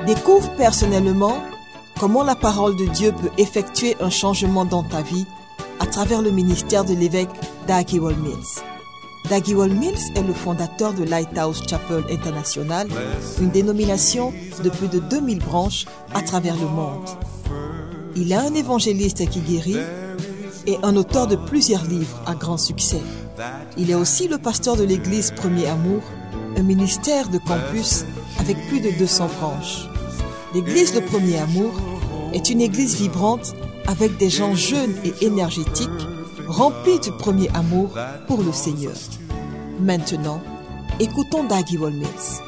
Découvre personnellement comment la parole de Dieu peut effectuer un changement dans ta vie à travers le ministère de l'évêque Dag Heward-Mills. Dag Heward-Mills est le fondateur de Lighthouse Chapel International, une dénomination de plus de 2000 branches à travers le monde. Il est un évangéliste qui guérit et un auteur de plusieurs livres à grand succès. Il est aussi le pasteur de l'église Premier Amour, un ministère de campus avec plus de 200 branches. L'église de Premier Amour est une église vibrante avec des gens jeunes et énergétiques, remplis du premier amour pour le Seigneur. Maintenant, écoutons Dag Heward-Mills.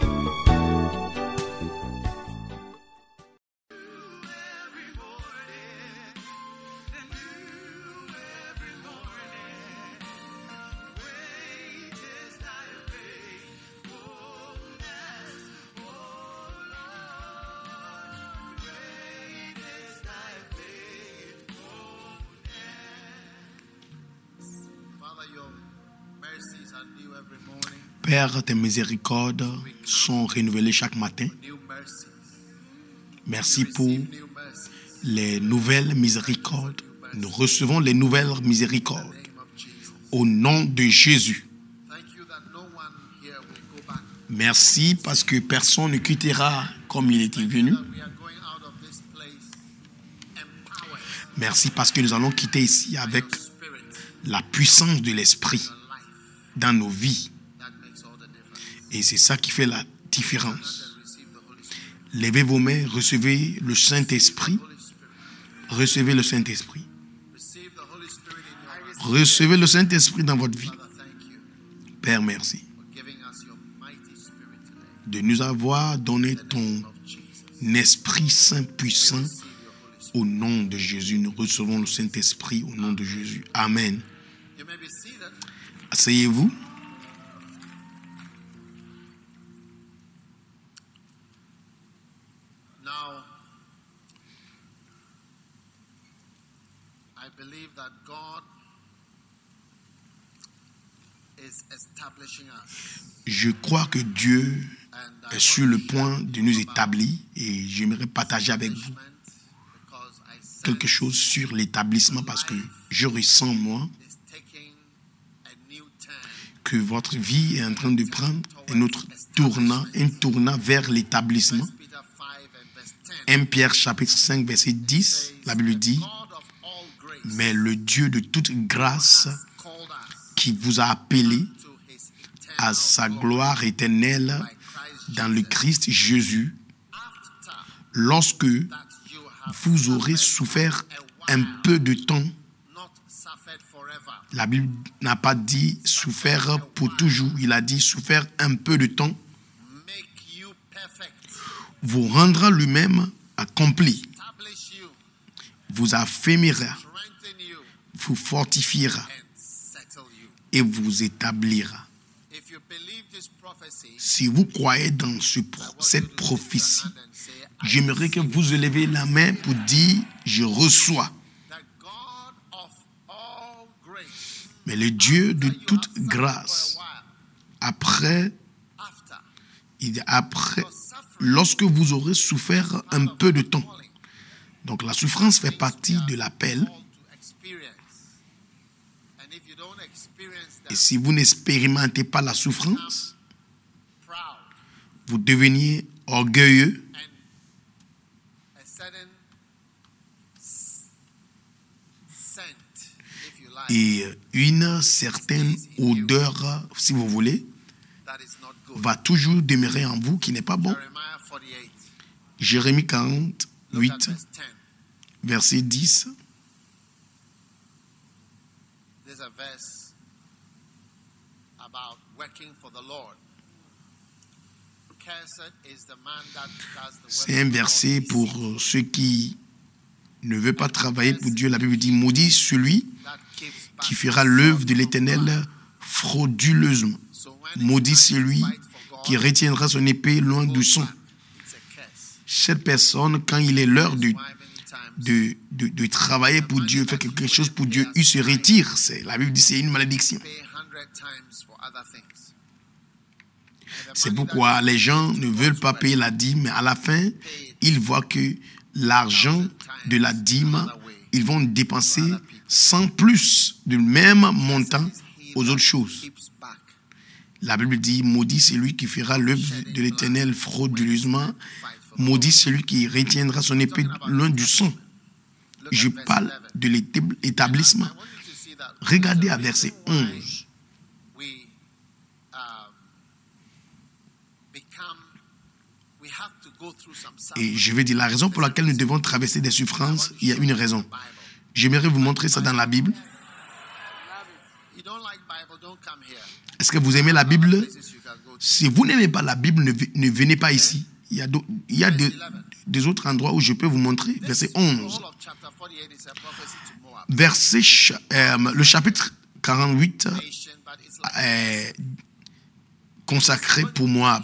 Père, tes miséricordes sont renouvelées chaque matin. Merci pour les nouvelles miséricordes. Nous recevons les nouvelles miséricordes au nom de Jésus. Merci parce que personne ne quittera comme il était venu. Merci parce que nous allons quitter ici avec la puissance de l'Esprit dans nos vies. Et c'est ça qui fait la différence. Levez vos mains, recevez le Saint-Esprit. Recevez le Saint-Esprit. Recevez le Saint-Esprit dans votre vie. Père, merci de nous avoir donné ton Esprit Saint puissant. Au nom de Jésus, nous recevons le Saint-Esprit au nom de Jésus. Amen. Asseyez-vous. Je crois que Dieu est sur le point de nous établir et j'aimerais partager avec vous quelque chose sur l'établissement parce que je ressens, moi, que votre vie est en train de prendre un tournant vers l'établissement. 1 Pierre chapitre 5 verset 10, la Bible dit: mais le Dieu de toute grâce qui vous a appelé à sa gloire éternelle dans le Christ Jésus, lorsque vous aurez souffert un peu de temps. La Bible n'a pas dit souffert pour toujours, il a dit souffert un peu de temps. Vous rendra lui-même accompli, vous affermira, vous fortifiera et vous établira. Si vous croyez dans cette prophétie, j'aimerais que vous élevez la main pour dire: je reçois. Mais le Dieu de toute grâce, après, lorsque vous aurez souffert un peu de temps, donc la souffrance fait partie de l'appel. Et si vous n'expérimentez pas la souffrance, vous deveniez orgueilleux. Et une certaine odeur, si vous voulez, va toujours demeurer en vous qui n'est pas bon. Jérémie 48, verset 10. C'est un verset pour ceux qui ne veulent pas travailler pour Dieu. La Bible dit: maudit celui qui fera l'œuvre de l'Éternel frauduleusement. Maudit celui qui retiendra son épée loin du sang. Cette personne, quand il est l'heure de travailler pour Dieu, faire quelque chose pour Dieu, il se retire. La Bible dit que c'est une malédiction. C'est pourquoi les gens ne veulent pas payer la dîme, mais à la fin, ils voient que l'argent de la dîme, ils vont dépenser sans plus du même montant aux autres choses. La Bible dit, maudit celui qui fera l'œuvre de l'Éternel frauduleusement, maudit celui qui retiendra son épée loin du sang. Je parle de l'établissement. Regardez à verset 11. Et je vais dire la raison pour laquelle nous devons traverser des souffrances, il y a une raison. J'aimerais vous montrer ça dans la Bible. Est-ce que vous aimez la Bible? Si vous n'aimez pas la Bible, ne venez pas ici. Il y a des autres endroits où je peux vous montrer. Verset 11. Le chapitre 48 est consacré pour Moab.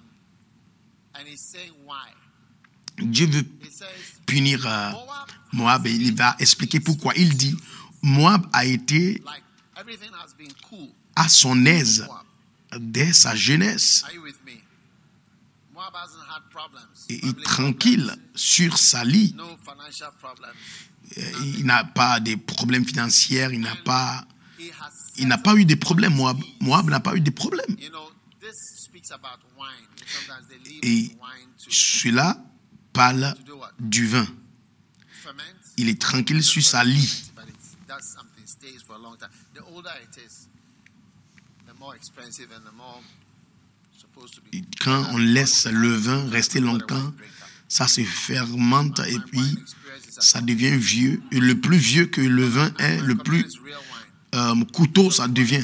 Dieu veut punir Moab et il va expliquer pourquoi. Il dit, Moab a été à son aise dès sa jeunesse et tranquille sur sa lit. Il n'a pas de problèmes financiers, il n'a pas eu de problèmes. Moab n'a pas eu de problèmes. Et cela parle du vin. Il est tranquille sur sa lit. Et quand on laisse le vin rester longtemps, ça se fermente et puis ça devient vieux. Et le plus vieux que le vin est, le plus coûteux ça devient.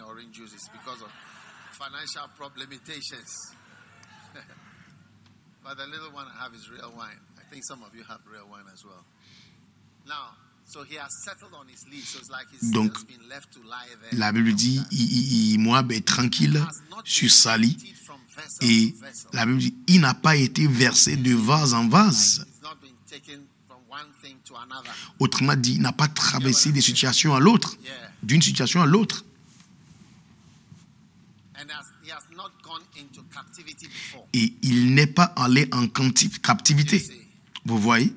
Donc, la Bible dit, Moab est tranquille sur sa lit. Et la Bible dit, il n'a pas été versé de vase en vase. Autrement dit, il n'a pas traversé d'une situation à l'autre. Et il n'est pas allé en captivité. Vous voyez?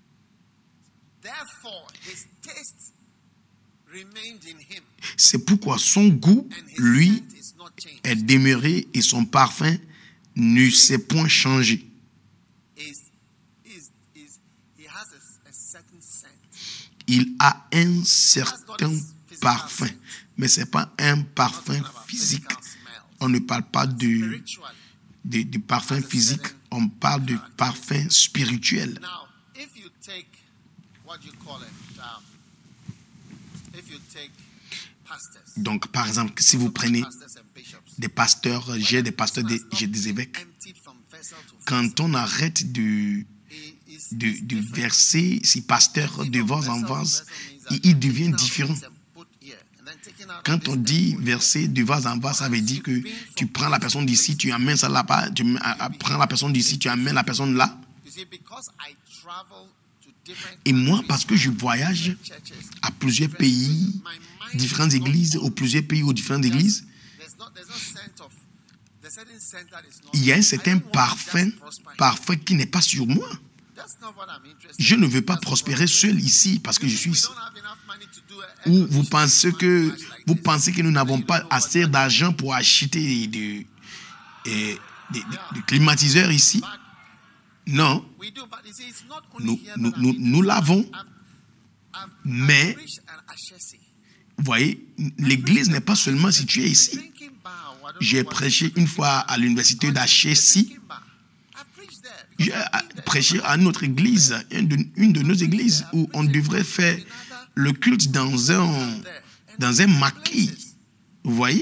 C'est pourquoi son goût, lui, est demeuré et son parfum ne s'est point changé. Il a un certain parfum, mais ce n'est pas un parfum physique. On ne parle pas de parfum physique, on parle de parfum spirituel. Donc, par exemple, si vous prenez des pasteurs, j'ai des évêques, quand on arrête de verser ces pasteurs de vase en vase, il devient différent. Quand on dit verser de vase en vase, ça veut dire que tu prends la personne d'ici, tu amènes ça là-bas, tu prends la personne d'ici, tu amènes la personne là. Et moi, parce que je voyage à plusieurs pays, différentes églises, aux plusieurs pays, aux différentes églises, il y a un certain parfum qui n'est pas sur moi. Je ne veux pas prospérer seul ici parce que je suis ici. Ou vous pensez que nous n'avons pas assez d'argent pour acheter des climatiseurs ici? Non. Nous l'avons. Mais, vous voyez, l'église n'est pas seulement située ici. J'ai prêché une fois à l'université d'Achessi. J'ai prêché à notre église, une de nos églises, où on devrait faire le culte dans un maquis. Vous voyez?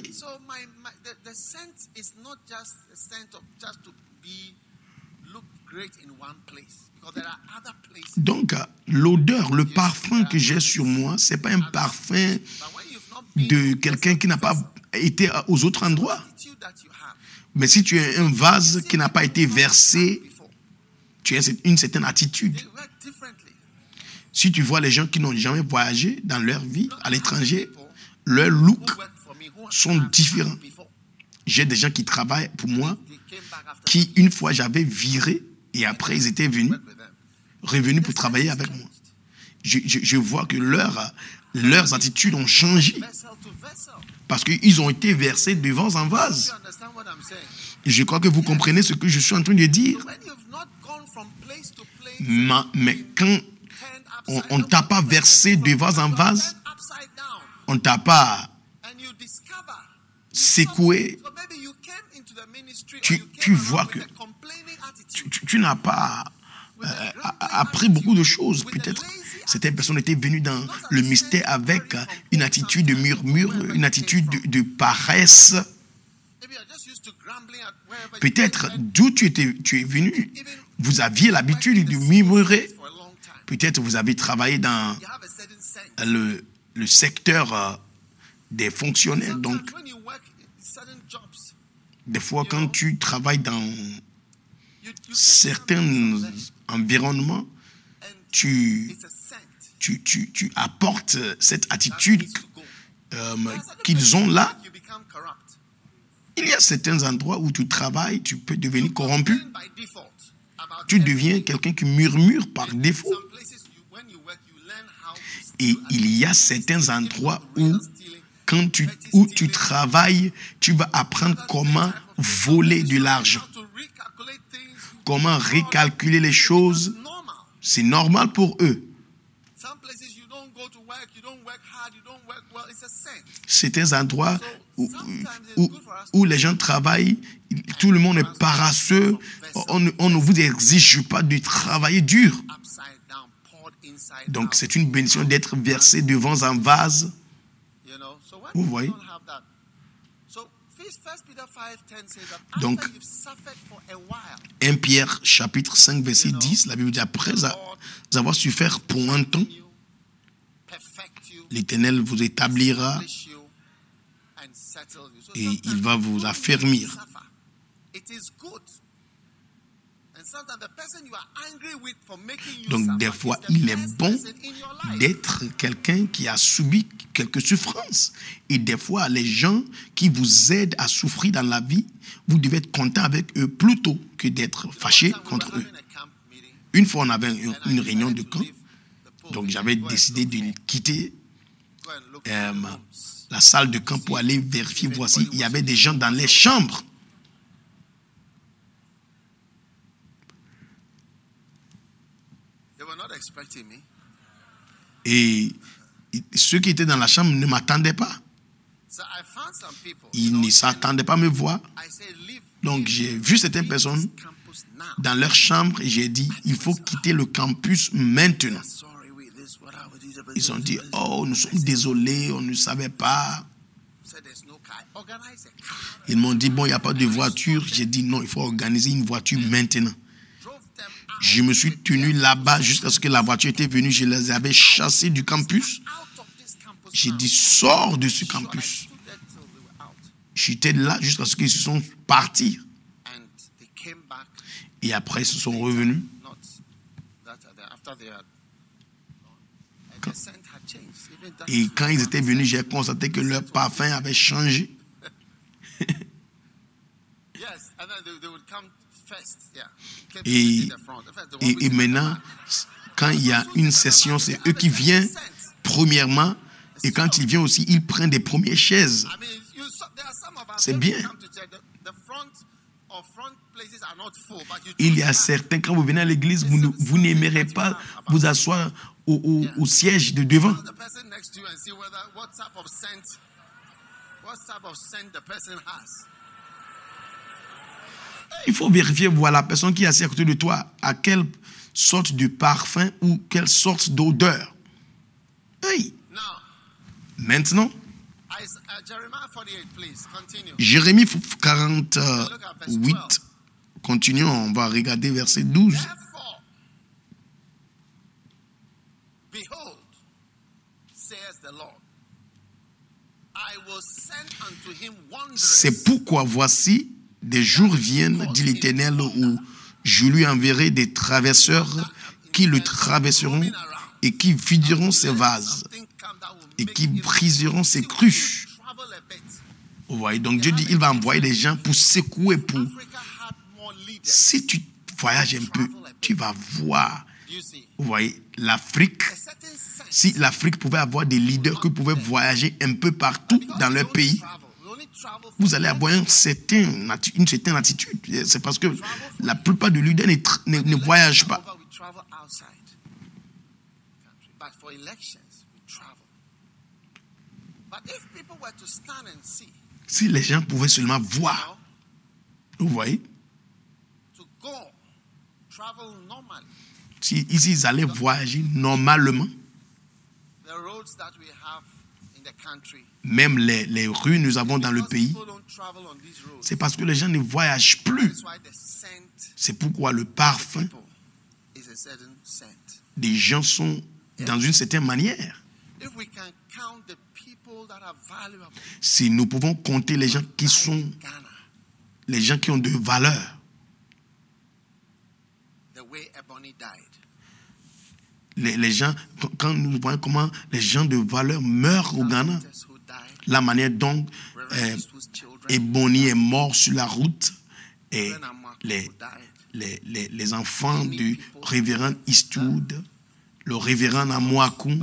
Donc, l'odeur, le parfum que j'ai sur moi, ce n'est pas un parfum de quelqu'un qui n'a pas été aux autres endroits. Mais si tu as un vase qui n'a pas été versé, tu as une certaine attitude. Si tu vois les gens qui n'ont jamais voyagé dans leur vie à l'étranger, leurs looks sont différents. J'ai des gens qui travaillent pour moi, qui une fois j'avais viré, et après ils étaient revenus pour travailler avec moi. Je vois que leurs attitudes ont changé. Parce qu'ils ont été versés devant un vase. Et je crois que vous comprenez ce que je suis en train de dire. Mais quand on ne t'a pas versé devant un vase, on ne t'a pas secoué, tu vois que tu n'as pas appris beaucoup de choses. Peut-être certaines personnes étaient venues dans le mystère avec une attitude de murmure, une attitude de paresse. Peut-être d'où tu es venu, vous aviez l'habitude de murmurer. Peut-être vous avez travaillé dans le secteur des fonctionnaires. Donc, des fois, quand tu travailles dans certains environnements, tu apportes cette attitude qu'ils ont là. Il y a certains endroits où tu travailles, tu peux devenir corrompu. Tu deviens quelqu'un qui murmure par défaut. Et il y a certains endroits où, où tu travailles, tu vas apprendre comment voler de l'argent. Comment récalculer les choses. C'est normal pour eux. Certains endroits où les gens travaillent, tout le monde est paresseux. On ne vous exige pas de travailler dur. Donc c'est une bénédiction d'être versé devant un vase. Vous voyez? Donc, 1 Pierre chapitre 5 verset 10, la Bible dit, après avoir souffert pour un temps, l'Éternel vous établira et il va vous affermir. Donc des fois, il est bon d'être quelqu'un qui a subi quelques souffrances. Et des fois, les gens qui vous aident à souffrir dans la vie, vous devez être content avec eux plutôt que d'être fâché contre eux. Une fois, on avait une réunion de camp. Donc j'avais décidé de quitter la salle de camp pour aller vérifier. Voici, il y avait des gens dans les chambres. Et ceux qui étaient dans la chambre ne m'attendaient pas. Ils ne s'attendaient pas à me voir. Donc j'ai vu certaines personnes dans leur chambre et j'ai dit, il faut quitter le campus maintenant. Ils ont dit, oh, nous sommes désolés, on ne savait pas. Ils m'ont dit, bon, il n'y a pas de voiture. J'ai dit, non, il faut organiser une voiture maintenant. Je me suis tenu là-bas jusqu'à ce que la voiture était venue. Je les avais chassés du campus. J'ai dit, sors de ce campus. J'étais là jusqu'à ce qu'ils se sont partis. Et après, ils se sont revenus. Et quand ils étaient venus, j'ai constaté que leur parfum avait changé. Et maintenant, quand il y a une session, c'est eux qui viennent premièrement. Et quand ils viennent aussi, ils prennent des premières chaises. C'est bien. Il y a certains, quand vous venez à l'église, vous n'aimerez pas vous asseoir au siège de devant. Il faut vérifier, voir la personne qui est assise à côté de toi, à quelle sorte de parfum ou quelle sorte d'odeur. Hey. Maintenant, Jérémie 48, continuons, on va regarder verset 12. C'est pourquoi voici, des jours viennent, dit l'Éternel, où je lui enverrai des traverseurs qui le traverseront et qui videront ses vases et qui briseront ses cruches. Vous voyez, donc Dieu dit, il va envoyer des gens pour secouer, pour... Si tu voyages un peu, tu vas voir. Vous voyez, l'Afrique, si l'Afrique pouvait avoir des leaders qui pouvaient voyager un peu partout dans leur pays, vous allez avoir une certaine attitude. C'est parce que la plupart des leaders ne voyagent pas. Si les gens pouvaient seulement voir, vous voyez, si ils allaient voyager normalement, même les rues que nous avons dans le pays, c'est parce que les gens ne voyagent plus. C'est pourquoi le parfum des gens sont dans une certaine manière. Si nous pouvons compter les gens qui sont les gens qui ont de valeur, les gens, quand nous voyons comment les gens de valeur meurent au Ghana, la manière dont Ebony est mort sur la route, et les enfants du révérend Eastwood, le révérend Amouakou,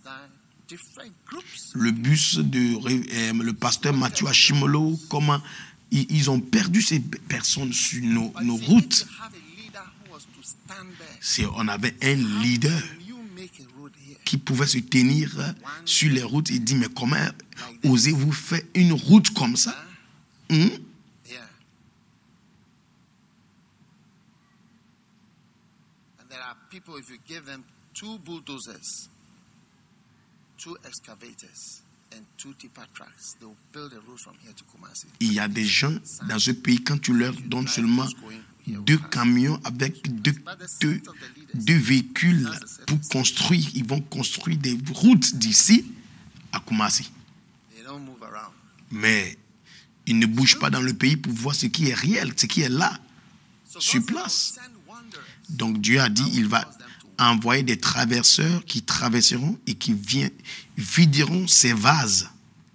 le bus de le pasteur Mathieu Achimolo, comment ils ont perdu ces personnes sur nos routes. Si on avait un leader qui pouvait se tenir sur les routes et dire, mais comment osez-vous faire une route comme ça? People, if you give them 2 bulldozers, 2 excavators, and 2 tipper trucks, they will build a road from here to Kumasi. Il y a des gens dans ce pays, quand tu leur donnes seulement 2 camions avec 2 véhicules pour construire, ils vont construire des routes d'ici à Kumasi. Mais ils ne bougent pas dans le pays pour voir ce qui est réel, ce qui est là, sur place. Donc Dieu a dit, il va envoyer des traverseurs qui traverseront et qui videront ces vases.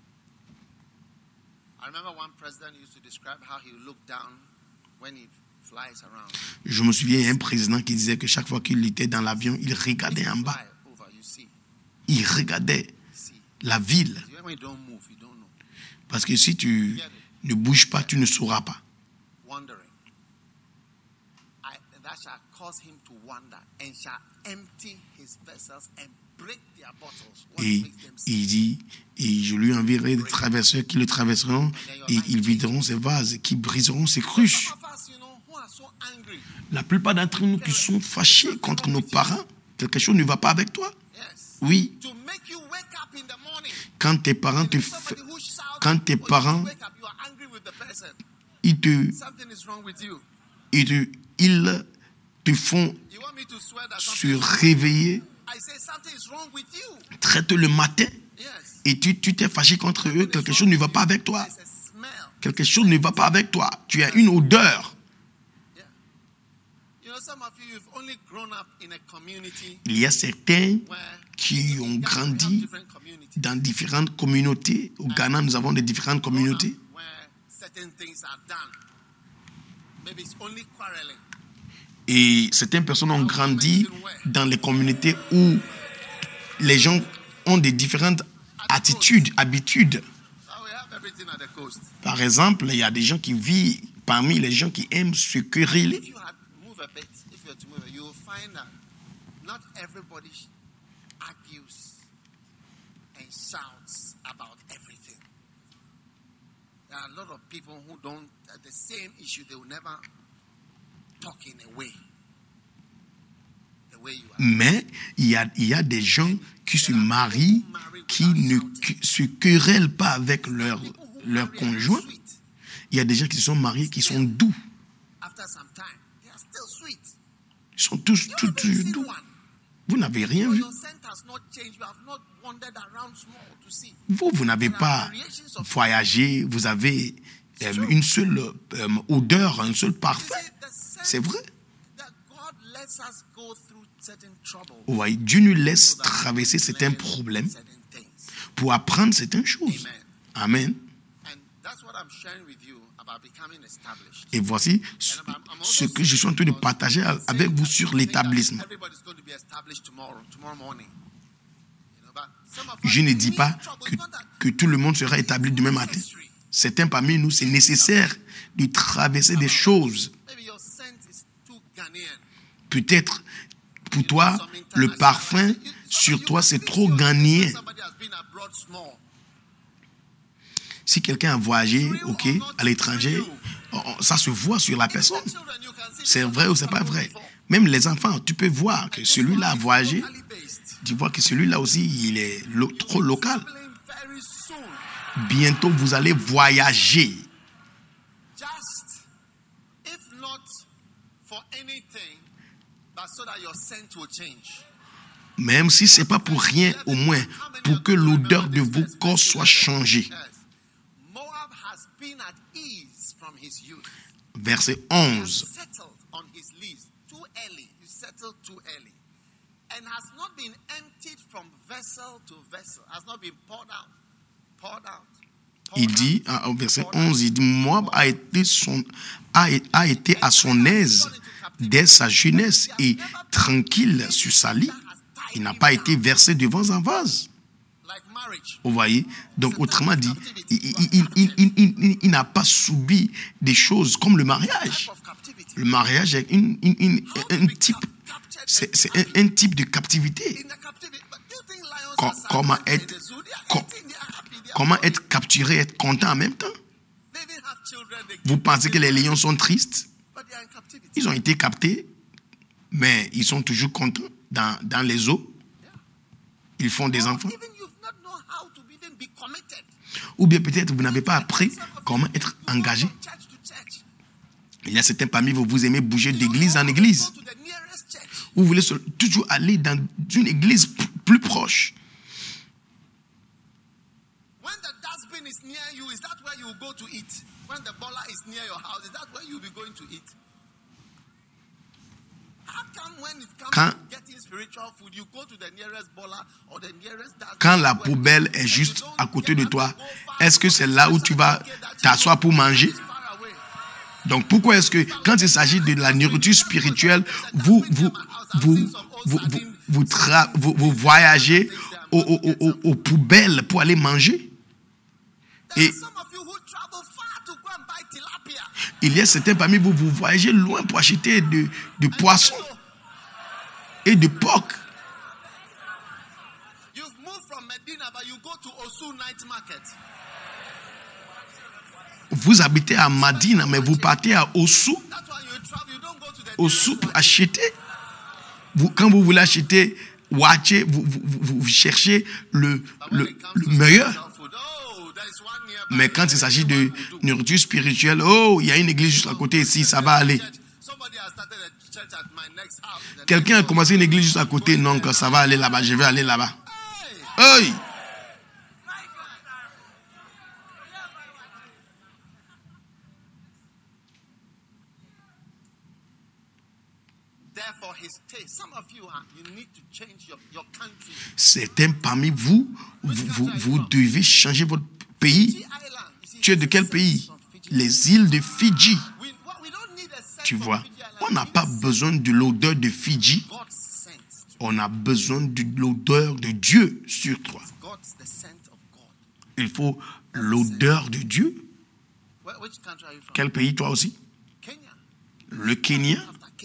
Je me souviens, il y a un président qui disait que chaque fois qu'il était dans l'avion, il regardait en bas. Il regardait la ville. Parce que si tu ne bouges pas, tu ne sauras pas. Et il dit, et je lui enverrai des traverseurs qui le traverseront et ils videront ses vases, qui briseront ses cruches. La plupart d'entre nous qui sont fâchés contre nos parents, quelque chose ne va pas avec toi. Oui. Quand tes parents te font se réveiller très tôt le matin et tu t'es fâché contre eux, quelque chose ne va pas avec toi. Quelque chose ne va pas avec toi. Tu as une odeur. Il y a certains qui ont grandi dans différentes communautés. Au Ghana, nous avons des différentes communautés. Et certaines personnes ont grandi dans les communautés où les gens ont des différentes attitudes, habitudes. Par exemple, il y a des gens qui vivent parmi les gens qui aiment se quereller. Mais il y a des gens qui se marient, qui ne se querellent pas avec leur conjoint. Il y a des gens qui se sont mariés, qui sont doux. Ils sont tous doux. Vous n'avez rien vu. Vous n'avez pas voyagé, vous avez une seule odeur, un seul parfum. C'est vrai. Ouais, Dieu nous laisse traverser certains problèmes pour apprendre certaines choses. Amen. That's what I'm sharing with you about becoming established. Et voici ce que je suis en train de partager avec vous sur l'établissement. Everybody's going to be established tomorrow morning. Je ne dis pas que tout le monde sera établi demain matin. Certains parmi nous, c'est nécessaire de traverser des choses. Peut-être pour toi, le parfum sur toi, c'est trop ghanéen. Si quelqu'un a voyagé, ok, à l'étranger, ça se voit sur la personne. C'est vrai ou c'est pas vrai. Même les enfants, tu peux voir que celui-là a voyagé. Tu vois que celui-là aussi, il est trop local. Bientôt, vous allez voyager. Même si ce n'est pas pour rien, au moins, pour que l'odeur de vos corps soit changée. Verset 11. Il dit, au verset 11, il dit, Moab a été à son aise dès sa jeunesse et tranquille sur sa lie. Il n'a pas été versé de vase en vase. Vous voyez? Donc, autrement dit, il n'a pas subi des choses comme le mariage. Le mariage est un type. C'est un type de captivité. Comment être capturé, être content en même temps? Vous pensez que les lions sont tristes? Ils ont été captés, mais ils sont toujours contents dans les eaux. Ils font des enfants. Ou bien peut-être vous n'avez pas appris comment être engagé. Il y a certains parmi vous, vous aimez bouger d'église en église. Vous voulez toujours aller dans une église plus proche. Quand la poubelle est juste à côté de toi, est-ce que c'est là où tu vas t'asseoir pour manger? Donc pourquoi est-ce que quand il s'agit de la nourriture spirituelle, vous voyagez aux poubelles pour aller manger? Et il y a certains parmi vous, vous voyagez loin pour acheter de poissons et de porc. Vous habitez à Madina, mais vous partez à Osu. Osu pour acheter. Quand vous voulez acheter Waché, vous cherchez le meilleur. Mais quand il s'agit de nourriture spirituelle, oh, il y a une église juste à côté ici, ça va aller. Quelqu'un a commencé une église juste à côté, non, que ça va aller là-bas, je vais aller là-bas. Hey! Certains parmi vous, vous devez changer votre pays. Tu es de quel pays? Les îles de Fidji. Tu vois, on n'a pas besoin de l'odeur de Fidji. On a besoin de l'odeur de Dieu sur toi. Il faut l'odeur de Dieu. Quel pays toi aussi? Le Kenya.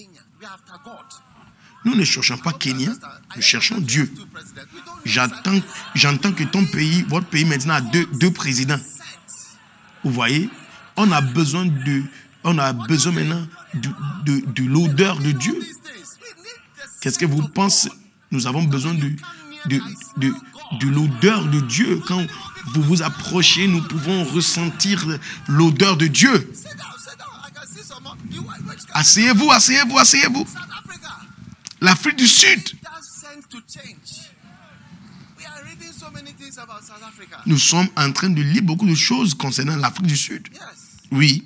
Nous ne cherchons pas Kenya, nous cherchons Dieu. J'entends que ton pays, votre pays maintenant a deux présidents. Vous voyez, on a besoin maintenant de l'odeur de Dieu. Qu'est-ce que vous pensez? Nous avons besoin de l'odeur de Dieu. Quand vous vous approchez, nous pouvons ressentir l'odeur de Dieu. Asseyez-vous, asseyez-vous, asseyez-vous. L'Afrique du Sud. Nous sommes en train de lire beaucoup de choses concernant l'Afrique du Sud. Oui.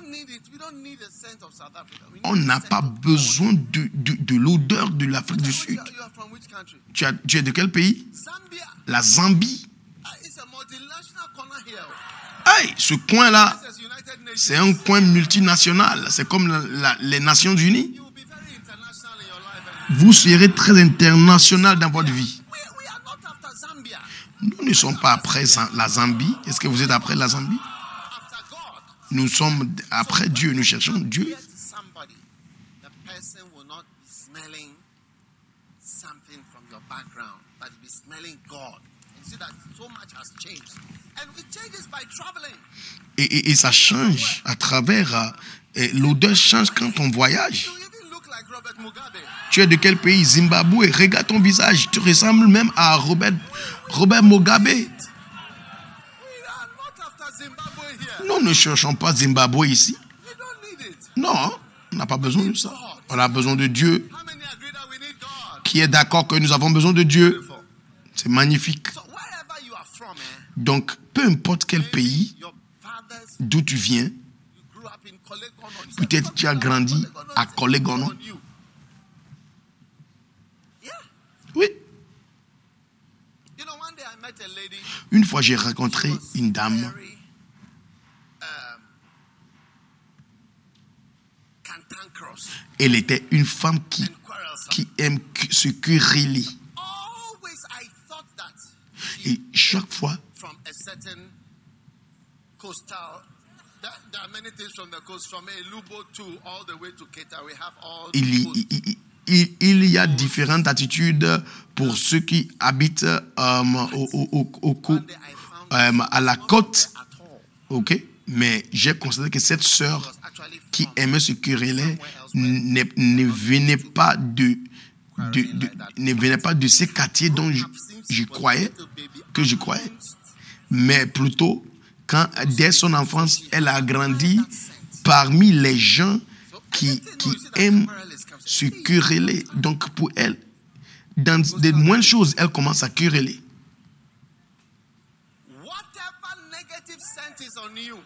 On n'a pas besoin de l'odeur de l'Afrique du Sud. Tu es de quel pays? La Zambie. a multinational corner here. Hey, ce coin-là, This is United Nations. c'est un coin multinational. C'est comme les Nations Unies. You will be very international in your life. Vous serez très international dans votre vie. We are not after Zambia. Nous ne sommes pas après la Zambie. Est-ce que vous êtes après la Zambie? After God. Nous sommes après Dieu. Nous cherchons Dieu. Get somebody. The person will not be smelling something from your background, but be smelling God. And see that so much has changed. And it changes by traveling. Et ça change à travers... l'odeur change quand on voyage. You even look like Robert Mugabe. Tu es de quel pays? Zimbabwe. Regarde ton visage. Tu ressembles même à Robert Mugabe. We are not after Zimbabwe here. Nous ne cherchons pas Zimbabwe ici. We don't need it. Non, on n'a pas besoin de ça. On a besoin de Dieu. How many agree that we need God? Qui est d'accord que nous avons besoin de Dieu? C'est magnifique. So wherever you are from, Donc, peu importe quel pays, your fathers, d'où tu viens, you grew up in Kolegono. You peut-être said, tu as grandi à Kolegono. on you. Yeah. Oui. You know, one day I met a lady. Une fois, j'ai rencontré une dame. Very cantankerous Elle était une femme and quarrelsome. qui aime se quereller. Always I thought that Et chaque fois, from a certain coastal. There are many things from the coast, from Elubo to all the way to Keta. We have all the coast. il y a différentes attitudes pour ceux qui habitent à la côte. At all. Ok? Mais j'ai constaté que cette sœur Actually, qui aimait se quereller ne venait pas de ces quartiers dont je croyais, mais plutôt quand dès son enfance, elle a grandi parmi les gens qui aiment se quereller. Donc pour elle, dans des moindres choses, elle commence à quereller. whatever negative scent is on you,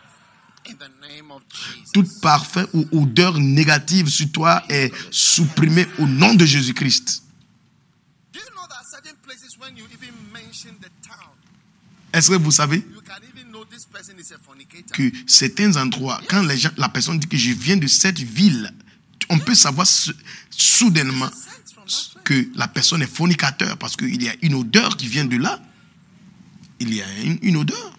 in the name of Jesus. Tout parfum ou odeur négative sur toi est supprimé au nom de Jésus-Christ. Do you know that certain places when you even mention the town, Est-ce que vous savez you can even know this person is a fornicator? que certains endroits, quand la personne dit que je viens de cette ville, on peut savoir soudainement Scent from that place. que la personne est fornicateur parce qu'il y a une odeur qui vient de là. Il y a une odeur.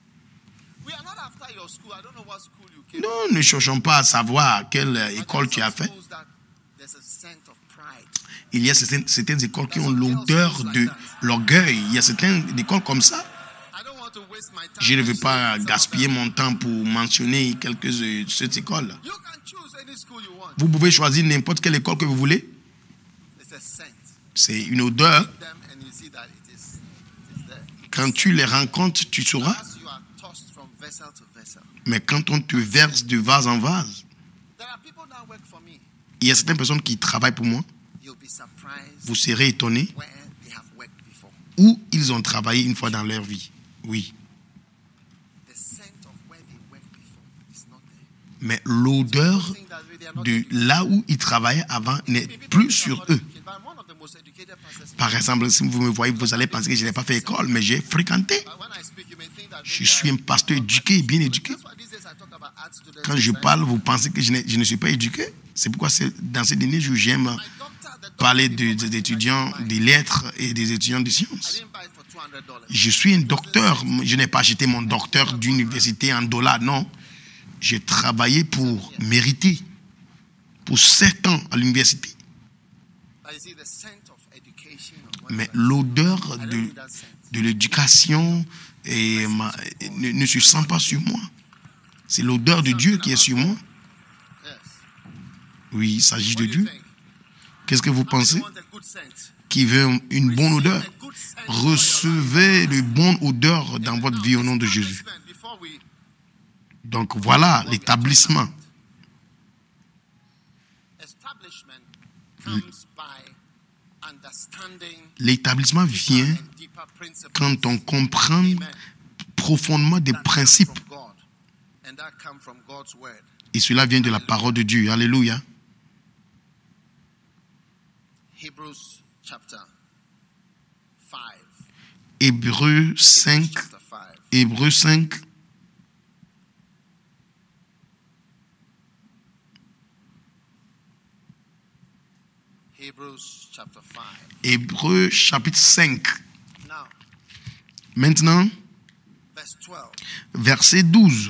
We are not after your school. I don't know what school you came. Nous ne cherchons pas à savoir quelle école tu as fait. Schools that there's a scent of pride. Il y a certaines écoles qui ont l'odeur de l'orgueil. Il y a certaines écoles comme ça. I don't want to waste my time. Je ne veux pas mentioning some of gaspiller them. mon temps pour mentionner quelques de cette école. You can choose any school you want. Vous pouvez choisir n'importe quelle école que vous voulez. It's a scent. C'est une odeur. Them and you see that it is there. Quand tu les rencontres, tu sauras. As you are tossed from vessel to vessel. Mais quand on te verse de vase en vase, There are people that work for me. il y a certaines personnes qui travaillent pour moi. You'll be surprised Vous serez étonnés where they have worked before. où ils ont travaillé une fois dans leur vie. Oui. The scent of where they worked before is not there. Mais l'odeur Think that they are not de là où ils travaillaient avant n'est plus sur eux. But I'm one of the most educated pastors. Par exemple, si vous me voyez, vous allez penser que je n'ai pas fait école, mais j'ai fréquenté. When I speak, you may think that Je suis un pasteur éduqué, bien éduqué. that's why these days I talk about art students. Quand je parle, vous pensez que je ne suis pas éduqué. C'est pourquoi dans ces derniers jours, j'aime My doctor, the doctor parler des étudiants des lettres et des étudiants de I sciences. didn't buy it for $200. Je suis un docteur. Je n'ai pas acheté mon docteur d'université en dollars, non. J'ai travaillé pour mériter. Pour 7 ans à l'université. But you see, the scent of education. Mais l'odeur de l'éducation ne se sent pas sur moi. C'est l'odeur de Dieu qui est sur moi. Yes. Oui, il s'agit de What do you Dieu. think? Qu'est-ce que vous How many pensez? want a good scent? Qui veut une bonne odeur? A good scent for your life. Recevez de bonnes odeurs dans votre vie au nom de Jésus. Before we Donc voilà l'établissement. establishment comes by understanding L'établissement vient and deeper principles quand on comprend profondément des principes. from God, and that come from God's word. Et cela vient de la parole de Dieu. Alléluia. Hebrews chapter 5. Hébreux 5. Chapter 5. Hébreux 5. Hebrews chapter 5. Hébreux chapitre 5. Now, Maintenant, verse 12. verset 12.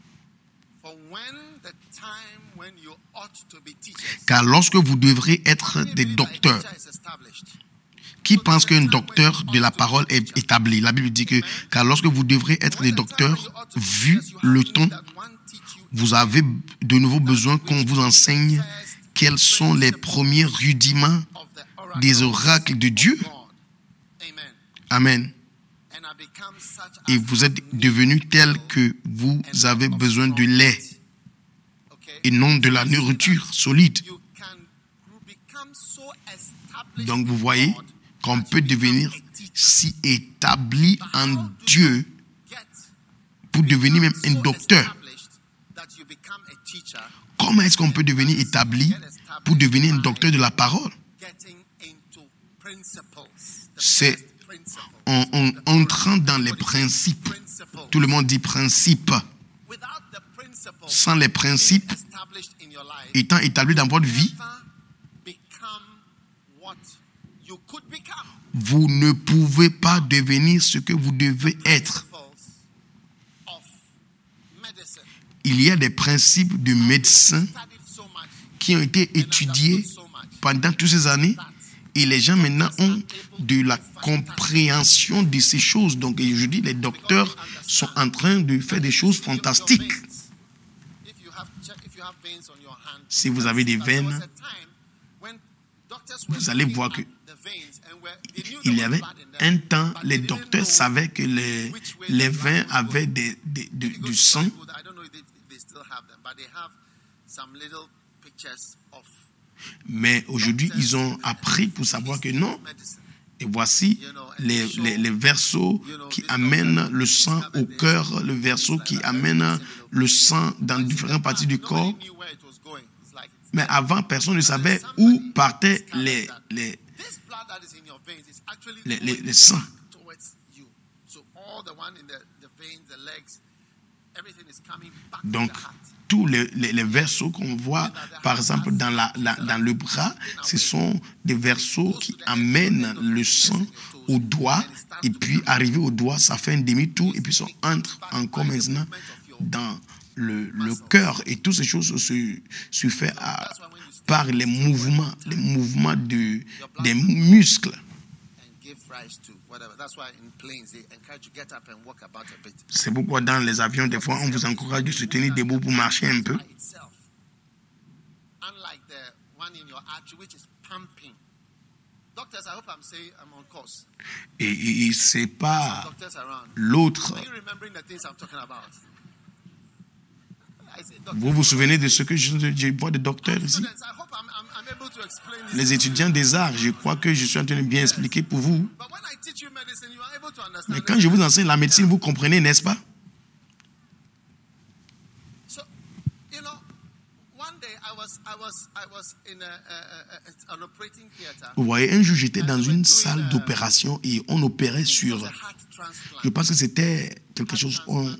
For when the time when you ought to be teachers, Car lorsque vous devrez être des docteurs, teacher is established. qui pense qu'un docteur de la parole est établi? La Bible dit que, car lorsque vous devrez être des docteurs, vu le temps, vous avez de nouveau besoin qu'on vous enseigne quels sont les premiers rudiments des oracles de Dieu. Amen. Amen. And I become such Et vous êtes devenus tels que vous avez besoin de lait okay. et non de la nourriture solide. You can become so established Donc vous in voyez God qu'on that peut you become devenir a teacher. si établi en How do Dieu you get pour devenir même un so docteur. established that you become a teacher? Comment est-ce qu'on peut devenir établi pour devenir un docteur de la parole? Getting into principles. The C'est first principle. en entrant dans les principes. Principles. Tout le monde dit principe. Without the principles Sans les principes being established in your life, étant établis dans votre vie, never become what you could become. vous ne pouvez pas devenir ce que vous devez être. Principles of medicine. Il y a des principes de médecine Studied so much qui ont été étudiés so much pendant toutes ces années et les gens maintenant ont de la compréhension de ces choses. Donc aujourd'hui, les docteurs sont en train de faire des choses fantastiques. If you have veins on your hand, Si vous avez des there was veines, a time when doctors were vous allez looking voir at que the veins and they knew il y there was avait blood in them, un temps, but les they didn't docteurs know savaient que les veins avaient If you go du to sang. Hollywood, I don't know if they still have them, but they have some little pictures of Mais aujourd'hui, ils ont appris pour savoir que non. medicine. Et voici les versos qui amènent le sang au cœur, le verso qui amène le sang dans différentes parties du corps. Nobody knew where it was going. It's like it's Mais avant, personne ne savait où partaient les this blood that is in your veins is actually les sangs. towards you. So all the one in the veins, the legs, everything is coming back Donc, to the heart. tous les versos qu'on voit, par exemple, dans le bras, ce sont des versos qui amènent le sang au doigt. Et puis, arrivé au doigt, ça fait un demi-tour. Et puis, ça entre encore maintenant dans le cœur. Et toutes ces choses se font par les mouvements des muscles. And give rise to whatever. That's why in planes they encourage you to get up and walk about a bit. C'est pourquoi dans les avions, des fois, on vous encourage de se tenir debout pour marcher un peu. By itself. Unlike the one in your artery which is pumping. Doctors, I hope I'm on course. Et c'est pas Doctors around. l'autre. Are you remembering the things I'm talking about? I say, Vous vous souvenez de ce que je vois des docteurs ici? students, I hope I'm able to explain this. Les étudiants des arts, je crois que je suis en train de bien expliquer pour vous. But when I teach you medicine, you are able to understand. Mais quand je vous enseigne la médecine, vous comprenez, n'est-ce pas? So, you know, one day I was in an operating theater. Vous voyez, un jour, j'étais dans une salle d'opération et on opérait sur... It was a heart transplant. Je pense que c'était quelque chose...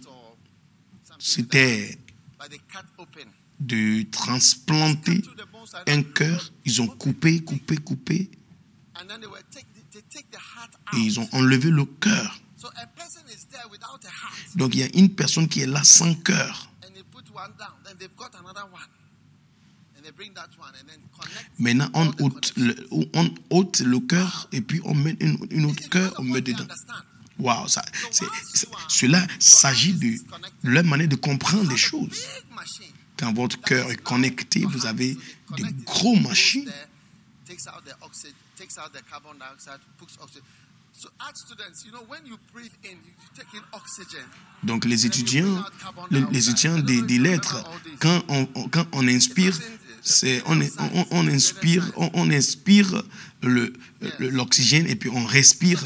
C'était But they cut open. de transplanter To the bones, un cœur. Ils ont coupé. and then they take the heart Et out. ils ont enlevé le cœur. So a person is there without a heart, Donc, il y a une personne qui est là sans cœur. and they put one down. Then they've got another one, and they bring that one, and then connect. Maintenant, on all the ôte le cœur et puis on met une autre cœur, on met They dedans. understand. Waouh, cela s'agit de leur manière de comprendre des choses. Big machine. Quand votre cœur est connecté, vous avez de gros machines. There, takes out the oxygen, takes out the carbon dioxide, puts oxygen. So, art students, you know, when you breathe in, you take in oxygen. Donc les étudiants des lettres, quand on inspire, on inspire l'oxygène et puis on respire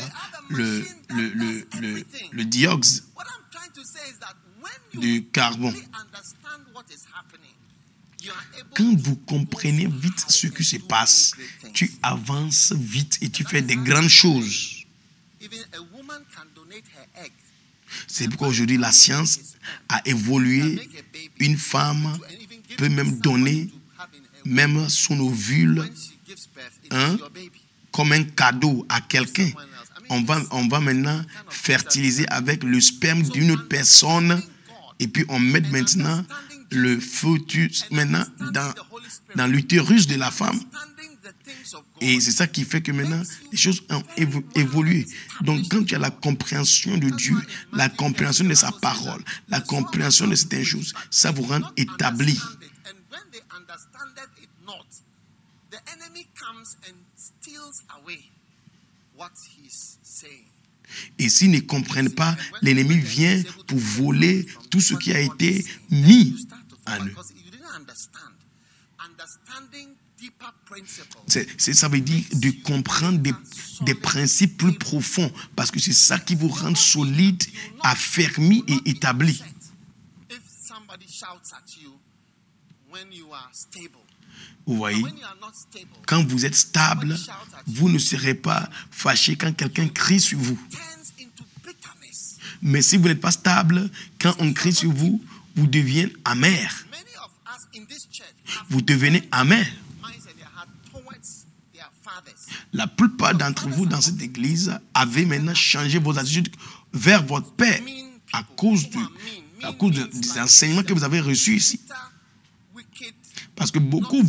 le dioxyde What I'm trying to say is that when you du carbone. really understand what is happening, you are able Quand vous comprenez vite ce qui se passe, tu avances vite et tu fais des grandes choses. even a woman woman can donate her egg. C'est pourquoi aujourd'hui la science a évolué. Une femme peut même donner même son ovule When she gives birth, it Hein? is your baby. comme un cadeau à quelqu'un. On va maintenant fertiliser avec le sperme d'une autre personne et puis on met maintenant le fœtus maintenant dans l'utérus de la femme. Understanding the things of God. Et c'est ça qui fait que maintenant les choses ont évolué. Donc quand tu as la compréhension de Dieu, la compréhension de sa parole, la compréhension de certaines choses, ça vous rend établi. And when they understood it not, the enemy comes and steals away what he's saying. Et s'ils ne comprennent pas, l'ennemi vient pour voler tout ce qui a été mis You start to en fall eux. because you didn't understand. Understanding deeper principles. Ça veut dire de comprendre des principes plus profonds, parce que c'est ça qui vous rend solide, affermi et établi. If somebody shouts at you when you are stable, Vous voyez, when you are not stable, quand vous êtes stable, vous ne serez pas fâché quand quelqu'un crie sur vous. turns into bitterness. Mais si vous n'êtes pas stable, quand on crie sur vous, vous devenez amer. Many of us in this church have Vous devenez amer. minds in their heart towards their fathers. La plupart d'entre vous dans cette église avez maintenant changé vos attitudes vers votre père à cause des enseignements que vous avez reçus ici. Bitter, wicked, Parce que beaucoup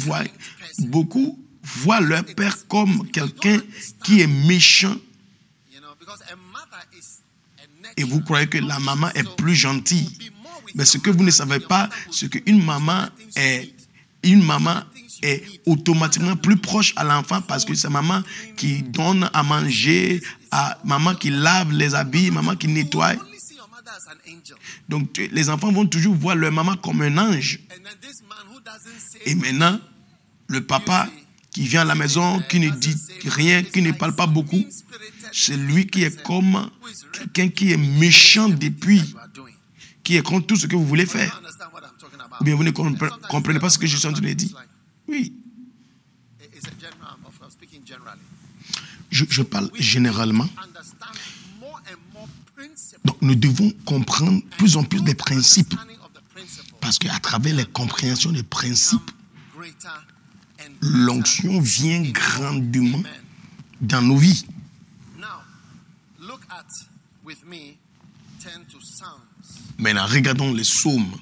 voient leur père comme quelqu'un qui est méchant you know, because a mother is a et vous nurturer. croyez que la maman est plus gentille. Be more with Mais ce your que vous ne mother, savez your pas, mother will c'est do qu'une all maman the things you need. est automatiquement plus proche à l'enfant parce que c'est maman qui donne à manger, maman qui lave les habits, maman qui nettoie. You only see your mother as an angel. Donc les enfants vont toujours voir leur maman comme un ange. And then this man who doesn't say Et maintenant, le papa qui vient à la maison, qui ne dit rien, qui ne parle pas beaucoup, c'est lui qui est comme quelqu'un qui est méchant depuis, you are doing. qui est contre tout ce que vous voulez You faire. understand what I'm talking about? Ou bien vous ne comprenez pas ce que je suis en train de dire. Oui, It's a general, of course, speaking generally. je parle généralement. Understand more and more principles. Donc nous devons comprendre plus en plus des principes. Understanding of the principles Parce qu'à travers les compréhensions des principes, greater and l'onction vient grandement dans nos vies. Now, look at with me, turn to Psalms. Maintenant, regardons les psaumes.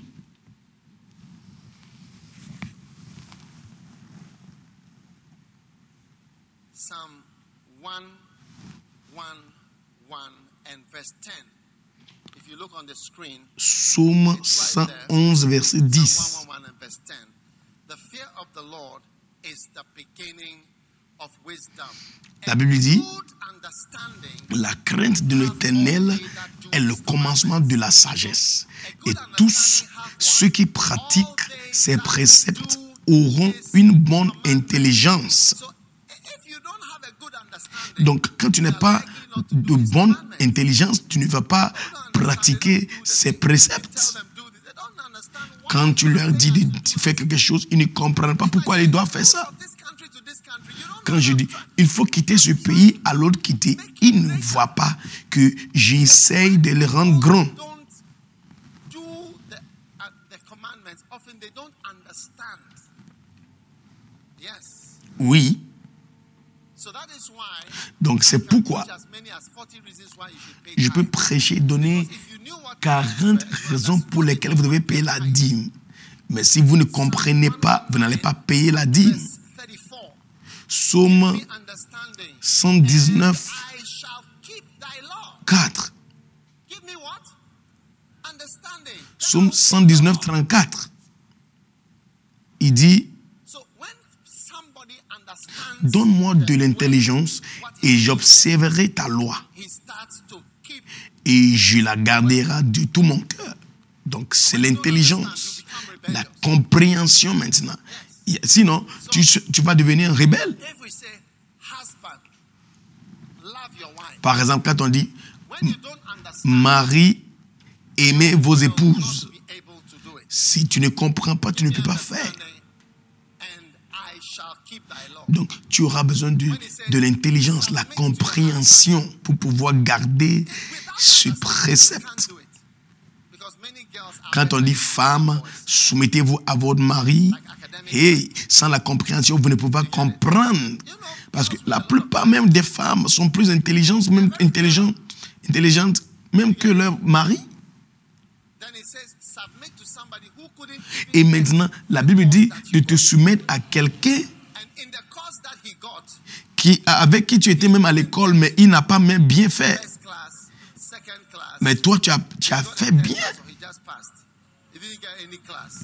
Psalm 111 and verse 10. If you look on the screen, Psaume it's right there. 111, verset 10. Psalm 111 and verse 10. The fear of the Lord is the beginning of wisdom. La Bible dit, Good understanding la crainte de l'Éternel est le commencement de la sagesse. Et tous ceux qui pratiquent ces préceptes auront une bonne intelligence. So if you don't have a good understanding, Donc, quand tu n'as pas de bonne intelligence, tu ne vas pas pratiquer ces préceptes. tell them do this. They don't understand why. Quand tu leur dis de faire quelque chose, ils ne comprennent pas pourquoi ils doivent faire ça. From this country to this country, you don't Quand je dis, il faut quitter ce pays à l'autre quitter, ils ne voient pas que j'essaye de les rendre grands. don't do the commandments. Often they don't understand. Yes. Oui, So that is why donc c'est pourquoi as many as 40 reasons why you should pay je peux tithe. prêcher, donner If you knew what 40 raisons pour lesquelles vous devez payer la dîme. Mais si vous ne comprenez pas, vous n'allez pas payer la dîme. verse 34, Psaume understanding, 119, I shall keep thy law. 4. Give me what? Understanding. Psaume 119, 34. Il dit, So when somebody understands, donne-moi de l'intelligence et j'observerai ta loi he starts to keep. et je la garderai de tout mon cœur. Donc c'est l'intelligence, la compréhension maintenant. Sinon, tu vas devenir rebelle. If we say, husband, love your wife. Par exemple, quand on dit, When you don't understand, Marie, aimez vos you will épouses. not be able to do it. Si tu ne comprends pas, tu ne peux pas faire. And I shall keep thy law. Donc, tu auras besoin de l'intelligence, la compréhension pour pouvoir garder ce précepte. Do it. Because many girls are Quand on dit femmes, soumettez-vous à votre mari, et sans la compréhension, vous ne pouvez pas comprendre. Parce que la plupart même des femmes sont plus intelligentes même que leur mari. then it says submit to somebody who couldn't even Et maintenant, la Bible dit de te soumettre à quelqu'un and in the course that he got, avec qui tu étais même à l'école, mais il n'a pas même bien fait. first class, second class, Mais toi, tu as fait bien. so he just passed. He didn't get any class.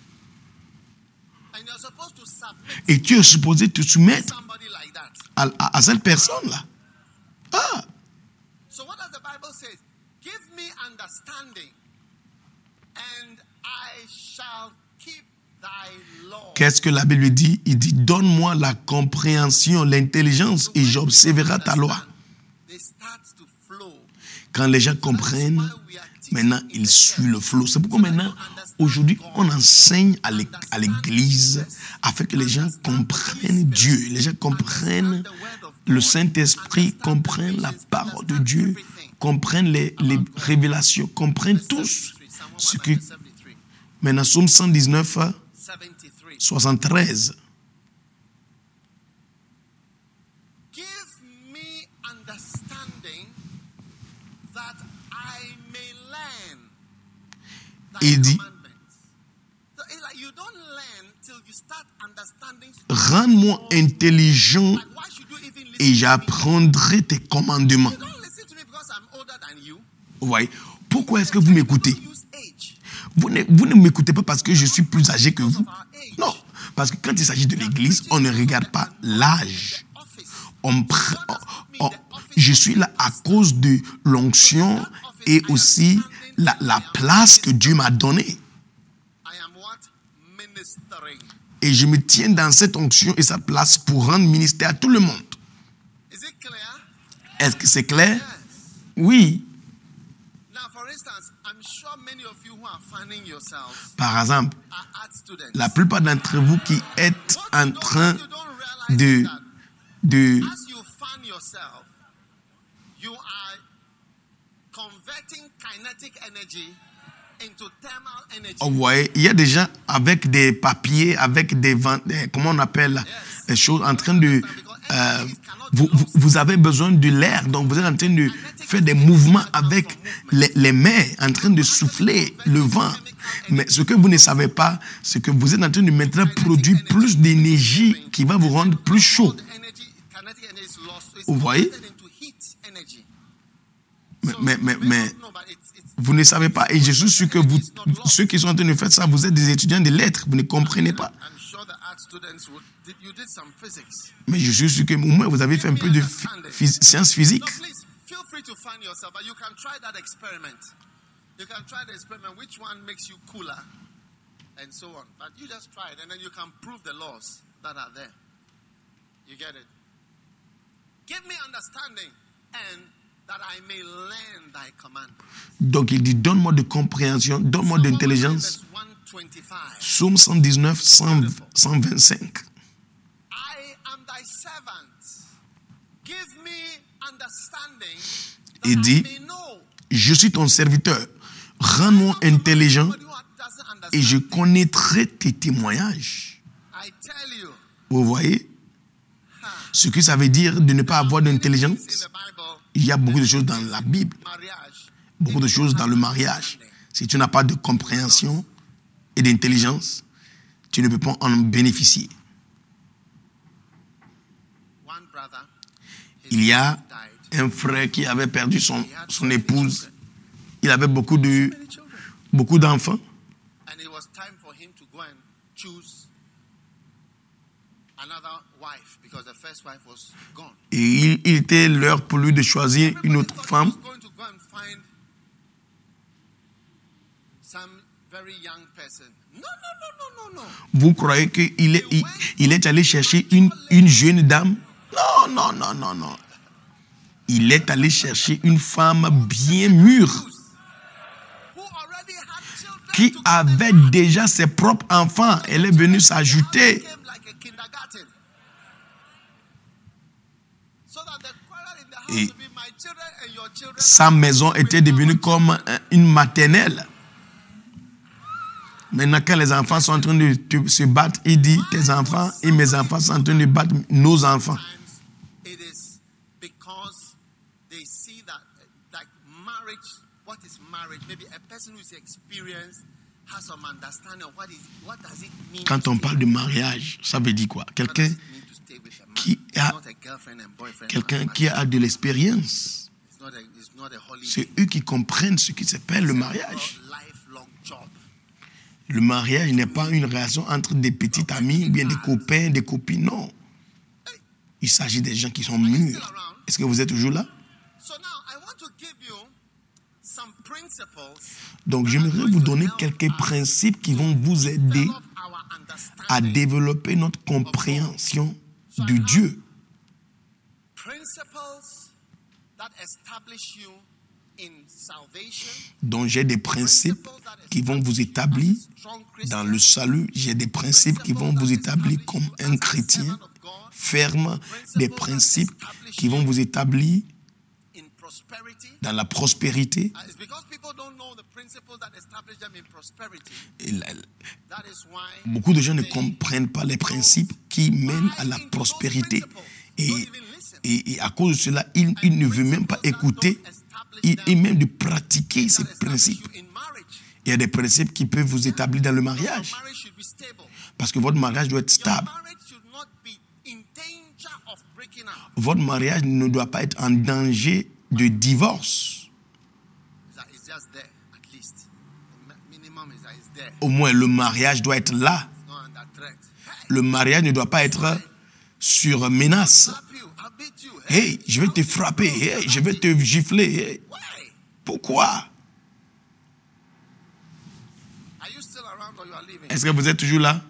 And you're supposed to submit Et tu es supposé te soumettre somebody like that. à cette personne-là. Ah, So what does the Bible say? Give me understanding, and I shall keep thy law. qu'est-ce que la Bible dit? Il dit, donne-moi la compréhension, l'intelligence, et j'observerai ta loi. They start to flow. Quand les gens comprennent, maintenant, ils suivent le flot. C'est pourquoi maintenant, aujourd'hui, on enseigne à l'église afin que les gens comprennent Dieu. Les gens comprennent le Saint-Esprit, comprennent la parole de Dieu, comprennent les révélations, comprennent tous ce que... Maintenant, Psaume 119, 73. 73. Give me understanding that I may learn thy Il dit, commandments. So it's like you don't learn till you start understanding. rends-moi intelligent Like, why should you even listen et to me? j'apprendrai tes commandements. You don't listen to me because I'm older than you. Vous voyez, pourquoi est-ce que vous m'écoutez? Don't use age. Vous ne m'écoutez pas parce que je suis plus âgé que vous. Our age. Non, parce que quand il s'agit de l'église, on ne regarde pas l'âge. Office. Je suis là à cause de l'onction et aussi la place que Dieu m'a donnée. I am what? Ministering. Et je me tiens dans cette onction et cette place pour rendre ministère à tout le monde. Is it clear? Est-ce que c'est clair? Yes. Oui. Now, for instance, I'm sure many of you who are finding yourselves Par exemple, are art students. la plupart d'entre vous qui êtes en train What you don't realize is that de as you find yourself, you are converting kinetic energy into thermal energy. vous voyez, il y a des gens avec des papiers, avec des comment on appelle les choses, en train de... vous avez besoin de l'air, donc vous êtes en train de faire des mouvements avec les mains, en train de souffler le vent. Mais ce que vous ne savez pas, c'est que vous êtes en train de maintenant produire plus d'énergie qui va vous rendre plus chaud. The energy, kinetic energy is lost. So it's Vous voyez? converted into heat energy. Mais No, but it's vous ne savez pas. Et je suis sûr que vous, ceux qui sont en train de faire ça, vous êtes des étudiants de lettres. Vous ne comprenez pas. I'm sure the art students would. You did some physics. Mais je suis sûr que au moins vous avez fait un peu de sciences physiques. So please feel free to find yourself, but you can try that experiment. You can try the experiment. Which one makes you cooler, and so on. But you just try it, and then you can prove the laws that are there. You get it? Give me understanding, and that I may learn thy command. Donc il dit, donne-moi de compréhension, donne-moi d'intelligence. Verse 125. Psaume 119, 125. I am thy servant. Give me understanding that Il dit, I may know. je suis ton serviteur. Rends-moi intelligent Somebody who doesn't understand. et je connaîtrai tes témoignages. I tell you, Vous voyez ce que ça veut dire de ne pas avoir in d'intelligence? the Bible, Il y a beaucoup de choses dans la Bible, marriage, beaucoup de choses dans le mariage. Si tu n'as pas de compréhension et d'intelligence, tu ne peux pas en bénéficier. one brother, Il y a died. un frère qui avait perdu son épouse. Il avait beaucoup Many children. d'enfants. And it was time for him to go and choose another wife because the first wife was gone. Et il était l'heure pour lui de choisir une Everybody autre thought he femme. was going to go and find some very young person. No. Vous croyez qu'il est allé chercher une jeune dame? Non. Il est allé chercher une femme bien mûre Who already had children qui to avait déjà ses propres enfants. Elle est venue s'ajouter. came like a kindergarten. So that the quarrel in the house Et will be my children and your children. sa maison était devenue comme une maternelle. Maintenant, quand les enfants sont en train de se battre, il dit tes enfants et mes enfants sont en train de battre nos enfants. Sometimes it is because they see that like marriage, what is marriage? Maybe a person who is experienced has some understanding of what does it mean. Quand on parle de mariage, ça veut dire quoi? Quelqu'un qui a de l'expérience. C'est eux qui comprennent ce qui s'appelle le mariage. Le mariage n'est pas une relation entre des petits amis ou bien des copains, des copines, non. Il s'agit des gens qui sont mûrs. Est-ce que vous êtes toujours là? Donc, j'aimerais vous donner quelques principes qui vont vous aider à développer notre compréhension de Dieu. Donc, j'ai des principes qui vont vous établir dans le salut. J'ai des principes qui vont vous établir comme un chrétien ferme. Des principes qui vont vous établir dans la prospérité. Beaucoup de gens ne comprennent pas les principes qui mènent à la prospérité. Et à cause de cela, ils ne veulent même pas écouter et même de pratiquer ces principes. Il y a des principes qui peuvent vous établir dans le mariage. Parce que votre mariage doit être stable. Votre mariage ne doit pas être en danger de divorce. Au moins, le mariage doit être là. Le mariage ne doit pas être sur menace. Hey, je vais te frapper. Hey, je vais te gifler. Hey. Pourquoi? Est-ce que vous êtes toujours là?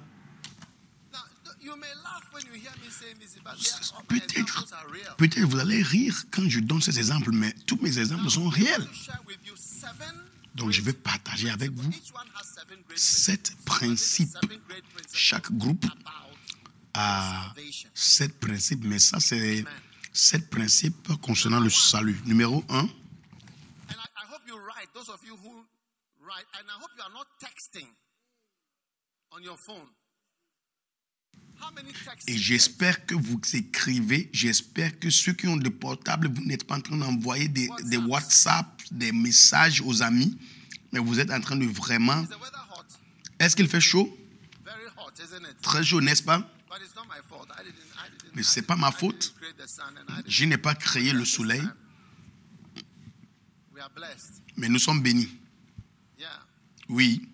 Peut-être vous allez rire quand je donne ces exemples, mais tous mes exemples sont réels. Donc je vais partager avec vous 7 principes. Chaque groupe a 7 principes, mais ça c'est 7 principes concernant le salut. Numéro 1. Et j'espère que vous écrivez, j'espère que ceux qui ont des portables, vous n'êtes pas en train d'envoyer des WhatsApp, des messages aux amis, mais vous êtes en train de vraiment... Est-ce qu'il fait chaud? Très chaud, n'est-ce pas? Mais ce n'est pas ma faute. Je n'ai pas créé le soleil. Mais nous sommes bénis. Oui.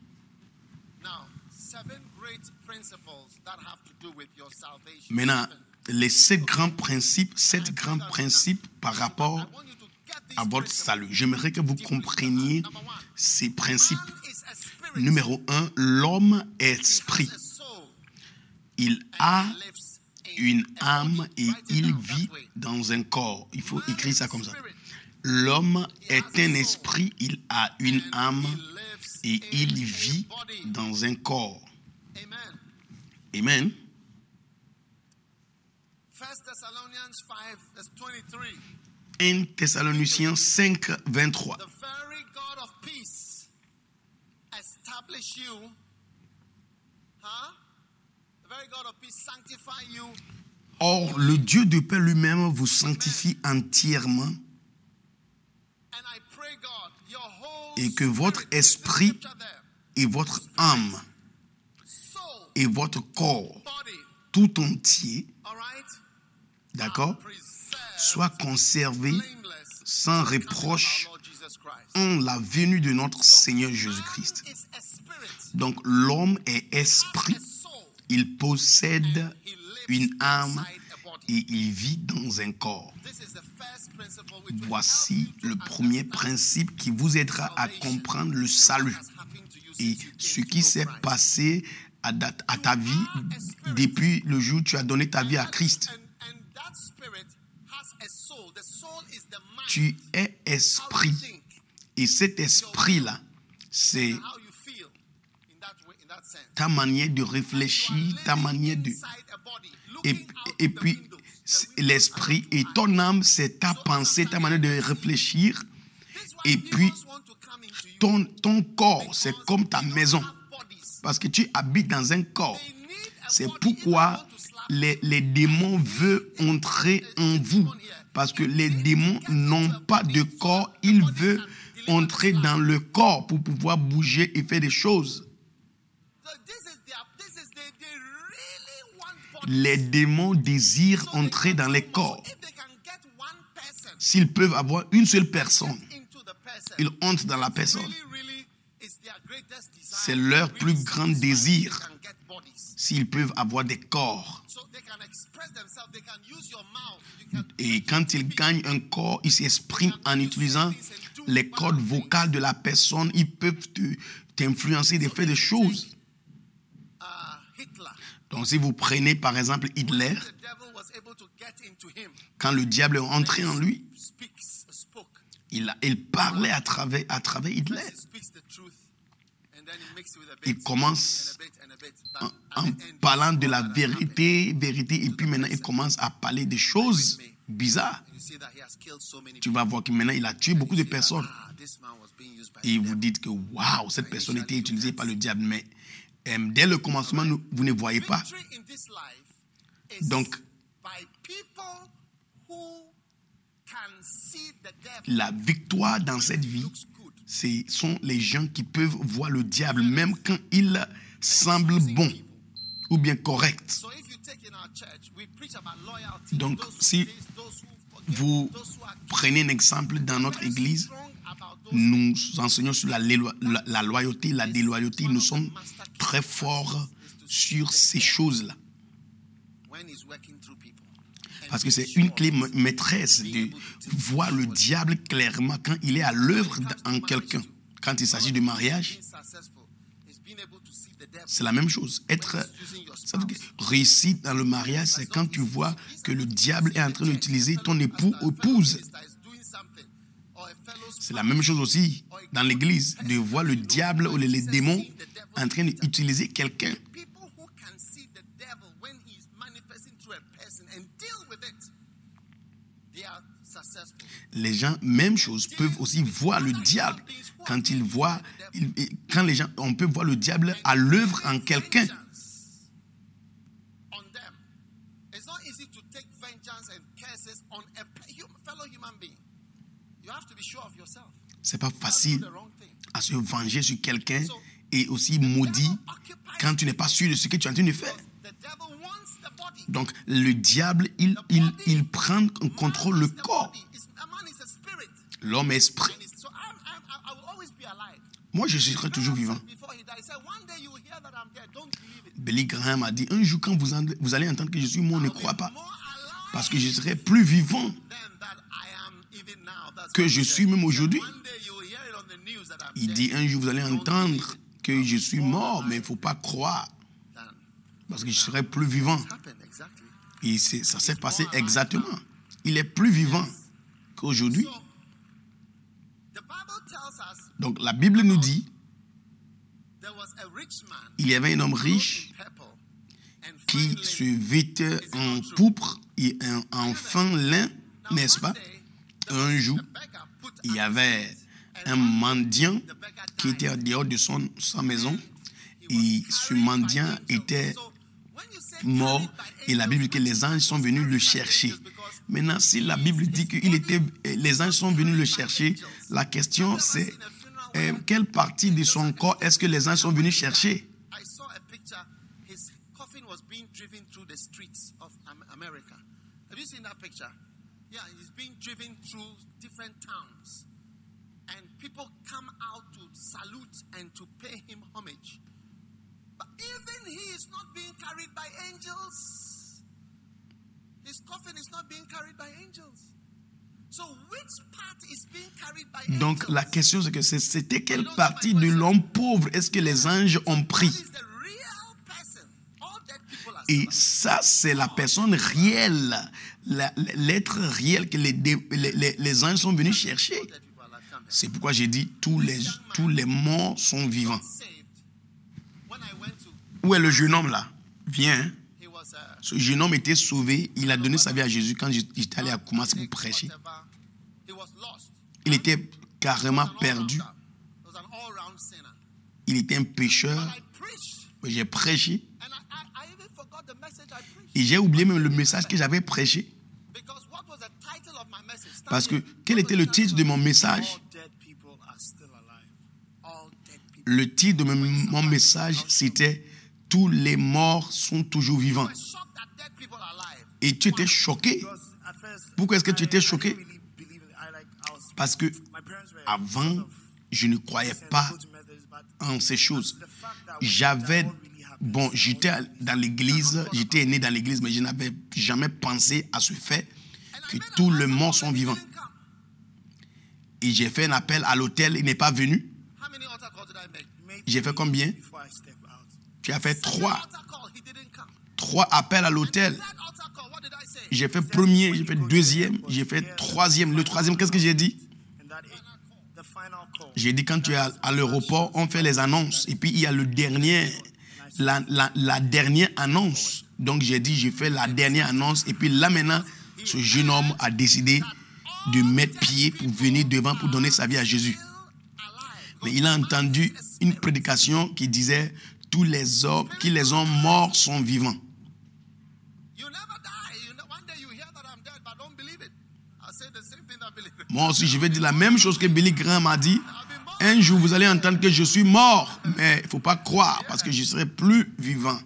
Maintenant, les 7 grands principes par rapport à votre salut. J'aimerais que vous compreniez ces principes. Numéro 1, l'homme est esprit. Il a une âme et il vit dans un corps. Il faut écrire ça comme ça. L'homme est un esprit, il a une âme et il vit dans un corps. Amen. 1 Thessaloniciens 5, 23. Or, le Dieu de paix lui-même vous sanctifie entièrement et que votre esprit et votre âme et votre corps tout entier, d'accord, soit conservé sans reproche en la venue de notre Seigneur Jésus-Christ. Donc, l'homme est esprit, il possède une âme et il vit dans un corps. Voici le premier principe qui vous aidera à comprendre le salut et ce qui s'est passé à ta vie depuis le jour où tu as donné ta vie à Christ. Tu es esprit. Et cet esprit-là, c'est ta manière de réfléchir, ta manière de... Et puis, l'esprit et ton âme, c'est ta pensée, ta manière de réfléchir. Et puis, ton corps, c'est comme ta maison. Parce que tu habites dans un corps. C'est pourquoi les démons veulent entrer en vous. Parce que les démons n'ont pas de corps. Ils veulent entrer dans le corps pour pouvoir bouger et faire des choses. Les démons désirent entrer dans les corps. S'ils peuvent avoir une seule personne, ils entrent dans la personne. C'est leur plus grand désir. S'ils peuvent avoir des corps. Et quand ils gagnent un corps, ils s'expriment en utilisant les cordes vocales de la personne. Ils peuvent t'influencer de faire des choses. Donc si vous prenez par exemple Hitler, quand le diable est entré en lui, il parlait à travers Hitler. Il commence en parlant de la vérité, et puis maintenant il commence à parler des choses bizarres. Tu vas voir que maintenant il a tué beaucoup de personnes. Et vous dites que waouh, cette personne était utilisée par le diable, mais dès le commencement, vous ne voyez pas. Donc, la victoire dans cette vie, ce sont les gens qui peuvent voir le diable, même quand il semble bon ou bien correct. Donc, si vous prenez un exemple dans notre église, nous enseignons sur la loyauté, la déloyauté. Nous sommes très forts sur ces choses-là. Parce que c'est une clé maîtresse de voir le diable clairement quand il est à l'œuvre en quelqu'un. Quand il s'agit de mariage, c'est la même chose. Réussir dans le mariage, c'est quand tu vois que le diable est en train d'utiliser ton épouse. C'est la même chose aussi dans l'église, de voir le diable ou les démons en train d'utiliser quelqu'un. Les gens, même chose, peuvent aussi voir le diable. Quand ils voient, on peut voir le diable à l'œuvre en quelqu'un. C'est pas facile à se venger sur quelqu'un et aussi maudit quand tu n'es pas sûr de ce que tu es en train de faire. Donc, le diable, il prend en contrôle le corps. L'homme est esprit. Moi, je serai toujours vivant. Billy Graham a dit, un jour, quand vous allez entendre que je suis mort, ne crois pas. Parce que je serai plus vivant que je suis même aujourd'hui. Il dit, un jour, vous allez entendre que je suis mort, mais il ne faut pas croire. Parce que je serai plus vivant. Et ça s'est passé exactement. Il est plus vivant qu'aujourd'hui. Donc la Bible nous dit, il y avait un homme riche qui se vêtait en pourpre et en fin lin, n'est-ce pas? Un jour, il y avait un mendiant qui était en dehors de sa maison et ce mendiant était mort et la Bible dit que les anges sont venus le chercher. Maintenant, si la Bible dit que les anges sont venus le chercher, la question c'est quelle partie de son corps est-ce que les anges sont venus chercher? People come out to salute and to pay him homage. But even he is not being carried by angels. His coffin is not being carried by angels. So which part is being carried by angels? Donc la question c'est que c'était quelle partie de l'homme pauvre est-ce que les anges ont pris? Et ça c'est la personne réelle, l'être réel que les anges sont venus chercher. C'est pourquoi j'ai dit tous les morts sont vivants. Où est le jeune homme là? Viens. Ce jeune homme était sauvé. Il a donné sa vie à Jésus quand j'étais allé à Kumasi pour prêcher. Il était carrément perdu. Il était un pécheur. J'ai prêché. Et j'ai oublié même le message que j'avais prêché. Parce que quel était le titre de mon message? Le titre de mon message, c'était « Tous les morts sont toujours vivants ». Et tu étais choqué. Pourquoi est-ce que tu étais choqué? Parce que avant, je ne croyais pas en ces choses. J'étais dans l'église, j'étais né dans l'église, mais je n'avais jamais pensé à ce fait que tous les morts sont vivants. Et j'ai fait un appel à l'hôtel, il n'est pas venu. J'ai fait combien? Tu as fait 3 appels à l'hôtel. J'ai fait premier, j'ai fait deuxième, j'ai fait troisième. Le troisième, qu'est-ce que j'ai dit? J'ai dit quand tu es à l'aéroport, on fait les annonces. Et puis il y a le dernier, la dernière annonce. Donc j'ai dit, j'ai fait la dernière annonce. Et puis là maintenant, ce jeune homme a décidé de mettre pied pour venir devant pour donner sa vie à Jésus. Mais il a entendu une prédication qui disait tous les hommes morts sont vivants. Moi aussi, je vais dire la même chose que Billy Graham a dit. Un jour, vous allez entendre que je suis mort, mais il ne faut pas croire parce que je ne serai plus vivant.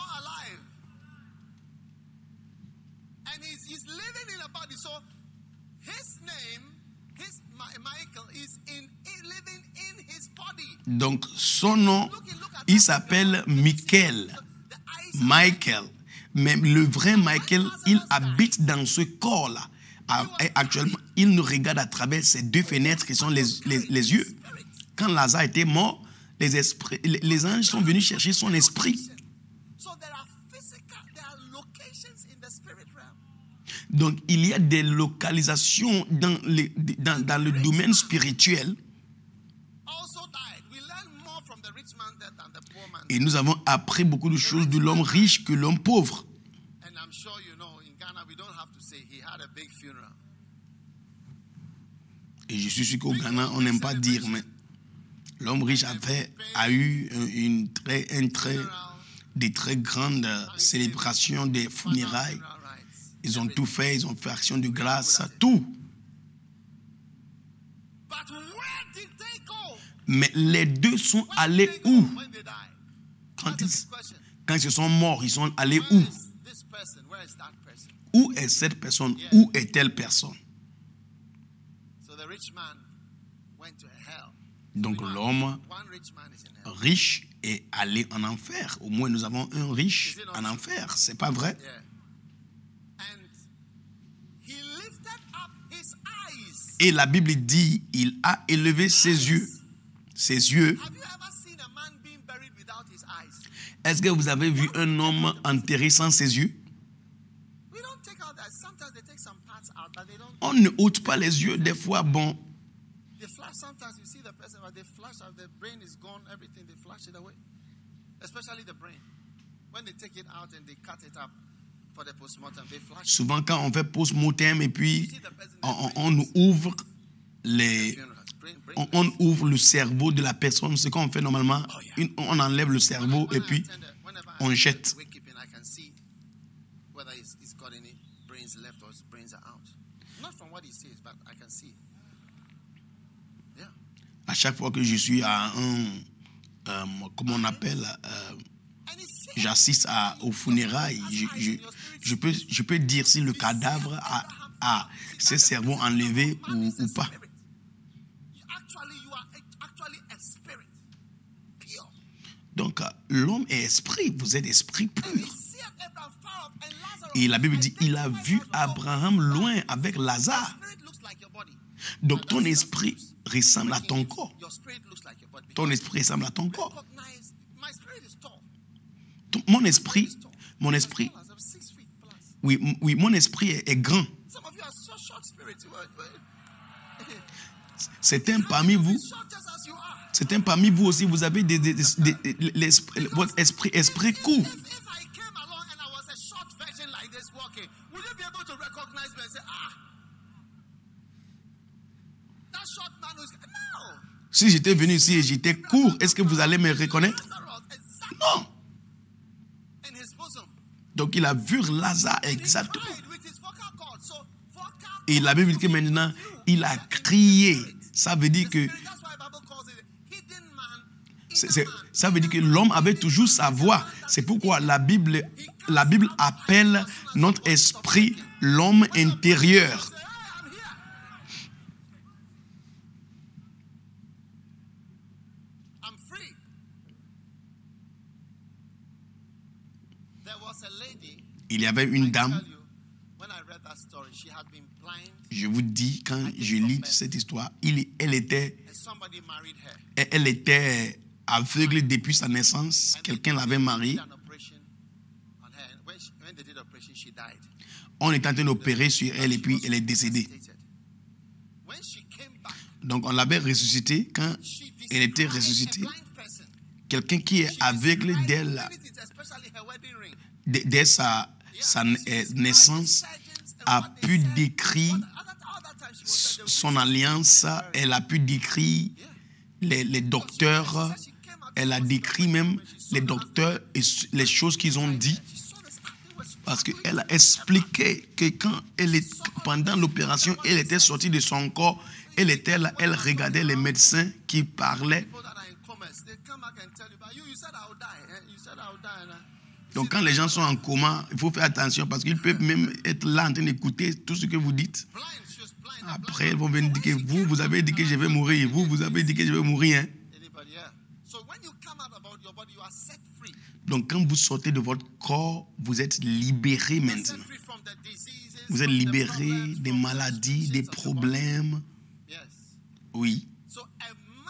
Donc, son nom, il s'appelle Michael. Mais le vrai Michael, il habite dans ce corps-là. Actuellement, il nous regarde à travers ces 2 fenêtres qui sont les yeux. Quand Lazare était mort, les anges sont venus chercher son esprit. Donc, il y a des localisations dans le domaine spirituel. Et nous avons appris beaucoup de choses de l'homme riche que l'homme pauvre. Et je suis sûr qu'au Ghana, on n'aime pas dire, mais l'homme riche a eu des très grandes célébrations des funérailles. Ils ont tout fait, ils ont fait action de grâce, tout. Mais les deux sont allés où? Quand ils se sont morts, ils sont allés où? Où est cette personne? Où est telle personne? Donc l'homme riche est allé en enfer. Au moins nous avons un riche en enfer. C'est pas vrai? Et la Bible dit, il a élevé ses yeux. Ses yeux. Est-ce que vous avez vu un homme enterré sans ses yeux? On ne ôte pas les yeux. Des fois, bon. Souvent, quand on fait post-mortem et puis on ouvre on ouvre le cerveau de la personne. Ce qu'on fait normalement, on enlève le cerveau et puis on jette. À chaque fois que je suis à comment on appelle, j'assiste aux funérailles, je peux dire si le cadavre a ses cerveaux enlevés ou pas. Donc, l'homme est esprit, vous êtes esprit pur. Et la Bible dit, il a vu Abraham loin avec Lazare. Donc, ton esprit ressemble à ton corps. Ton esprit ressemble à ton corps. Mon esprit, oui, mon esprit est grand. Certains parmi vous aussi, vous avez votre esprit court. and say, that short man who's no. Si j'étais venu ici et j'étais court, est-ce que vous allez me reconnaître? Exactly Non. in his bosom. Donc il a vu Lazare exactement. Cried with his vocal cord. So vocal Et la Bible dit que maintenant, il a crié. Ça veut dire que that's why the Bible calls it hidden man. ça veut dire que l'homme avait toujours sa voix. C'est pourquoi la Bible appelle notre esprit l'homme intérieur. Say, hey, I'm here. I'm free. There was a lady. Il y avait une I dame, tell you, when I read that story, she had been blind je vous dis, quand je lis cette histoire, elle était and somebody married her. elle était aveugle depuis sa naissance. Quelqu'un l'avait mariée. Did an operation on her. And when they did the operation, she died. On est en train d'opérer sur elle et puis elle est décédée. When she came back, Donc on l'avait ressuscitée. Quand she elle était described ressuscitée, a blind person. quelqu'un qui est aveugle dès, Many things, especially her wedding ring. dès sa naissance a pu décrire son alliance, elle a pu décrire les docteurs, elle a décrit même les docteurs et les choses qu'ils ont dit, parce qu'elle a expliqué que quand pendant l'opération, elle était sortie de son corps, elle était là, elle regardait les médecins qui parlaient. People that are in comas, they come back and tell you, but you said I'll die. You said I'll die. Donc quand les gens sont en coma, il faut faire attention parce qu'ils peuvent même être là en train d'écouter tout ce que vous dites. Blind, she was blind. Après, ils vont venir dire que vous avez dit que je vais mourir. Vous avez dit que je vais mourir. Hein? Anybody here? So when you come out about your body, you are set free. Donc quand vous sortez de votre corps, vous êtes libéré Set maintenant. free from the diseases. Vous êtes from the libéré problems, des from the maladies, des restrictions of your body. problèmes. Yes. Oui. So a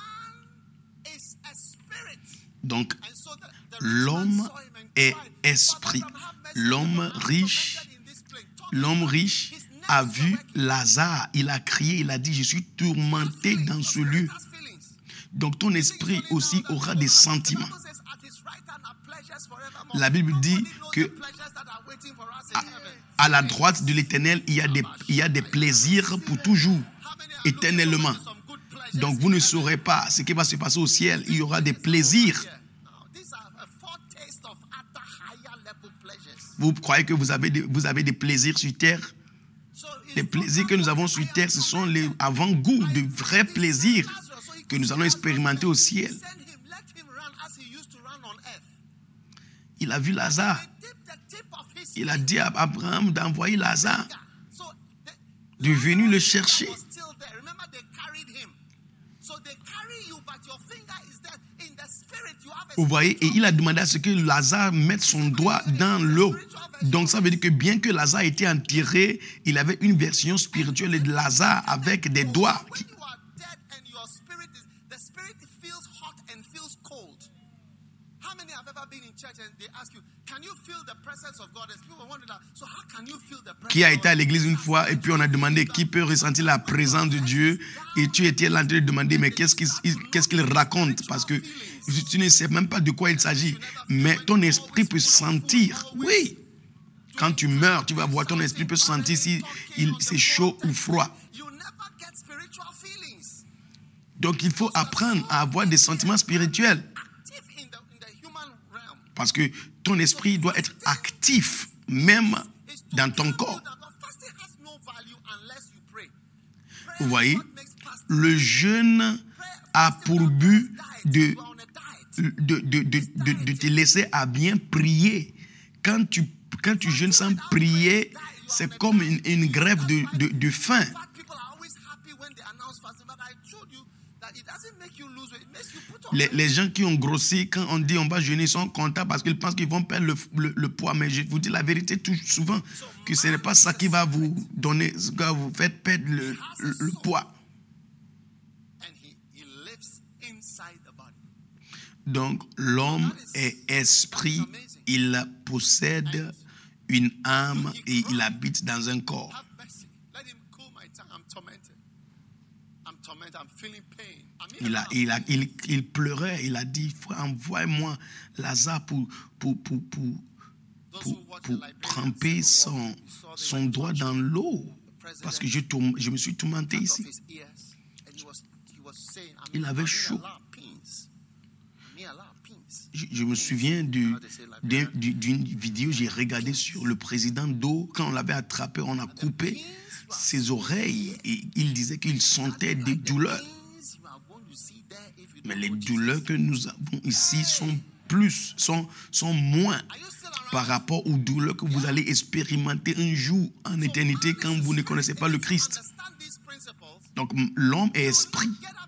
man is a spirit. Donc And so the rich l'homme man saw him and est cried, esprit. "Father, have mercy L'homme upon me. I'm riche, tormented in this plague." l'homme riche His nerves a were vu working. Lazare. Il a crié, il a dit, je suis tourmenté dans ce lieu. Has feelings. Donc ton esprit aussi aura des sentiments. The Bible says, "At his right hand are pleasures forevermore." La Bible dit Nobody knows que the pleasures that are waiting for us in heaven. à la droite de l'Éternel, il y a des plaisirs pour toujours, How many are éternellement. looking forward to some good pleasures? Donc vous ne saurez pas ce qui va se passer au ciel. Il y aura des plaisirs. Yeah. Now, these are a foretaste of other higher level pleasures. Vous croyez que vous avez des plaisirs sur terre? So Les it's plaisirs que nous avons sur terre, ce sont les avant-goûts de vrais plaisirs que nous allons expérimenter au ciel. send him, let him run as he used to run on earth. Il a vu Lazare. They dipped the tip of his Il a dit à Abraham d'envoyer Lazare, finger. So the de venir le chercher. was still there. Remember, they carried him. So they carry you, but your finger is there. In the spirit, you have a Vous voyez, et il a demandé à ce que Lazare mette son doigt dans l'eau. Donc ça veut dire que bien que Lazare était enterré, il avait une version spirituelle de Lazare avec des doigts. When you are dead and your spirit is, the spirit feels hot and feels cold. How many have ever been in church and they ask you, can you feel the presence of God? And people wonder that. So how can you feel the presence Qui a of été à God? l'église une fois et puis on a demandé qui peut ressentir la présence de Dieu et tu étais là en train de demander mais qu'est-ce qu'il raconte parce que tu ne sais même pas de quoi il s'agit mais ton esprit peut sentir. Oui. Quand tu meurs, tu vas voir ton esprit peut sentir si c'est chaud ou froid. You never get spiritual feelings. Donc il faut apprendre à avoir des sentiments spirituels Active in the human realm. parce que ton esprit doit être actif même It's to dans ton tell you corps. that fasting has no value unless you pray. Vous voyez, What makes fasting? le jeûne a pour but de You are on a diet. de te laisser à bien prier. Quand tu jeûnes sans prier, c'est comme une grève de faim. Fat people are always happy when they announce fasting, but I told you that it doesn't make you lose weight. It makes you put on. Les gens qui ont grossi, quand on dit on va jeûner, ils sont contents parce qu'ils pensent qu'ils vont perdre le poids. Mais je vous dis la vérité tout souvent, que ce n'est pas ça qui va vous donner, ce qui va vous faire perdre le poids. And he lives inside the body. Donc l'homme est esprit, il possède une âme et il habite dans un corps. Have mercy. Let him cool my tongue. I'm tormented. I'm feeling pain. Il pleurait, il a dit, frère, envoie-moi Lazare pour tremper son doigt dans l'eau. parce que je me suis tourmenté ici. Il avait chaud. Je me souviens d'une vidéo que j'ai regardée sur le président Do. Quand on l'avait attrapé, on a coupé ses oreilles et il disait qu'il sentait des douleurs. Mais les douleurs que nous avons ici sont moins par rapport aux douleurs que vous allez expérimenter un jour en éternité quand vous ne connaissez pas le Christ. Donc l'homme est esprit.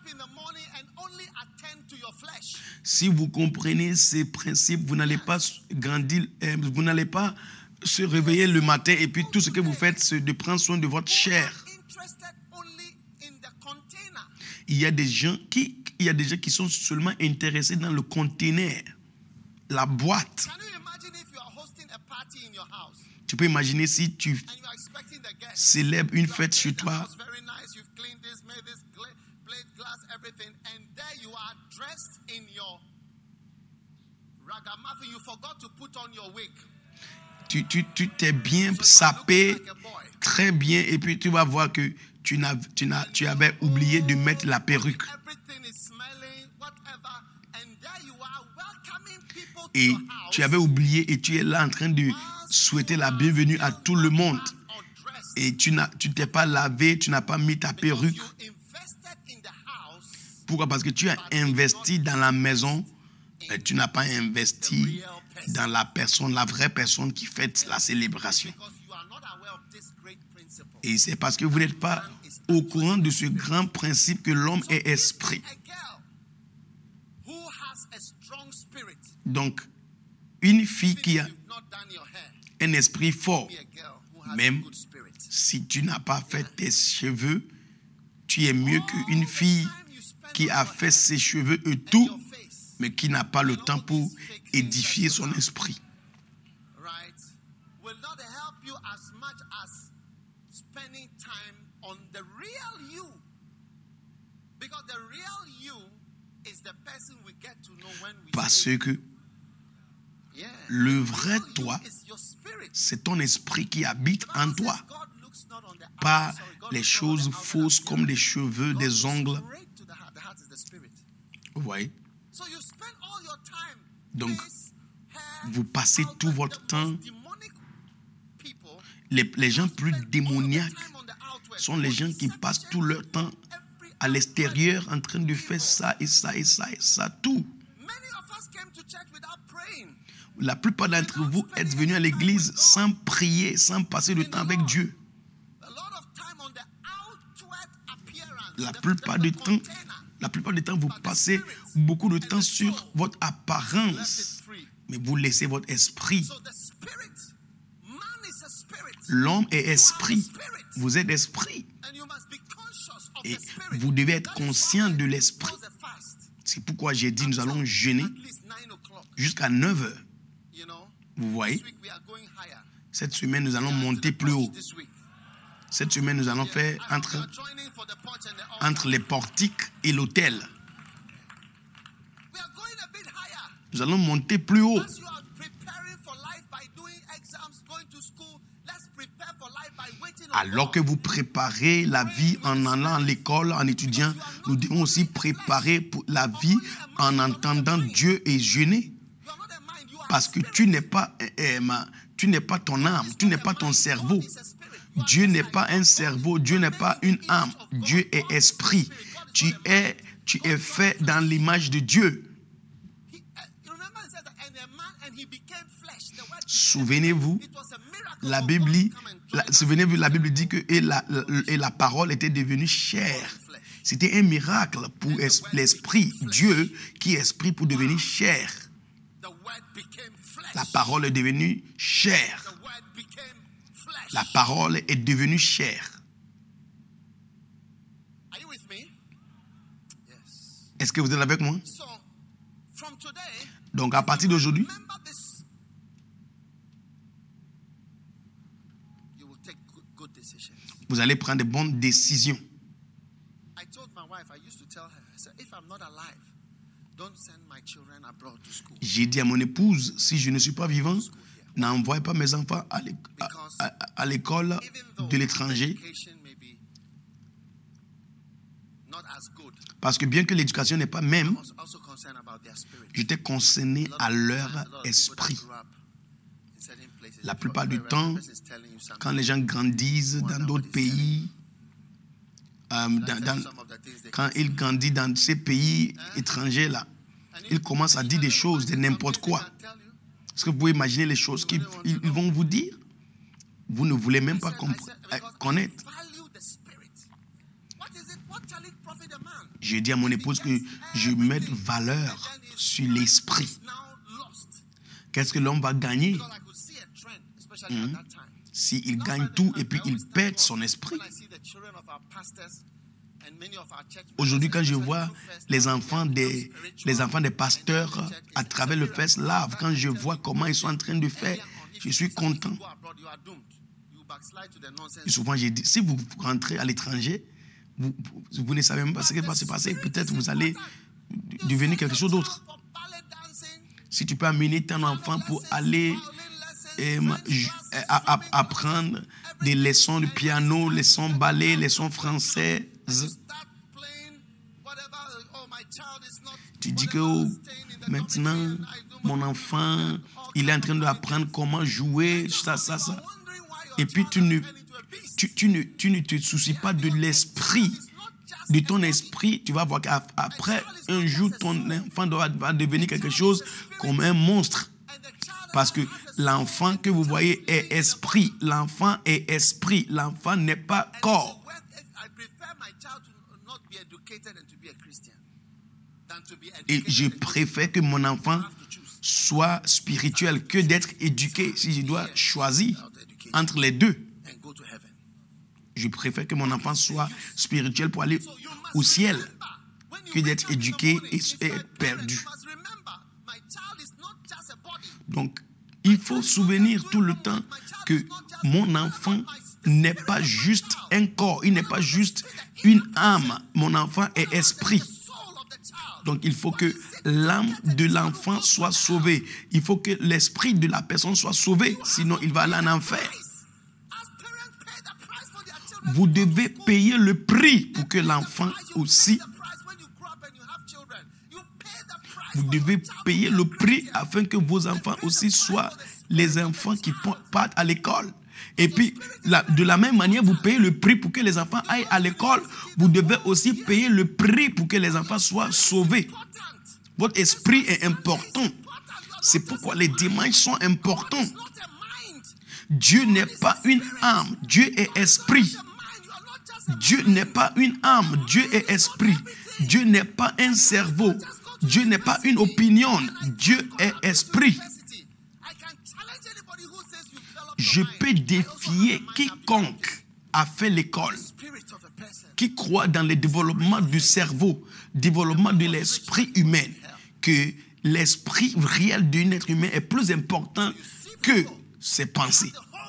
Si vous comprenez ces principes, vous n'allez pas grandir, vous n'allez pas se réveiller le matin et puis tout ce que vous faites, c'est de prendre soin de votre chair. Il y a des gens qui sont seulement intéressés dans le conteneur, la boîte. Tu peux imaginer si tu célèbres une fête chez toi. Tu t'es bien sapé, très bien, et puis tu vas voir que tu avais oublié de mettre la perruque. Et tu avais oublié et tu es là en train de souhaiter la bienvenue à tout le monde. Et tu t'es pas lavé, tu n'as pas mis ta perruque. Pourquoi? Parce que tu as investi dans la maison, mais tu n'as pas investi dans la vraie personne qui fait la célébration. Et c'est parce que vous n'êtes pas au courant de ce grand principe que l'homme est esprit. Donc, une fille qui a un esprit fort, même si tu n'as pas fait tes cheveux, tu es mieux qu'une fille qui a fait ses cheveux et tout, mais qui n'a pas le temps pour édifier son esprit. Parce que le vrai toi, c'est ton esprit qui habite en toi. Pas les choses fausses comme des cheveux, des ongles. Vous voyez? Donc, vous passez tout votre temps. Les gens plus démoniaques sont les gens qui passent tout leur temps à l'extérieur en train de faire ça et ça et ça et ça, tout. La plupart d'entre vous êtes venus à l'église sans prier, sans passer le temps avec Dieu. La plupart du temps, vous passez beaucoup de temps sur votre apparence, mais vous laissez votre esprit. L'homme est esprit. Vous êtes esprit. Et vous devez être conscient de l'esprit. C'est pourquoi j'ai dit nous allons jeûner jusqu'à 9 heures. Vous voyez? Cette semaine, nous allons monter plus haut. Cette semaine, nous allons faire entre les portiques et l'autel. Nous allons monter plus haut. Alors que vous préparez la vie en allant à l'école, en étudiant, nous devons aussi préparer pour la vie en entendant Dieu et jeûner. Parce que tu n'es pas ton âme, tu n'es pas ton cerveau. Dieu n'est pas un cerveau, Dieu n'est pas une âme. Dieu est esprit. Tu es fait dans l'image de Dieu. Souvenez-vous, la Bible dit que la parole était devenue chair. C'était un miracle pour l'esprit. Dieu qui est esprit pour devenir chair. La parole est devenue chair. La parole est devenue chair. Est-ce que vous êtes avec moi? Donc à partir d'aujourd'hui, vous allez prendre de bonnes décisions. J'ai dit à mon épouse, si je ne suis pas vivant, n'envoie pas mes enfants à l'école de l'étranger. Parce que bien que l'éducation n'est pas même, j'étais concerné à leur esprit. La plupart du temps, quand les gens grandissent dans d'autres pays, quand ils grandissent dans ces pays étrangers-là, ils commencent à dire des choses de n'importe quoi. Est-ce que vous pouvez imaginer les choses qu'ils vont vous dire? Vous ne voulez même pas connaître. J'ai dit à mon épouse que je mette valeur sur l'esprit. Qu'est-ce que l'homme va gagner? S'il gagne tout et puis il perd son esprit. Aujourd'hui, quand je vois les enfants des pasteurs à travers le First Love, quand je vois comment ils sont en train de faire, je suis content. Et souvent, j'ai dit, si vous rentrez à l'étranger, vous ne savez même pas ce qui va se passer. Peut-être vous allez devenir quelque chose d'autre. Si tu peux amener ton enfant pour aller apprendre des leçons de piano, leçons ballet, leçons françaises. Tu dis que maintenant, mon enfant, il est en train d'apprendre comment jouer, ça. Et puis tu ne te soucies pas de l'esprit, de ton esprit. Tu vas voir qu'après, un jour, ton enfant va devenir quelque chose comme un monstre. Parce que l'enfant que vous voyez est esprit. L'enfant est esprit. L'enfant n'est pas corps. Et je préfère que mon enfant soit spirituel que d'être éduqué. Si je dois choisir entre les deux, je préfère que mon enfant soit spirituel pour aller au ciel que d'être éduqué et être perdu. Donc, il faut souvenir tout le temps que mon enfant n'est pas juste un corps, il n'est pas juste une âme. Mon enfant est esprit. Donc, il faut que l'âme de l'enfant soit sauvée. Il faut que l'esprit de la personne soit sauvé. Sinon, il va aller en enfer. Vous devez payer le prix pour que l'enfant aussi... Vous devez payer le prix afin que vos enfants aussi soient les enfants qui partent à l'école. Et puis, de la même manière, vous payez le prix pour que les enfants aillent à l'école. Vous devez aussi payer le prix pour que les enfants soient sauvés. Votre esprit est important. C'est pourquoi les dimanches sont importants. Dieu n'est pas une âme. Dieu est esprit. Dieu n'est pas une âme. Dieu est esprit. Dieu n'est pas un cerveau. Dieu n'est pas une opinion. Dieu est esprit. Je peux défier quiconque a fait l'école, qui croit dans le développement du cerveau, développement de l'esprit humain, que l'esprit réel d'un être humain est plus important que ses pensées.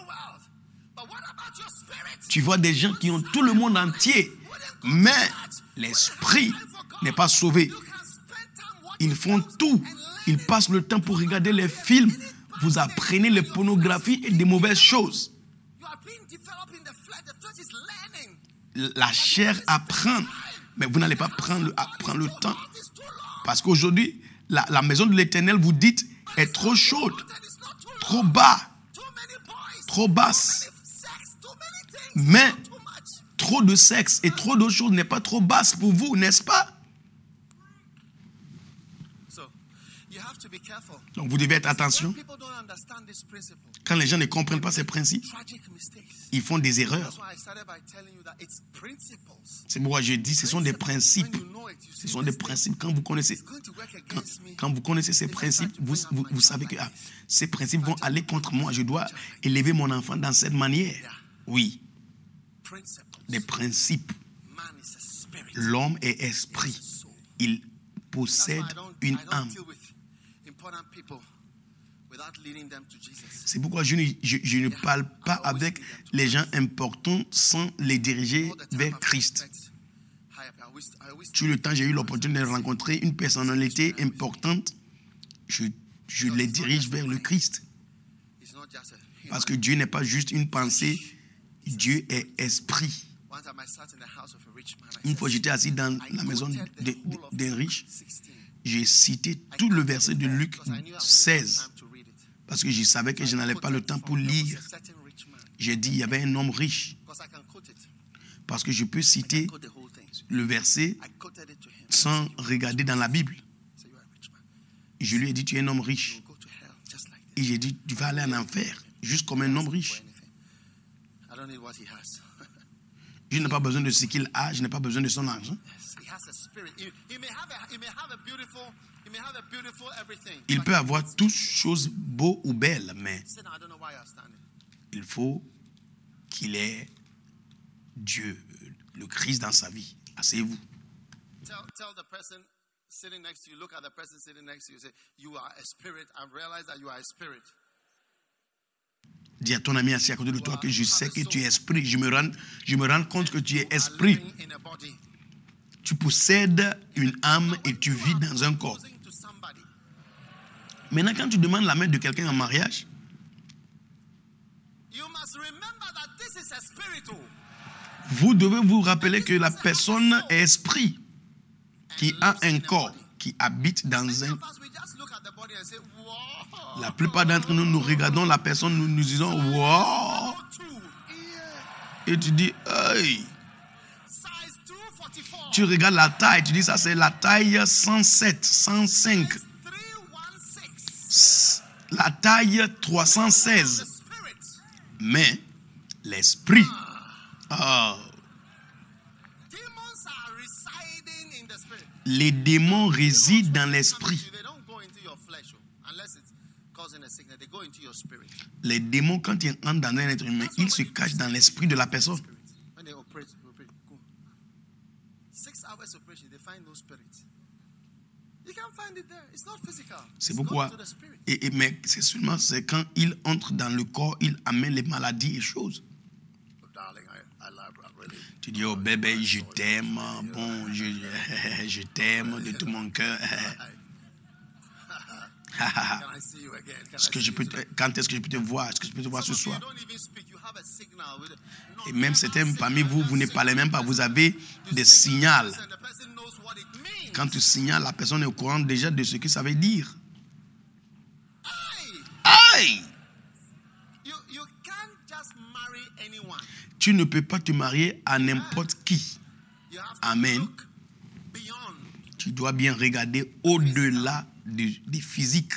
Tu vois des gens qui ont tout le monde entier, mais l'esprit n'est pas sauvé. Ils font tout. Ils passent le temps pour regarder les films. Vous apprenez les pornographies et des mauvaises choses. La chair apprend, mais vous n'allez pas prendre le temps. Parce qu'aujourd'hui, la maison de l'Éternel, vous dites, est trop chaude, trop bas, trop basse. Mais trop de sexe et trop d'autres choses n'est pas trop basse pour vous, n'est-ce pas? Donc vous devez être attention. Quand les gens ne comprennent pas ces principes, ils font des erreurs. C'est pourquoi je dis ce sont des principes. Ce sont des principes. Quand vous connaissez ces principes, vous savez que ces principes vont aller contre moi. Je dois élever mon enfant dans cette manière. Oui. Des principes. L'homme est esprit. Il possède une âme. C'est pourquoi je ne parle pas avec les gens importants sans les diriger vers Christ. Tout le temps, j'ai eu l'opportunité de rencontrer une personnalité importante. Je les dirige vers le Christ. not just a Parce human. que Dieu n'est pas juste une pensée, Dieu est esprit. One time I sat in the house of a rich man. Une fois j'étais assis dans la maison d'un riche, j'ai cité tout le verset de Luc 16 parce que je savais que je n'avais pas le temps pour lire. J'ai dit il y avait un homme riche parce que je peux citer le verset sans regarder dans la Bible. Je lui ai dit tu es un homme riche. Et j'ai dit tu vas aller en enfer juste comme un homme riche. Je n'ai pas besoin de ce qu'il a, je n'ai pas besoin de son argent. Il peut avoir toutes choses beaux ou belles, mais il faut qu'il ait Dieu, le Christ dans sa vie. Asseyez-vous. Tell the person sitting next to you, look at the person sitting next to you, say, you are a spirit, and realize that you are a spirit. Dis à ton ami assis à côté de toi que je sais que tu es esprit. Je me rends compte que tu es esprit. Tu possèdes une âme et tu vis dans un corps. Maintenant, quand tu demandes la main de quelqu'un en mariage, vous devez vous rappeler que la personne est esprit, qui a un corps, qui habite dans un... La plupart d'entre nous, nous regardons la personne, nous disons « Wow !» Et tu dis « Hey !» Tu regardes la taille, tu dis ça c'est la taille 107, 105. La taille 316. Mais l'esprit, les démons résident dans l'esprit. Les démons, quand ils entrent dans un être humain, ils se cachent dans l'esprit de la personne. C'est pourquoi, mais c'est seulement quand ils entrent dans le corps, ils amènent les maladies et choses. Tu dis, oh bébé, je t'aime, bon, je t'aime de tout mon cœur. Quand est-ce que je peux te voir? Est-ce que je peux te voir ce soir? Et même certains parmi vous, vous ne parlez même pas. Vous avez des signaux. Quand tu signales, la personne est au courant déjà de ce que ça veut dire. Aïe! Tu ne peux pas te marier à n'importe qui. Amen. Tu dois bien regarder au-delà des physiques.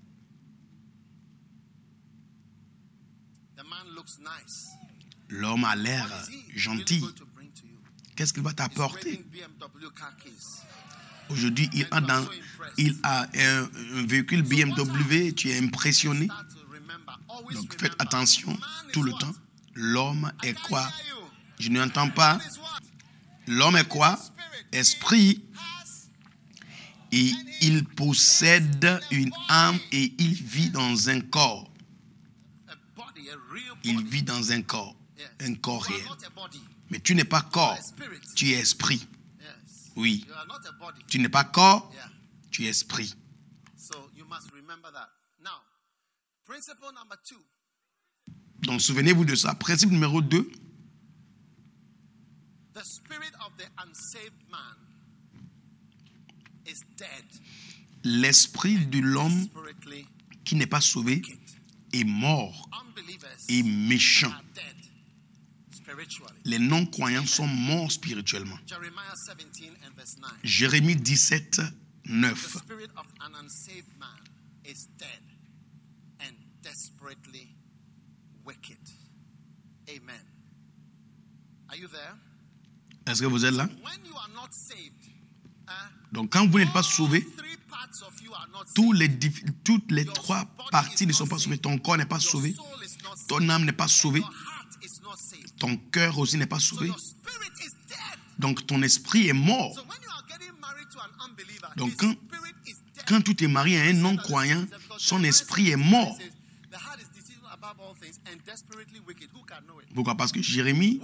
L'homme a l'air gentil. Qu'est-ce qu'il va t'apporter? Aujourd'hui, il a un véhicule BMW, tu es impressionné. Donc faites attention tout le temps. L'homme est quoi? Je n'entends pas. L'homme est quoi? Esprit. Et il possède une âme et il vit dans un corps. Il vit dans un corps réel. Mais tu n'es pas corps, tu es esprit. Oui. Tu n'es pas corps, tu es esprit. Donc souvenez-vous de ça. Principe numéro 2. L'esprit de l'homme qui n'est pas sauvé est mort et méchant. Les non-croyants sont morts spirituellement. Jérémie 17, 9. Est-ce que vous êtes là? Donc quand vous n'êtes pas sauvé, toutes les trois parties ne sont pas sauvées. Ton corps n'est pas sauvé, ton âme n'est pas sauvée, ton cœur aussi n'est pas sauvé. Donc ton esprit est mort. Donc quand tu t'es marié à un non-croyant, son esprit est mort. Pourquoi? Parce que Jérémie,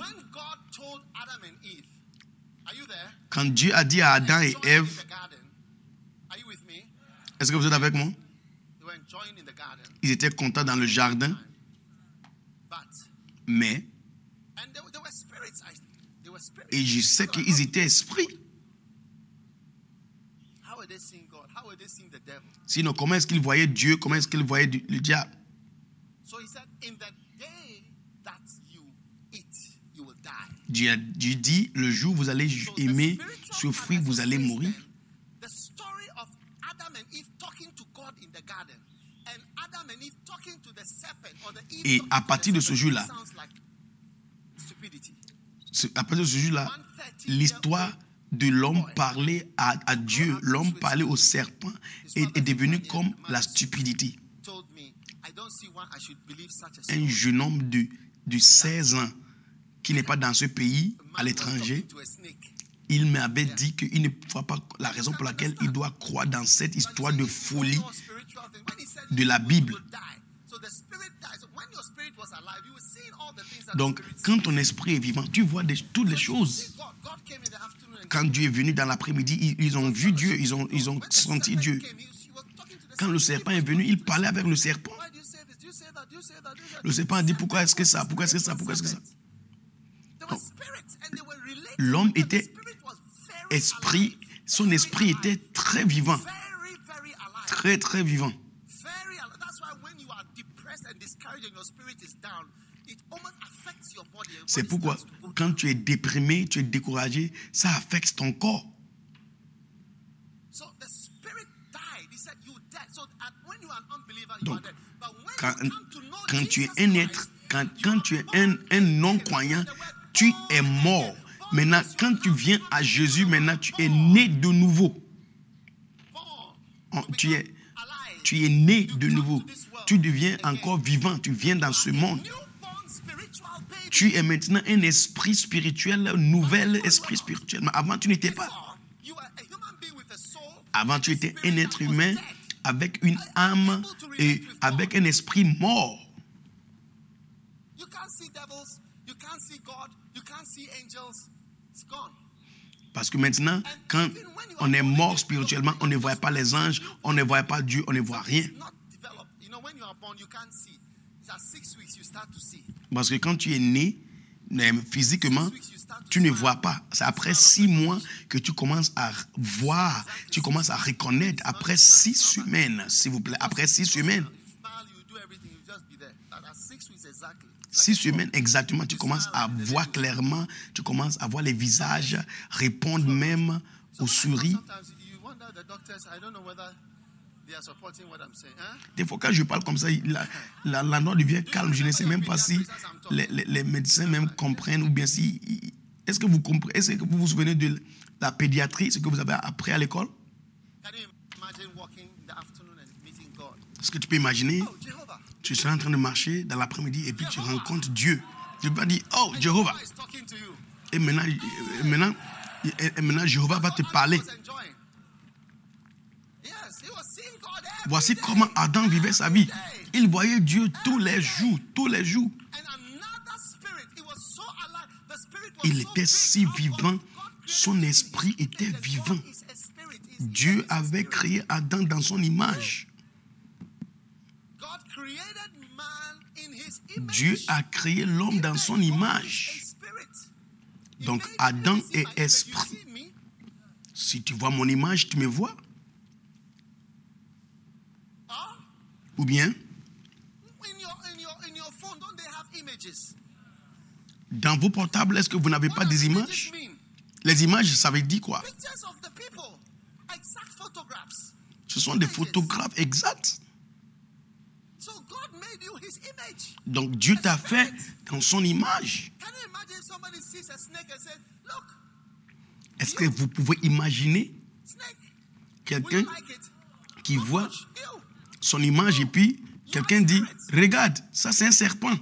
quand Dieu a dit à Adam et Ève, est-ce que vous êtes avec moi? Ils étaient contents dans le jardin. Mais, And they were spirits. They were spirits. et je sais qu'ils étaient esprits. How were they seeing God? How were they seeing the devil? Sinon, comment est-ce qu'ils voyaient Dieu? Comment est-ce qu'ils voyaient le diable? So he said, in the day that you eat, you will die. Dieu dit, le jour où vous allez aimer ce fruit, vous allez mourir. The story of Adam and Eve talking to God in the garden, and Adam and Eve talking to the serpent, or the Eve Et talking à to partir the de ce serpent, jour-là, sounds like stupidity. à partir de ce jour-là, l'histoire de l'homme parler à Dieu, l'homme parler au serpent est devenu comme la stupidité. Told me, I don't see why I should believe such a Un story. jeune homme de 16 ans qui n'est pas dans ce pays, A à man was l'étranger, talking to a snake. il m'avait dit qu'il ne voit pas la raison pour laquelle il doit croire dans cette histoire de folie de la Bible. Donc, quand ton esprit est vivant, tu vois toutes les choses. Quand Dieu est venu dans l'après-midi, ils ont vu Dieu, ils ont senti Dieu. Quand le serpent est venu, il parlait avec le serpent. Le serpent a dit, pourquoi est-ce que ça? Pourquoi est-ce que ça? Pourquoi est-ce que ça? Non. L'homme était esprit, son esprit était très vivant. Très, très vivant. C'est pourquoi, quand tu es déprimé, tu es découragé, ça affecte ton corps. Donc, quand tu es un être, quand tu es un non-croyant, tu es mort. Maintenant, quand tu viens à Jésus, maintenant tu es né de nouveau. Tu es né de nouveau. Tu deviens encore vivant. Tu viens dans ce monde. Tu es maintenant un esprit spirituel, un nouvel esprit spirituel. Mais avant, tu n'étais pas. Avant, tu étais un être humain avec une âme et avec un esprit mort. Parce que maintenant, quand on est mort spirituellement, on ne voit pas les anges, on ne voit pas Dieu, on ne voit rien. Parce que quand tu es né, physiquement, tu ne vois pas. C'est après 6 mois que tu commences à voir, tu commences à reconnaître. Après 6 semaines, s'il vous plaît, après 6 semaines. 6 semaines exactement, tu commences à voir clairement, tu commences à voir les visages, répondre même aux souris. Des fois, quand je parle comme ça, la note devient calme. Je ne sais même pas si les médecins même comprennent ou bien si... Est-ce que vous comprenez? Est-ce que vous vous souvenez de la pédiatrie, ce que vous avez appris à l'école? Est-ce que tu peux imaginer? Tu seras en train de marcher dans l'après-midi et puis tu rencontres Dieu. Tu vas dire, oh, Jéhovah. Et maintenant, Jéhovah va te parler. Voici comment Adam vivait sa vie. Il voyait Dieu tous les jours, tous les jours. Il était si vivant, son esprit était vivant. Dieu avait créé Adam dans son image. Dieu a créé l'homme dans son image. Donc Adam est esprit. Si tu vois mon image, tu me vois. Ou bien, dans vos portables, est-ce que vous n'avez pas des images? Les images, ça veut dire quoi? Ce sont des photographes exacts. Donc Dieu t'a fait dans son image. Est-ce que vous pouvez imaginer quelqu'un qui voit son image et puis quelqu'un dit, regarde, ça c'est un serpent.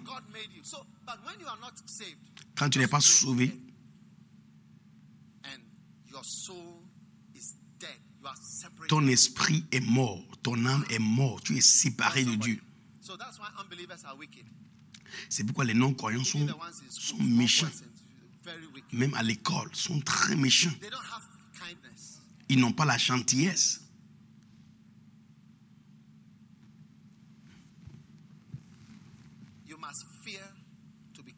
Quand tu n'es pas sauvé, ton esprit est mort, ton âme est morte, tu es séparé de Dieu. C'est pourquoi les non-croyants sont méchants. Même à l'école, sont très méchants. Ils n'ont pas la gentillesse.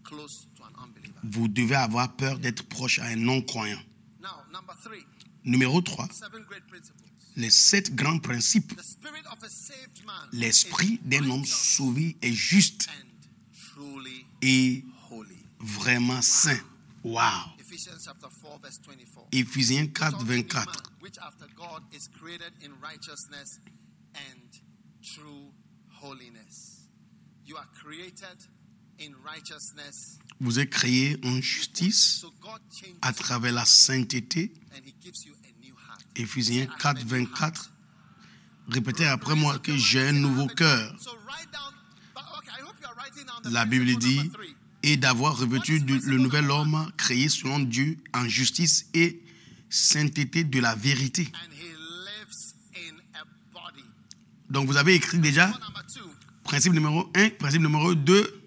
close to an unbeliever. Vous devez avoir peur d'être proche à un non-croyant. Now, number 3, Numéro 3, 7 great principles. les 7 grands principes. The spirit of a saved man L'esprit is d'un homme righteous sauvé est juste and truly et holy. vraiment saint. Wow. Ephesians chapter 4 verse 24. Éphésiens Which 4, of the new 24. man, which after God is created in righteousness and true holiness. You are created in righteousness. Vous êtes créés en justice So God changes à travers la sainteté. and he gives you a new heart. Éphésiens 4, 24. Répétez après moi que j'ai un nouveau cœur. So write down, but okay, I hope you are writing down the La Bible principle dit, number 3. et d'avoir revêtu le nouvel homme créé selon Dieu en justice et sainteté de la vérité. And he lives in a body. Donc vous avez écrit déjà Number 2. principe numéro 1, principe numéro 2.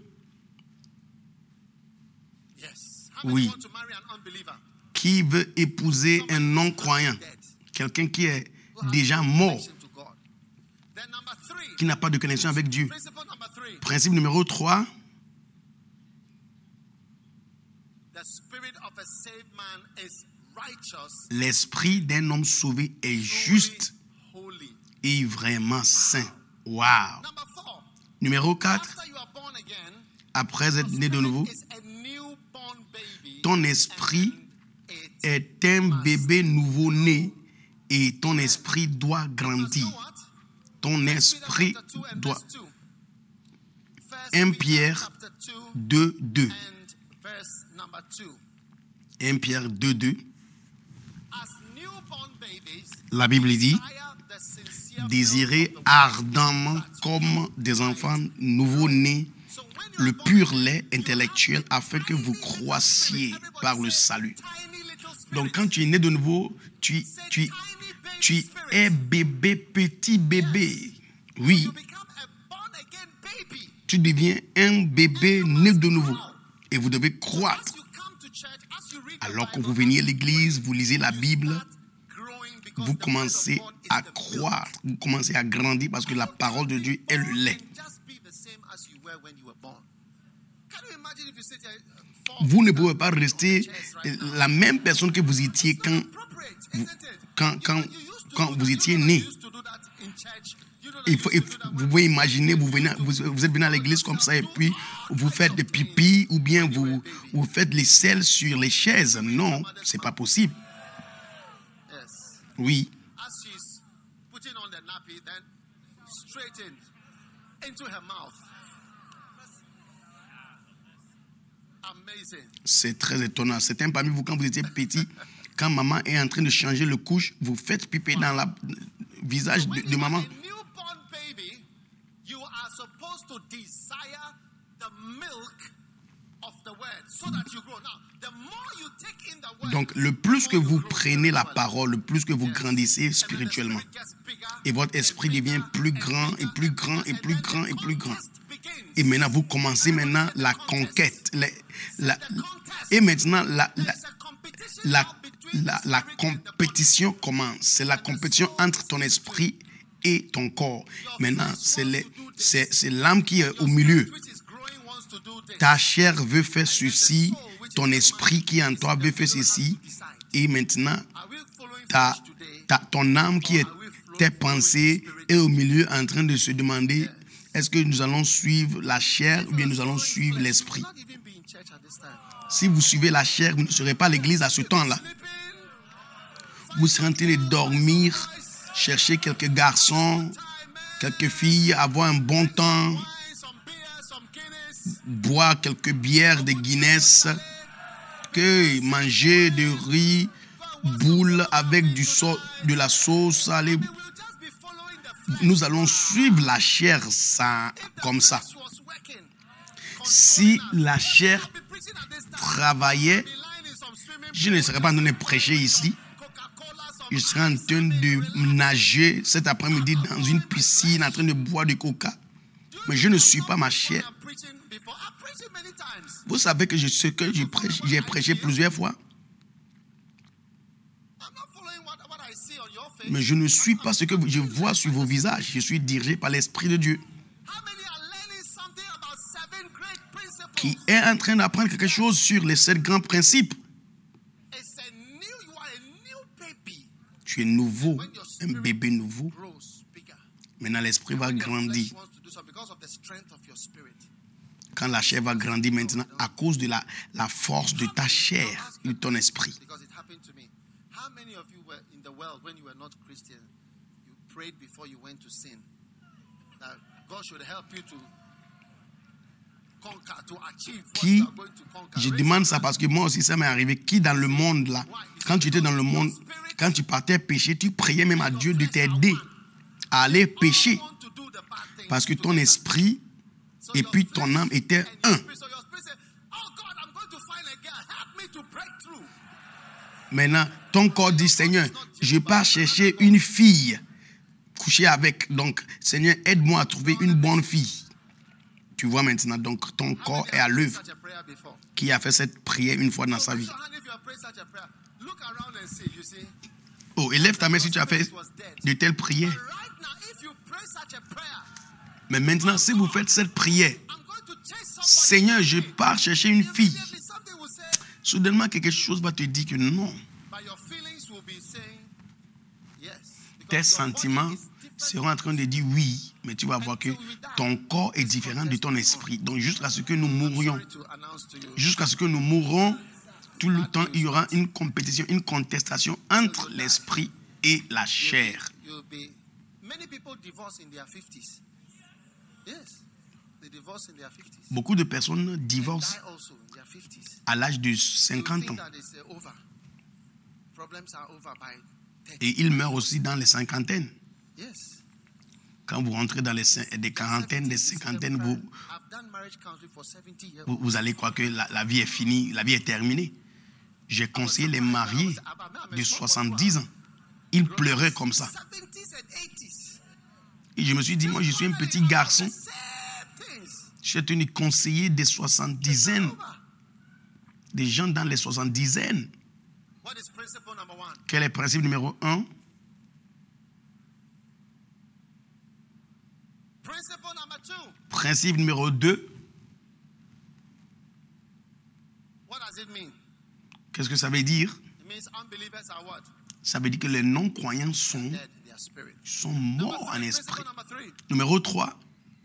Yes. How many Oui. want to marry an unbeliever? Qui veut épouser un non-croyant? Dead. Quelqu'un qui est Who has déjà no mort, connection to God. Then number 3. qui n'a pas de connexion avec Dieu. Principle number 3. Principe numéro 3, The spirit of a saved man is righteous, l'esprit d'un homme sauvé est juste holy. et vraiment saint. Wow. Number 4. Numéro 4, After you are born again, après être né de nouveau, is a newborn baby. ton esprit and it est un bébé nouveau-né et ton esprit doit must grandir. know what? Ton Peter esprit chapter 2 and doit... verse 2. 1 Peter Pierre chapter 2, 2 2. and verse number 2. 1 Pierre 2, 2. As newborn babies, La Bible dit, desire the sincere désirez milk of the word, ardemment that you comme des might enfants nouveau-nés So when you le are born pur again, lait you intellectuel have afin que vous tiny little croissiez spirit. Everybody par le say, salut. tiny little spirit. Donc quand tu es né de nouveau, tu Say, tiny baby es spirit. bébé, petit bébé. Oui, You become a born again baby. tu deviens un bébé né de nouveau. Et vous devez croître. As you come to church, as you read the Alors que Bible, vous veniez à l'église, vous lisez la Bible, start growing because vous the word of commencez God is à the milk. croître, vous commencez à grandir parce que la parole de Dieu est le lait. And just be the same as you were when you were born. Can you imagine if you sit here, Vous ne pouvez pas rester la même personne que vous étiez quand vous étiez né. Il vous pouvez imaginer, vous êtes venu à l'église comme ça et puis vous faites des pipis ou bien vous faites les selles sur les chaises. Non, c'est pas possible. Yes. Oui, As she's putting on the nappy, then straight into her mouth. Amazing. c'est très étonnant. Certains parmi vous, quand vous étiez petit, quand maman est en train de changer le couche, vous faites pipi dans le visage When de you maman. are a newborn baby, you are supposed to desire the milk of the word so that you grow. Now, the more you take in the word, Donc, le plus the que more you vous grow prenez la spiritually. parole, le plus que vous Yes. grandissez And then the spirituellement. spirit gets bigger Et votre and esprit bigger devient plus and grand et bigger plus and grand bigger. et And plus then grand the et plus grand. contest begins. Et maintenant, vous commencez maintenant la conquête. Et maintenant, la compétition commence. C'est la compétition entre ton esprit et ton corps. Maintenant, c'est l'âme qui est au milieu. Ta chair veut faire ceci, ton esprit qui est en toi veut faire ceci. Et maintenant, ton âme qui est tes pensées est au milieu en train de se demander, est-ce que nous allons suivre la chair ou bien nous allons suivre l'esprit? Si vous suivez la chair, vous ne serez pas à l'église à ce temps-là. Vous serez en train de dormir, chercher quelques garçons, quelques filles, avoir un bon temps, boire quelques bières de Guinness, que manger de riz, boules avec de la sauce salée. Nous allons suivre la chair comme ça. Si la chair travaillait, je ne serais pas en train de prêcher ici. Je serais en train de nager cet après-midi dans une piscine, en train de boire du coca. Mais je ne suis pas ma chair. Vous savez que j'ai prêché plusieurs fois. Mais je ne suis pas ce que je vois sur vos visages. Je suis dirigé par l'Esprit de Dieu. qui est en train d'apprendre quelque chose sur les 7 grands principes. It's a new, you are a new baby. Tu es nouveau, When your un spirit bébé nouveau. grows bigger. Maintenant, l'esprit va When your grandir. flesh wants to do so because of the strength of your spirit. Quand la chair va grandir maintenant, à cause de la force de ta chair, de ton esprit. Because it happened to me. How many of you were in the world when you were not Christian? You prayed before you went to sin. That God should help you to conquer, to achieve what Qui, you are going to conquer. je Raise demande your ça hand. parce que moi aussi ça m'est arrivé. Qui dans le monde là, quand tu étais dans le monde, quand tu partais pécher, tu priais même à Dieu de t'aider à aller pécher. You want to do the bad things Parce que ton together. esprit So et your puis ton flesh âme étaient and your un. spirit, so your spirit said, oh God, I'm going to find a girl. Help me to break through. Maintenant, ton corps dit, Seigneur, je pars chercher une fille, coucher avec. Donc, Seigneur, aide-moi à trouver une bonne fille. Tu vois maintenant, donc ton How corps many est à have prayed l'œuvre. such a prayer before? Qui a fait cette prière une fois dans So sa raise vie? your hand if you have prayed such a prayer. Look around and see, you see. Oh, élève ta main si tu as fait de telles prières. But right now, if you pray such a prayer, Mais maintenant, si vous faites cette prière, I'm going to chase somebody. Seigneur, je pars chercher une fille. Immediately something will say, Soudainement, quelque chose va te dire que non. but your feelings will be saying yes. Tes Because your body sentiments is different. seront en train de dire oui, mais tu vas voir que ton corps est différent de ton esprit. Donc, jusqu'à ce que nous mourions, Sorry to announce to you. jusqu'à ce que nous mourrons, tout le temps, il y aura une compétition, une contestation entre l'esprit et la chair. You'll be. Many people divorce in their 50s. Yes, they divorce in their 50s. Beaucoup de personnes They divorcent die also in their 50s. à l'âge de You 50 think ans that it's over. Problems are over by 30. et ils meurent aussi dans les cinquantaines. Yes. Quand vous rentrez dans des quarantaines, des cinquantaines, I've done marriage counseling for 70 years. vous allez croire que la vie est finie, la vie est terminée. J'ai conseillé les mariés de 70 ans. Ils pleuraient comme ça. 70s and 80s. Et je me suis dit, moi, je suis un petit garçon. The same things. Je suis tenu conseiller des 70aines, Over. des gens dans les 70aines. What is principle number 1? Quel est le principe numéro 1? Principle number 2. Principe numéro 2, What does it mean? qu'est-ce que ça veut dire? It means unbelievers are what? Ça veut dire que les non-croyants sont Dead in their spirit. morts en esprit. Principle number 3. Numéro 3,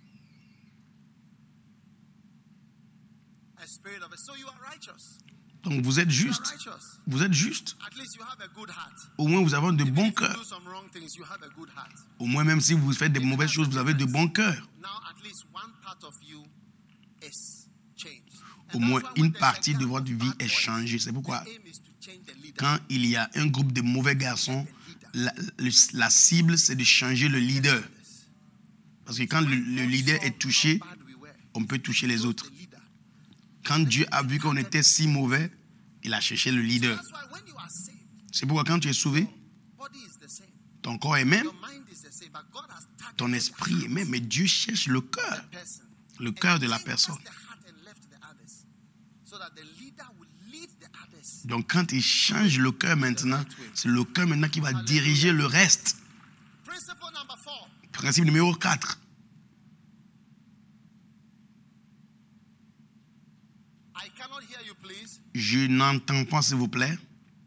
A spirit of it. So you are righteous. donc vous êtes You are juste. righteous. Vous êtes juste. At least you have a good heart. Au moins, vous avez de Even bons if you cœurs. do some wrong things, you have a good heart. Au moins, même si vous faites des mauvaises choses, vous avez de bons cœurs. Now at least one part of you is changed. Au And moins, that's why when une there's a partie de gang votre of vie bad est boys, changée. C'est pourquoi, the aim is to change the leader. quand il y a un groupe de mauvais garçons, la cible, c'est de changer le leader. Parce que quand le leader est touché, How bad we were. on peut toucher les autres. The leader. Quand Dieu a vu qu'on était si mauvais, il a cherché le leader. That's why when you are saved, C'est pourquoi quand tu es sauvé, body is the same. ton corps est même, Your mind is the same. But God has targeted ton esprit est même, mais Dieu cherche le cœur, the person. le cœur de la Changed personne. the heart and left the others. So that the leader will lead the others. Donc quand il change le cœur maintenant, c'est le cœur maintenant qui va diriger le reste. Principle number 4. Principe numéro 4. I cannot hear you, please. Je n'entends pas, s'il vous plaît.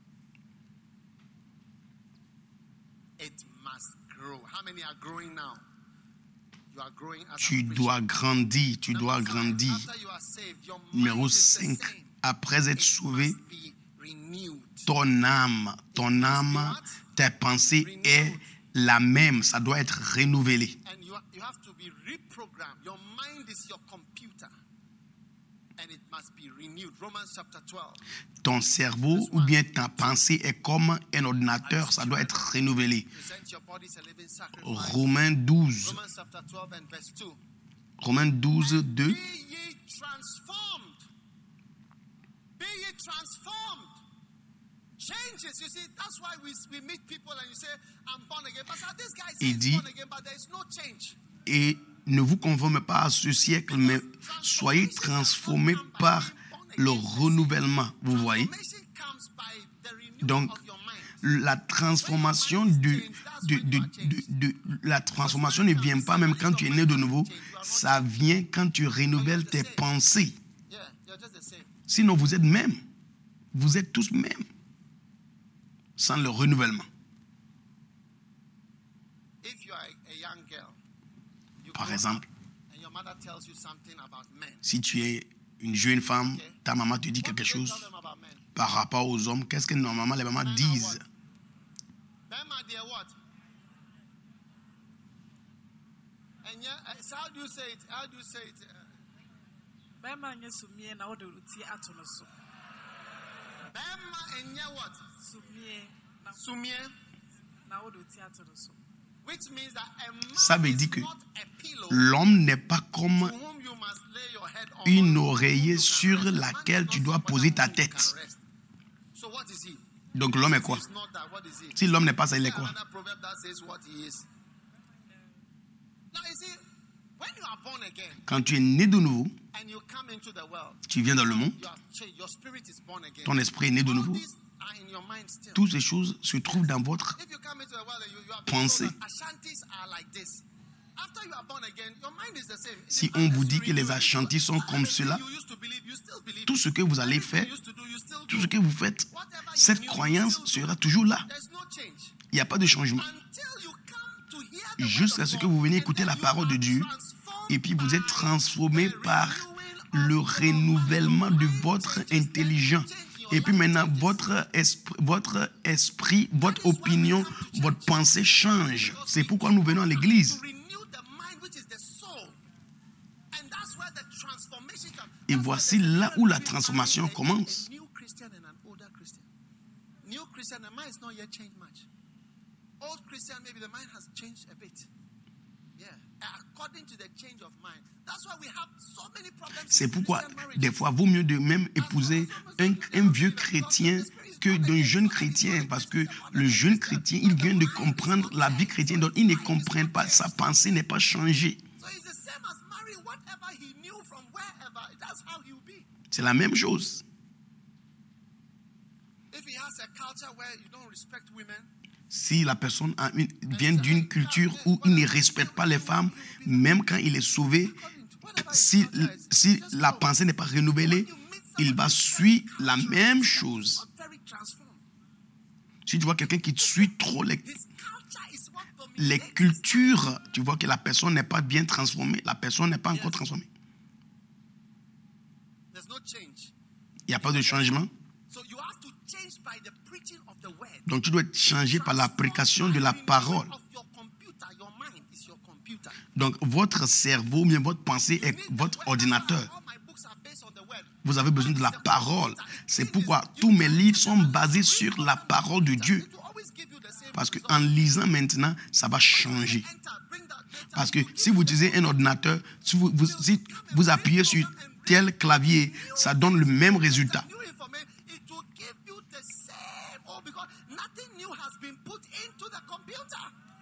It must grow. How many are growing now? You are growing as Tu I'm dois grandir, tu dois preaching. Number grandir. 5, after you are saved, your Numéro mind is the 5. same. Après être It sauvé, must be renewed. ton âme, tes pensées est la même. Ça doit être renouvelé. And you have to be reprogrammed. Your mind is your computer. And it must be renewed. Romans chapter 12. Ton cerveau ou bien ta pensée est comme un ordinateur. Ça doit être renouvelé. Present your body as a living sacrifice. Romains 12. Romans chapter 12 and verse 2. Romains 12, 2. Be ye transformed. Be ye transformed. Changes. You see, that's why we meet people and you say, I'm born again. But this guy Il says dit- born again, but there is no change. Et ne vous conformez pas à ce siècle, mais soyez transformés par le renouvellement. Vous voyez? Transformation comes by the renewal Donc, of your mind. la transformation la transformation ne vient pas même quand tu es né de nouveau. Ça vient quand tu renouvelles tes pensées. Yeah. You're just the same. Sinon, vous êtes même. Vous êtes tous mêmes. Sans le renouvellement. If you are a young girl, you Par grow exemple, up and your mother tells you something about men. si tu es une jeune femme, ta maman te dit What do quelque they chose tell them about men? par rapport aux hommes. Qu'est-ce que normalement les mamans Men are disent? what? Men are their what? And yeah, so how do you say it? How do you say it? Bema nye sumie na wode uti ato no so. Bema and yeah what? Sumie na Sumie. na wode uti ato no so. Which means that a man Ça veut is dire que not a pillow l'homme n'est pas comme to whom you must lay your head on. une or oreiller whom you can sur rest. A man laquelle is tu not dois somebody poser on ta whom you can tête. rest. So what is he? Donc l'homme est quoi? If he's not that, what is he? Si l'homme n'est pas ça, il est quoi? Another proverb that says what he is. Now you see, when you are born again Quand tu es né de nouveau, and you come into the world, tu viens dans le monde, you have changed. Your spirit is born again. ton esprit est né de All nouveau. these are in your mind still. Toutes ces choses se trouvent dans votre If you come into the world and you have pensée. been told that Ashantis are like this. After you are born again, your mind is the same. Si The on mind vous is dit que les renewed. Ashantis sont comme Everything cela, you used to believe, you still believe. tout ce que vous allez Everything faire, you used to do, you still tout do. ce que vous faites, Whatever you cette knew, you croyance still do. sera toujours là. There's no change. Il n'y a pas de changement. Until you come to hear the word Jusqu'à of ce God, que vous veniez and écouter then la you parole de are Dieu, transformed et puis vous êtes by transformé the par renewing le of your renouvellement mind. de Your mind votre changes, then intelligence. change your Et puis life maintenant, changes. votre esprit, votre opinion, votre pensée change. C'est pourquoi nous venons à l'église. To renew the mind, which is the soul. And that's where the transformation comes. Et That's voici why there's a là difference où la between transformation a commence. new Christian and an older Christian. New Christian, the mind is not yet changed much. Old Christian, maybe the mind has changed a bit. Yeah, according to the change of mind. That's why we have so many problems. C'est in pourquoi, Christian marriages. des fois, vaut mieux de même épouser un vieux chrétien que d'un jeune chrétien. Parce que le jeune chrétien, il vient de comprendre la vie chrétienne, donc il ne comprend pas, sa pensée n'est pas changée. So it's the same as marrying whatever he knew from wherever. That's how he'll be. C'est la même chose. If he has a culture where you don't respect women, Si la personne vient d'une culture où il ne respecte pas les femmes, même quand il est sauvé, si la pensée n'est pas renouvelée, il va suivre la même chose. not very transformed. Si tu vois quelqu'un qui suit trop His culture is what les dominates. cultures, tu vois que la personne n'est pas bien transformée, la personne n'est pas encore transformée. There's no change. Il n'y a pas de changement. So you have to change by the preaching of the word. Donc tu dois être changé par l'application de la parole. Of your computer, your mind is your computer. Donc votre cerveau, bien votre pensée You est need the votre word. ordinateur. All my books are based on the word. Vous avez besoin de la parole. C'est pourquoi tous mes livres sont basés sur la parole de Dieu. It will always give you the same Parce result. qu'en lisant maintenant, ça va changer. Enter, bring that data. Parce que si vous utilisez un ordinateur, si vous appuyez sur tel clavier, ça donne le même résultat. New information, it will give you the same. Oh, because nothing new has been put into the computer.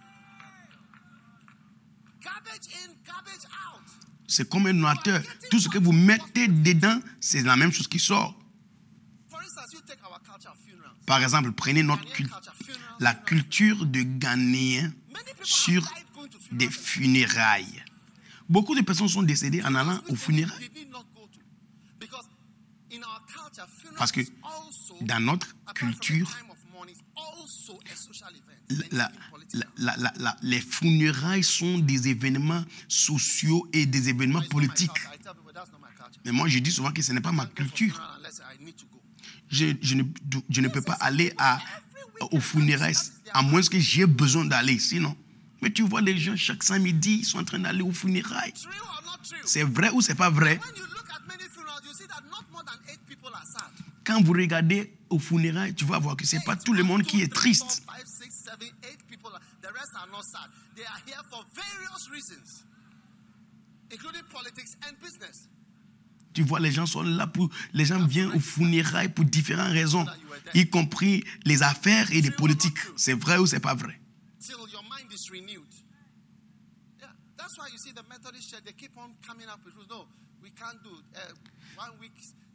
Garbage in, garbage out. C'est comme un ordinateur. Tout ce que vous mettez dedans, c'est la même chose qui sort. For instance, you take our culture of funerals. Par exemple, prenez notre la culture de Ghanéen Many people sur have died going to des funerals. funérailles. Beaucoup de personnes sont décédées en allant aux funérailles. They did not go to. Because in our culture, funerals Parce que is also, dans notre apart from the culture, time of mourning, also a social event. la- and even political. les funérailles sont des événements sociaux et des événements It's not my politiques. culture. I tell people that's not my culture. Mais moi, je dis souvent que ce n'est pas ma I can't go for culture. funeral unless I need to go. Je ne peux pas aller aux funérailles à moins que j'ai besoin d'aller. Sinon, mais tu vois les gens chaque samedi, ils sont en train d'aller aux funérailles. True or not true? C'est vrai ou c'est pas vrai? When you look at many funerals, you see that not more than 8 people are sad. Quand vous regardez aux funérailles, tu vas voir que c'est pas tout le monde qui est triste. 5, 6, 7, 8 people. The rest are not sad. They are here for various reasons, including politics and business. Tu vois, les gens sont là les gens viennent aux funérailles pour différentes raisons, y compris les affaires et les politiques. C'est vrai ou c'est pas vrai? Till your mind is renewed. Yeah, that's why you see the Methodist Church, they keep on coming up with rules. No, we can't do 1 week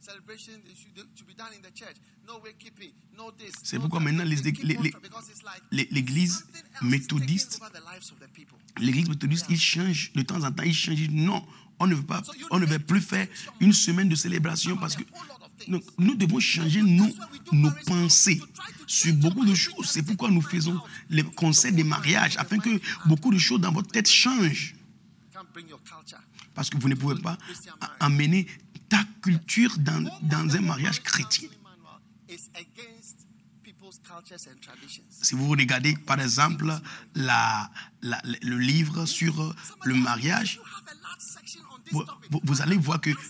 celebration to be done in the church. No wakekeeping, no this. C'est no pourquoi that. maintenant They keep on track because it's like l'église something else is méthodiste, taking over the lives of the people. l'église méthodiste, il change de temps en temps, il change. Il dit non, on ne veut plus faire une semaine de célébration parce que donc, nous devons changer nos pensées sur beaucoup de choses. C'est pourquoi nous faisons les conseils des mariages afin que beaucoup de choses dans votre tête changent. Can't bring your culture. Parce que vous ne pouvez pas amener ta culture dans un mariage chrétien. It's against people's cultures and traditions. Si vous regardez par exemple le livre sur le mariage, You have a large section on this topic. vous allez voir que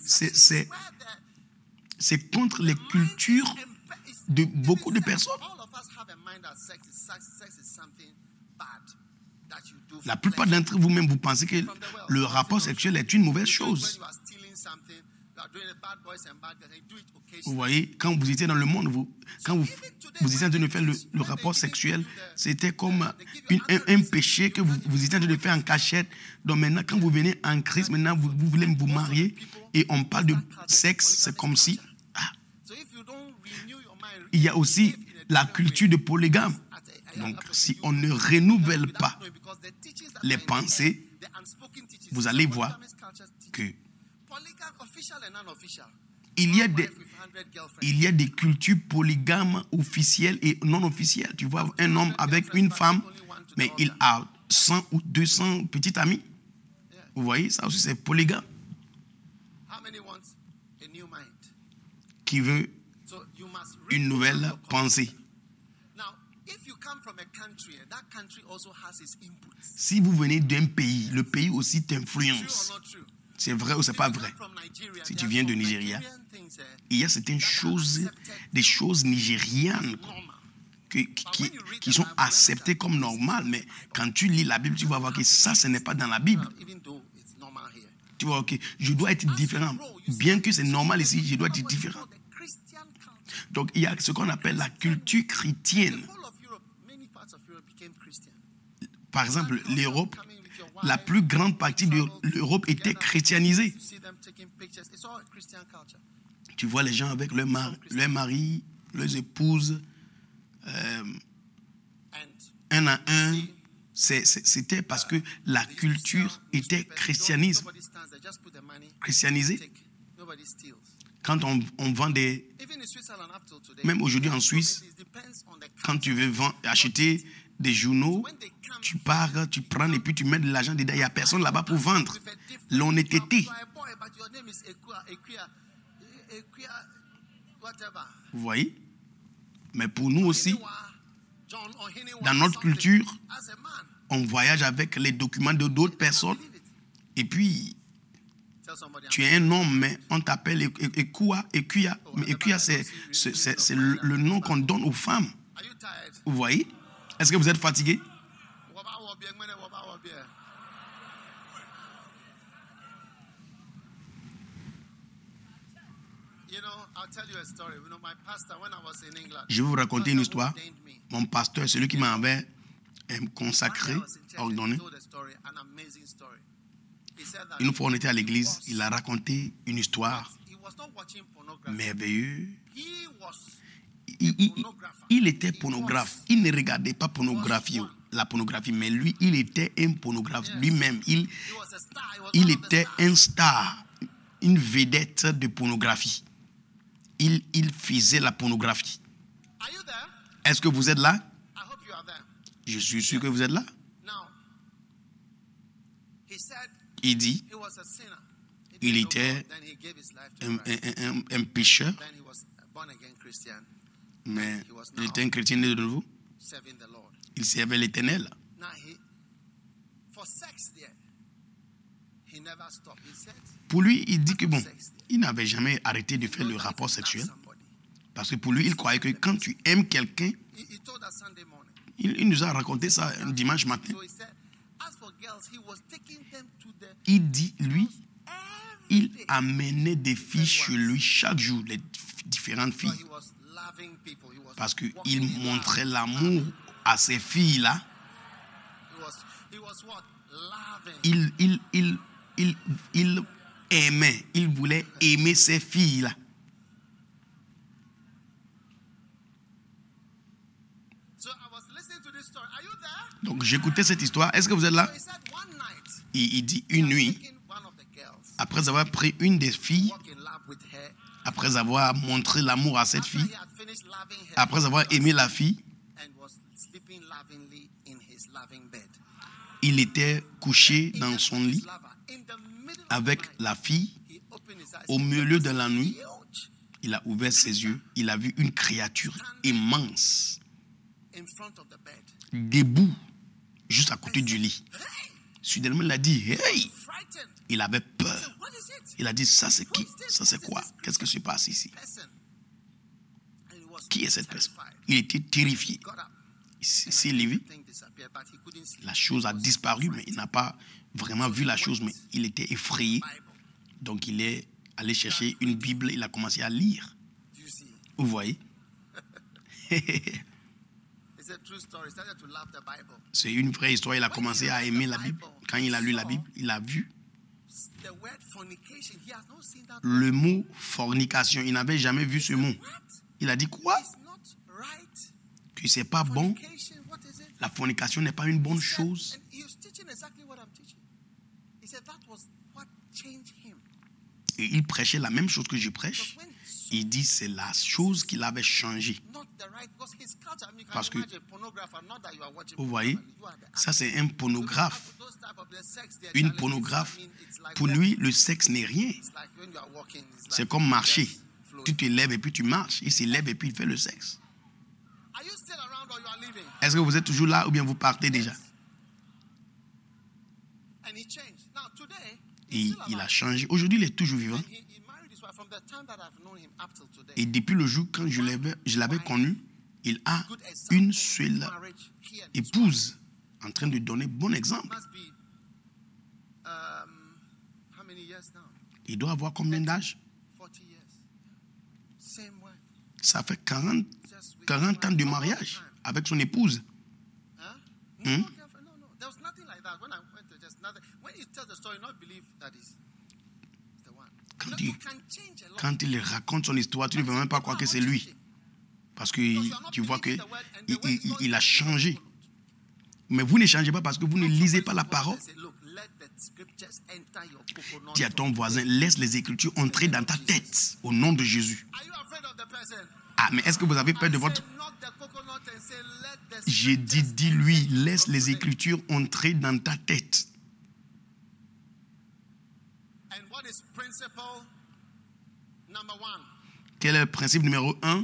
c'est contre les cultures de beaucoup de personnes. All of us have a mind that sex is something bad that you do. La plupart d'entre vous-même, vous pensez que le rapport sexuel est une mauvaise When chose. you are stealing something, you are doing the bad boys and bad girls, and you do it Vous occasionally. voyez, quand vous étiez dans le monde, quand vous étiez en train de faire le rapport sexuel, c'était comme un péché que vous étiez en train de faire en cachette. Donc maintenant, quand vous venez en Christ, maintenant vous voulez vous marier et on parle de sexe, c'est comme si... So if you don't renew your mind, Il y a aussi la culture de polygame. Donc, si on ne renouvelle pas les pensées, vous allez voir que il y a des cultures polygames officielles et non officielles. Tu vois, un homme avec une femme, mais il a 100 ou 200 petites amies. Vous voyez, ça aussi c'est polygame. Qui veut une nouvelle pensée. Si vous venez d'un pays, le pays aussi t'influence. C'est vrai ou c'est pas vrai? Si tu viens de Nigeria, il y a certaines choses, des choses nigérianes qui sont acceptées comme normales, mais quand tu lis la Bible, tu vas voir que ça, ce n'est pas dans la Bible. Tu vois, ok, je dois être différent. Bien que c'est normal ici, je dois être différent. Donc, il y a ce qu'on appelle la culture chrétienne. Par exemple, l'Europe, la plus grande partie de l'Europe était chrétianisée. Tu vois les gens avec leur mari, leurs épouses, un à un. C'était parce que la culture était christianisée. Quand on vend des... Même aujourd'hui en Suisse, quand tu veux acheter des journaux, tu pars, tu prends et puis tu mets de l'argent dedans. Il n'y a personne là-bas pour vendre. L'honnêteté. Vous voyez? Mais pour nous aussi, dans notre culture, on voyage avec les documents de d'autres personnes. Et puis, tu es un homme, mais on t'appelle Ekuya. Mais Ekuya, c'est le nom qu'on donne aux femmes. Vous voyez? Est-ce que vous êtes fatigué? Je vais vous raconter une histoire. Mon pasteur, celui qui m'avait consacré, ordonné. Une fois on était à l'église, il a raconté une histoire merveilleuse. Il était pornographe. Il ne regardait pas la pornographie, mais lui, il était un pornographe lui-même. Il était un star, une vedette de pornographie. Il faisait la pornographie. Est-ce que vous êtes là? Je suis sûr que vous êtes là. Il dit, il était un pécheur, mais il était un chrétien de nouveau. Il servait l'Éternel. Pour lui, il dit que bon, il n'avait jamais arrêté de faire le rapport sexuel. Parce que pour lui, il croyait que quand tu aimes quelqu'un, il nous a raconté ça un dimanche matin. Il dit, lui, il amenait des filles chez lui chaque jour, les différentes filles. Parce qu'il montrait l'amour à ces filles-là. Il aimait, il voulait aimer ces filles-là. this story. Are you there? Donc j'écoutais cette histoire. Est-ce que vous êtes là? So he said one night, Il dit une nuit, taking one of the girls, après avoir pris une des filles, walk in love with her. après avoir montré l'amour à cette After fille, he had finished loving her, après avoir aimé la fille, and was sleeping lovingly in his loving bed. il était couché dans He son had lit his lover. In the middle of avec the night, la fille. he opened his eyes. Au milieu de la nuit, Huge il a ouvert ses yeux. Il a vu une créature immense, in front of the bed. debout, juste à côté du lit. Hey! Soudainement, il a dit, hey! Frightened. Il avait peur. What is it? Il a dit, ça c'est qui? Ça c'est quoi? Qu'est-ce qui se passe ici? Person. And he was Qui est cette personne? terrified. Il était terrifié. Got up. Il s'est levé. Thing disappeared, but he couldn't sleep. La chose a disparu, mais il n'a pas vraiment vu la chose, mais il était effrayé. Bible. Donc il est allé chercher une Bible, il a commencé à lire. Do you see? Vous voyez? It's a true story. He started to love the Bible. C'est une vraie histoire. Il a commencé à aimer la Bible. Quand il a lu la Bible, il a vu The word fornication, he has not seen that. le mot fornication. Il n'avait jamais vu ce mot. What? Il a dit quoi? It's not right. Que c'est pas bon. Fornication, what is it? La fornication n'est pas une bonne He said- chose. And he was teaching exactly what I'm teaching. He said that was what changed him. Et il prêchait la même chose que je prêche. Because when he saw Il dit c'est la chose qui l'avait changé. not the right, because his culture, I mean, you can Parce que- imagine a pornographer, not that you are watching Vous voyez? pornography, you are the Ça c'est un pornographe. those type of the sex, they are Une challenges. pornographe. I mean, it's like Pour lui, le sexe n'est rien. It's like when you are walking, it's like C'est comme marcher. just flowing. Tu te lèves et puis tu marches. Il se lève et puis il fait le sexe. Are you still around or you are leaving? Est-ce que vous êtes toujours là ou bien vous partez déjà? And he changed. Now today, Et he's still il a alive. changé. Aujourd'hui, il est toujours vivant. And he married his wife from the time that I've known him up till today. Et depuis le jour quand je l'avais connu, il a une seule Marriage here in this épouse en train de donner bon exemple. must be how many years now? Il doit avoir combien d'âge? 40 years. Same way. Ça fait 40 Just with 40 ans his de wife. mariage avec son épouse. Huh? Hmm? No, girlfriend, no. There was nothing like that. When I went to just nothing. When you tell the story, not believe that is the one. Quand No, il- you can change a lot. Quand il raconte son histoire, tu ne veux même pas croire que c'est lui. Parce que tu vois que il a changé. Mais vous ne changez pas parce que vous ne lisez pas la parole. Say, look, let the scriptures enter your coconut. Dis à ton voisin, laisse les Écritures entrer dans ta tête au nom de Jésus. Are you afraid of the person? Ah, mais est-ce que vous avez peur de votre... Say, knock the coconut and say, let the J'ai dit, scriptures dis-lui, enter your laisse les coconut. Écritures entrer dans ta tête. And what is principle number 1? Quel est le principe numéro 1?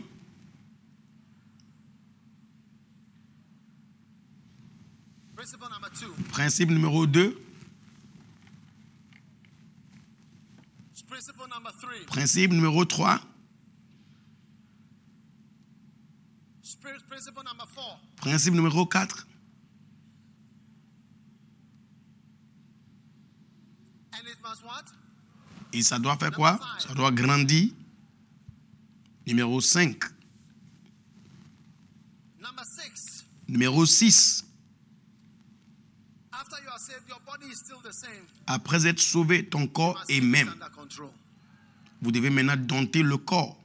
Principle number 2. Principe numéro 2? Principle number 3. Principe numéro 3? Principle number 4. Principe numéro 4? And it must what? Et ça doit faire quoi? Ça doit grandir. Numéro 5. Number 6. Numéro 6. After you are saved, your body is still the same. Après être sauvé, ton corps Must est keep it même. under control. Vous devez maintenant dompter le corps.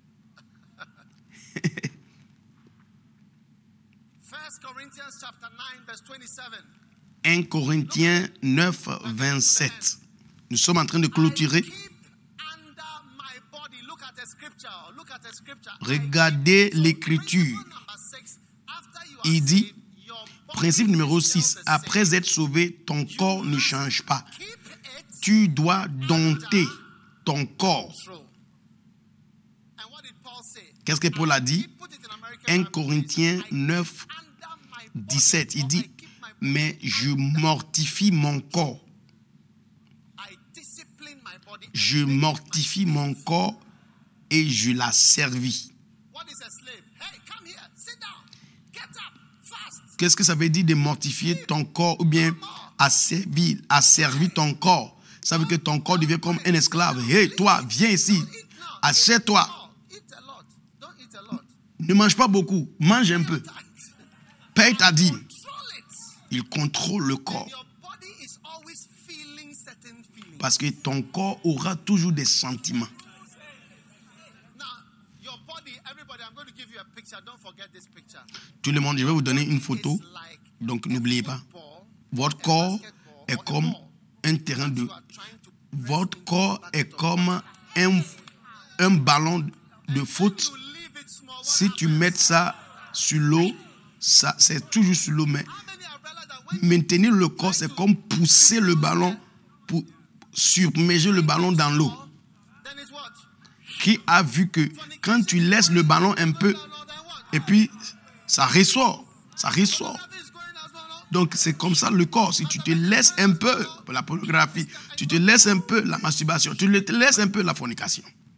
1 Corinthians chapter 9 verse 27. 1 Corinthiens 9, 27. Nous sommes en train de I clôturer. keep under my body. Look at the scripture. Look at the scripture. Regardez l'écriture. Principle number 6. After you are Il dit, saved, your body principe numéro is still 6. the same. Après être sauvé, ton corps ne change pas. Keep it Tu dois dompter ton corps. control. And what did Paul say? Qu'est-ce que Paul a dit? He put it in American 1 Bible. Corinthiens I keep 9, under my body, 17. Il or I dit, keep my body mais je mortifie mon corps. I discipline my body. Je mortifie mon corps et je la servis. What is a slave? Hey, come here. Sit down. Get up. Fast. Qu'est-ce que ça veut dire de mortifier ton corps ou bien asservir ton corps? Ça veut dire que ton corps devient comme un esclave. Hey, toi, viens ici. Eat now. Assieds-toi. Oh, eat a lot. Don't eat a lot. Ne mange pas beaucoup. Mange un peu. Tight. Paye ta dîme. Control it. Il contrôle le corps. Your body is always feeling certain feelings. Parce que ton corps aura toujours des sentiments. Now, your body, everybody, I'm going to give you a picture don't forget this picture. Tout le monde, je vais vous donner une photo. It's like Donc n'oubliez pas, football, votre a corps basketball, est or a comme ball. un terrain de... You are trying to press Votre into corps the est bucket of comme water. un ballon de foot. You leave it small, what Si tu happens? mets ça sur l'eau, ça c'est toujours sur l'eau, mais How many have realized that when maintenir le corps, c'est comme pousser le ballon pour submerger le ballon dans l'eau. then it's what? Qui a vu que quand tu laisses le ballon un peu, No, then what? et puis ça ressort, ça ressort. That is going as well, no? Donc c'est comme ça le corps. Si tu te laisses un peu pour la pornographie, tu te laisses un peu la masturbation, tu te laisses un peu la fornication.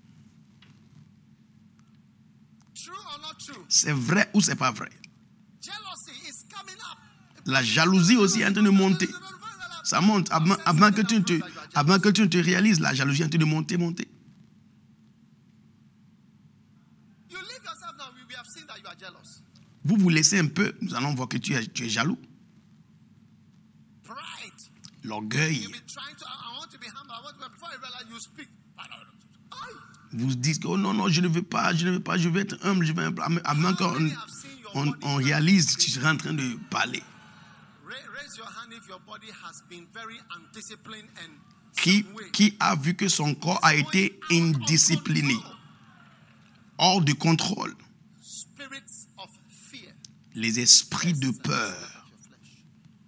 True or not true? C'est vrai ou c'est pas vrai? Jealousy is coming up. La jalousie aussi est en train de monter. Ça monte avant que tu ne te réalises. La jalousie est en train de monter. You leave yourself now. We have seen that you are jealous. Vous vous laissez un peu, nous allons voir que tu es jaloux. Pride. L'orgueil. You've been trying to. I want to be humble. Before I realize you speak. Aye. Vous dites que oh non, je ne veux pas, je veux être humble, je veux être humble. Avant qu'on réalise, tu seras en train de parler. Raise your hand if your body has been very undisciplined and Qui a vu que son corps a été indiscipliné, hors de contrôle? Spirits of fear. Les esprits de peur. Your flesh.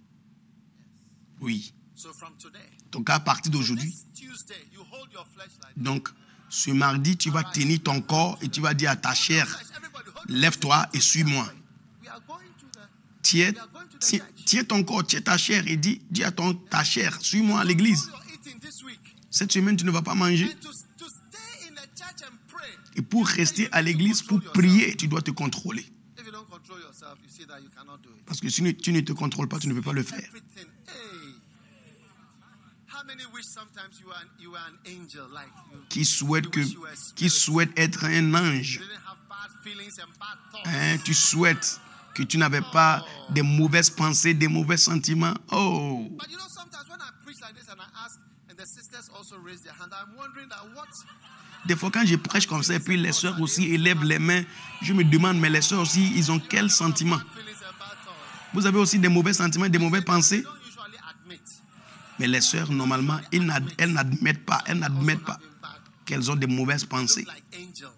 Oui. So from today, Donc à partir d'aujourd'hui, this Tuesday, you hold your flesh like donc ce mardi, tu vas tenir ton corps et tu vas dire à ta chair, this. Everybody hold. lève-toi et suis-moi. We are going to the. Tiens ton corps, tiens ta chair et dis à ta chair, suis-moi à l'église. You're eating this week. Cette semaine, tu ne vas pas manger. And to stay in the church and pray. Et pour rester à l'église, pour prier, tu dois te contrôler. If you don't control yourself, you see that you cannot do it. Parce que si tu ne te contrôles pas, tu ne peux pas le faire. Everything. Hey. How many wish sometimes you were an angel like you? Qui souhaite être un ange. You didn't have bad feelings and bad thoughts. Hein, tu souhaites que tu n'avais pas des mauvaises pensées, des mauvais sentiments. Oh! But you know, sometimes when I preach like this and I ask, and the sisters also raise their hand, I'm wondering that what Des fois, quand je prêche comme ça, et puis les sœurs aussi élèvent les mains, je me demande, mais les sœurs aussi, ils ont quels sentiments? feelings and bad thoughts. Vous avez aussi des mauvais sentiments, des mauvaises pensées? They don't usually admit Mais les sœurs, normalement, elles n'admettent pas having bad, qu'elles ont des mauvaises pensées. like angels.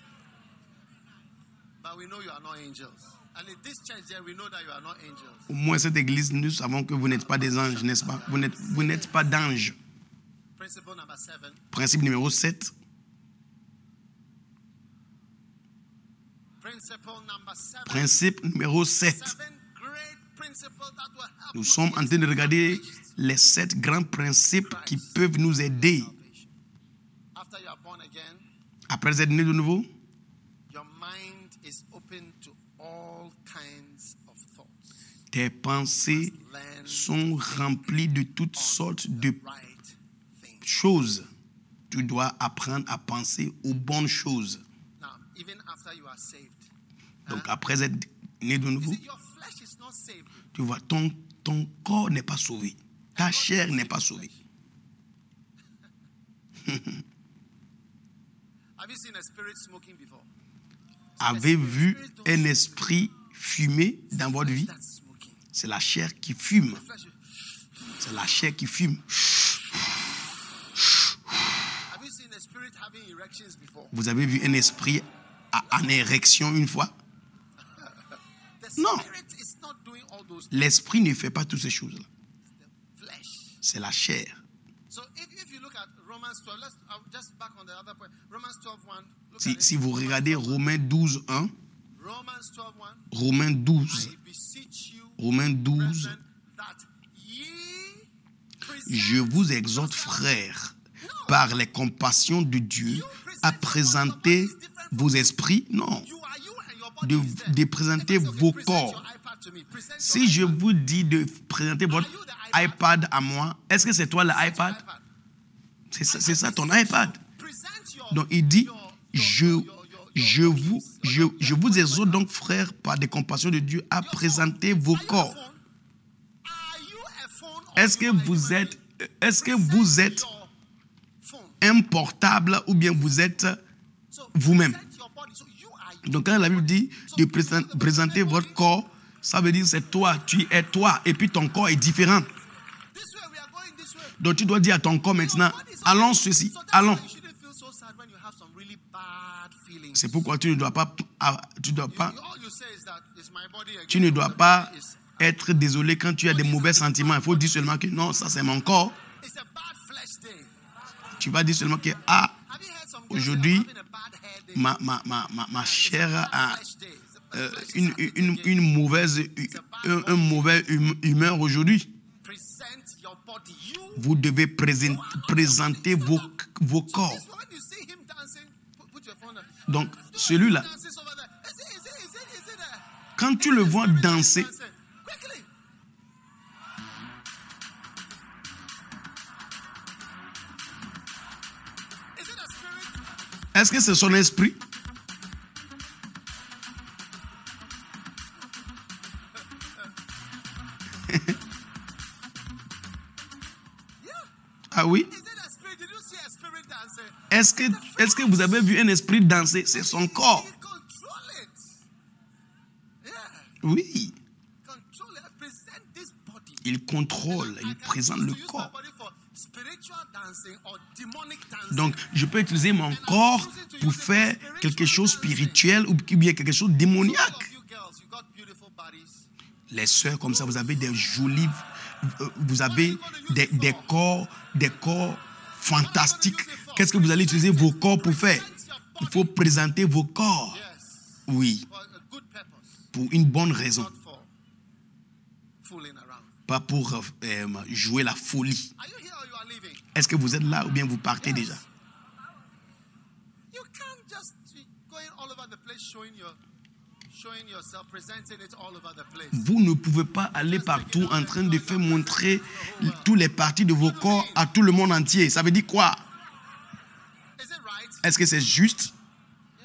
But we know you are not angels. And in this church here, we know that you are not angels. Au moins, cette église, nous savons que vous n'êtes pas des anges, n'est-ce pas? Vous n'êtes pas d'anges. Principle number 7. Principe numéro 7. Principle number 7. Principe numéro 7. 7 great principles that will help Nous you sommes en train de regarder les 7 grands principes qui peuvent nous aider. after you are born again. Après être né de nouveau, Your mind is open to all kinds of thoughts. tes pensées Learn sont remplies de toutes sortes de right things. choses. Tu dois apprendre à penser aux bonnes choses. Now, even after you are saved, Donc après être né de nouveau, see, your flesh is not saved. tu vois, ton corps n'est pas sauvé. Ta chair n'est pas sauvée. Have you seen a spirit smoking before? Avez-vous vu un esprit fumer dans votre vie? That's smoking. C'est la chair qui fume. Flesh. C'est la chair qui fume. Have you seen a spirit having erections before? Vous avez vu un esprit en érection une fois? The No. spirit is not doing all those things. L'esprit ne fait pas toutes ces choses-là. Flesh. C'est la chair. So if you look at Romans 12, I'll just back on the other point. Romans 12:1. Look at it. Si vous regardez Romains 12, 1, Romans 12:1. Romains 12, I beseech you, Romains 12, brethren, that ye present je vous exhorte, frères, par les compassions de Dieu, à présenter vos esprits, non, you and your body is there. de présenter vos Present corps. your iPad to me. Present your Si je iPad. vous dis de présenter votre iPad à moi, est-ce que c'est toi l'iPad? C'est ça ton iPad. Present your, Donc il dit, your je vous exhorte donc, frères, par des compassions de Dieu, à présenter vos corps. Are you a phone or Est-ce que you are a vous human êtes, being? est-ce que vous êtes Your phone. un portable ou bien vous êtes So vous-même? present your body. So you are Donc quand la Bible dit de présenter votre corps, ça veut dire c'est toi, tu es toi, et puis ton corps est différent. This way we are going this way. Donc tu dois dire à ton corps maintenant, allons ceci, allons. You shouldn't feel so sad when you have some really bad feelings. C'est pourquoi tu ne dois pas, All you say is that it's my body again. tu ne dois pas être désolé quand tu as des mauvais sentiments. Il faut dire seulement que non, ça c'est mon corps. It's a bad flesh day. Tu vas dire seulement que Have you heard some girls aujourd'hui, having a bad hair day? ma chair a Flesh day. It's a bad une mauvaise humeur aujourd'hui. present your body. You Vous devez présenter vos corps. when you see him dancing, put your phone there. Donc celui-là, Dances over there. Is it quand tu le vois dancer, dancing? Quickly. Is it a spirit? est-ce que c'est son esprit? Ah oui? Is it a spirit? Did you see a spirit dancing? Est-ce que vous avez vu un esprit danser? C'est son corps. You control it. Yeah. Oui, Control it. Present this body. il contrôle, il présente le Use my corps. body for spiritual dancing or demonic dancing. Donc, je peux utiliser mon corps pour faire quelque chose de spirituel ou bien quelque chose de Some démoniaque. of you girls, you got beautiful bodies. Les sœurs, comme ça, vous avez des jolis, vous avez des corps fantastiques. Qu'est-ce que vous allez utiliser vos corps pour faire? Il faut présenter vos corps. Yes. Oui, For a good purpose. pour une bonne raison, Not for fooling around. pas pour jouer la folie. Are you here or you are leaving? Est-ce que vous êtes là ou bien vous partez déjà? You can't just be going all over the place showing yourself, presenting it all over the place. Vous ne pouvez pas aller partout en train de faire montrer tous les parties de vos corps à tout le monde entier. Ça veut dire quoi? Is it right? Est-ce que c'est juste? Yeah.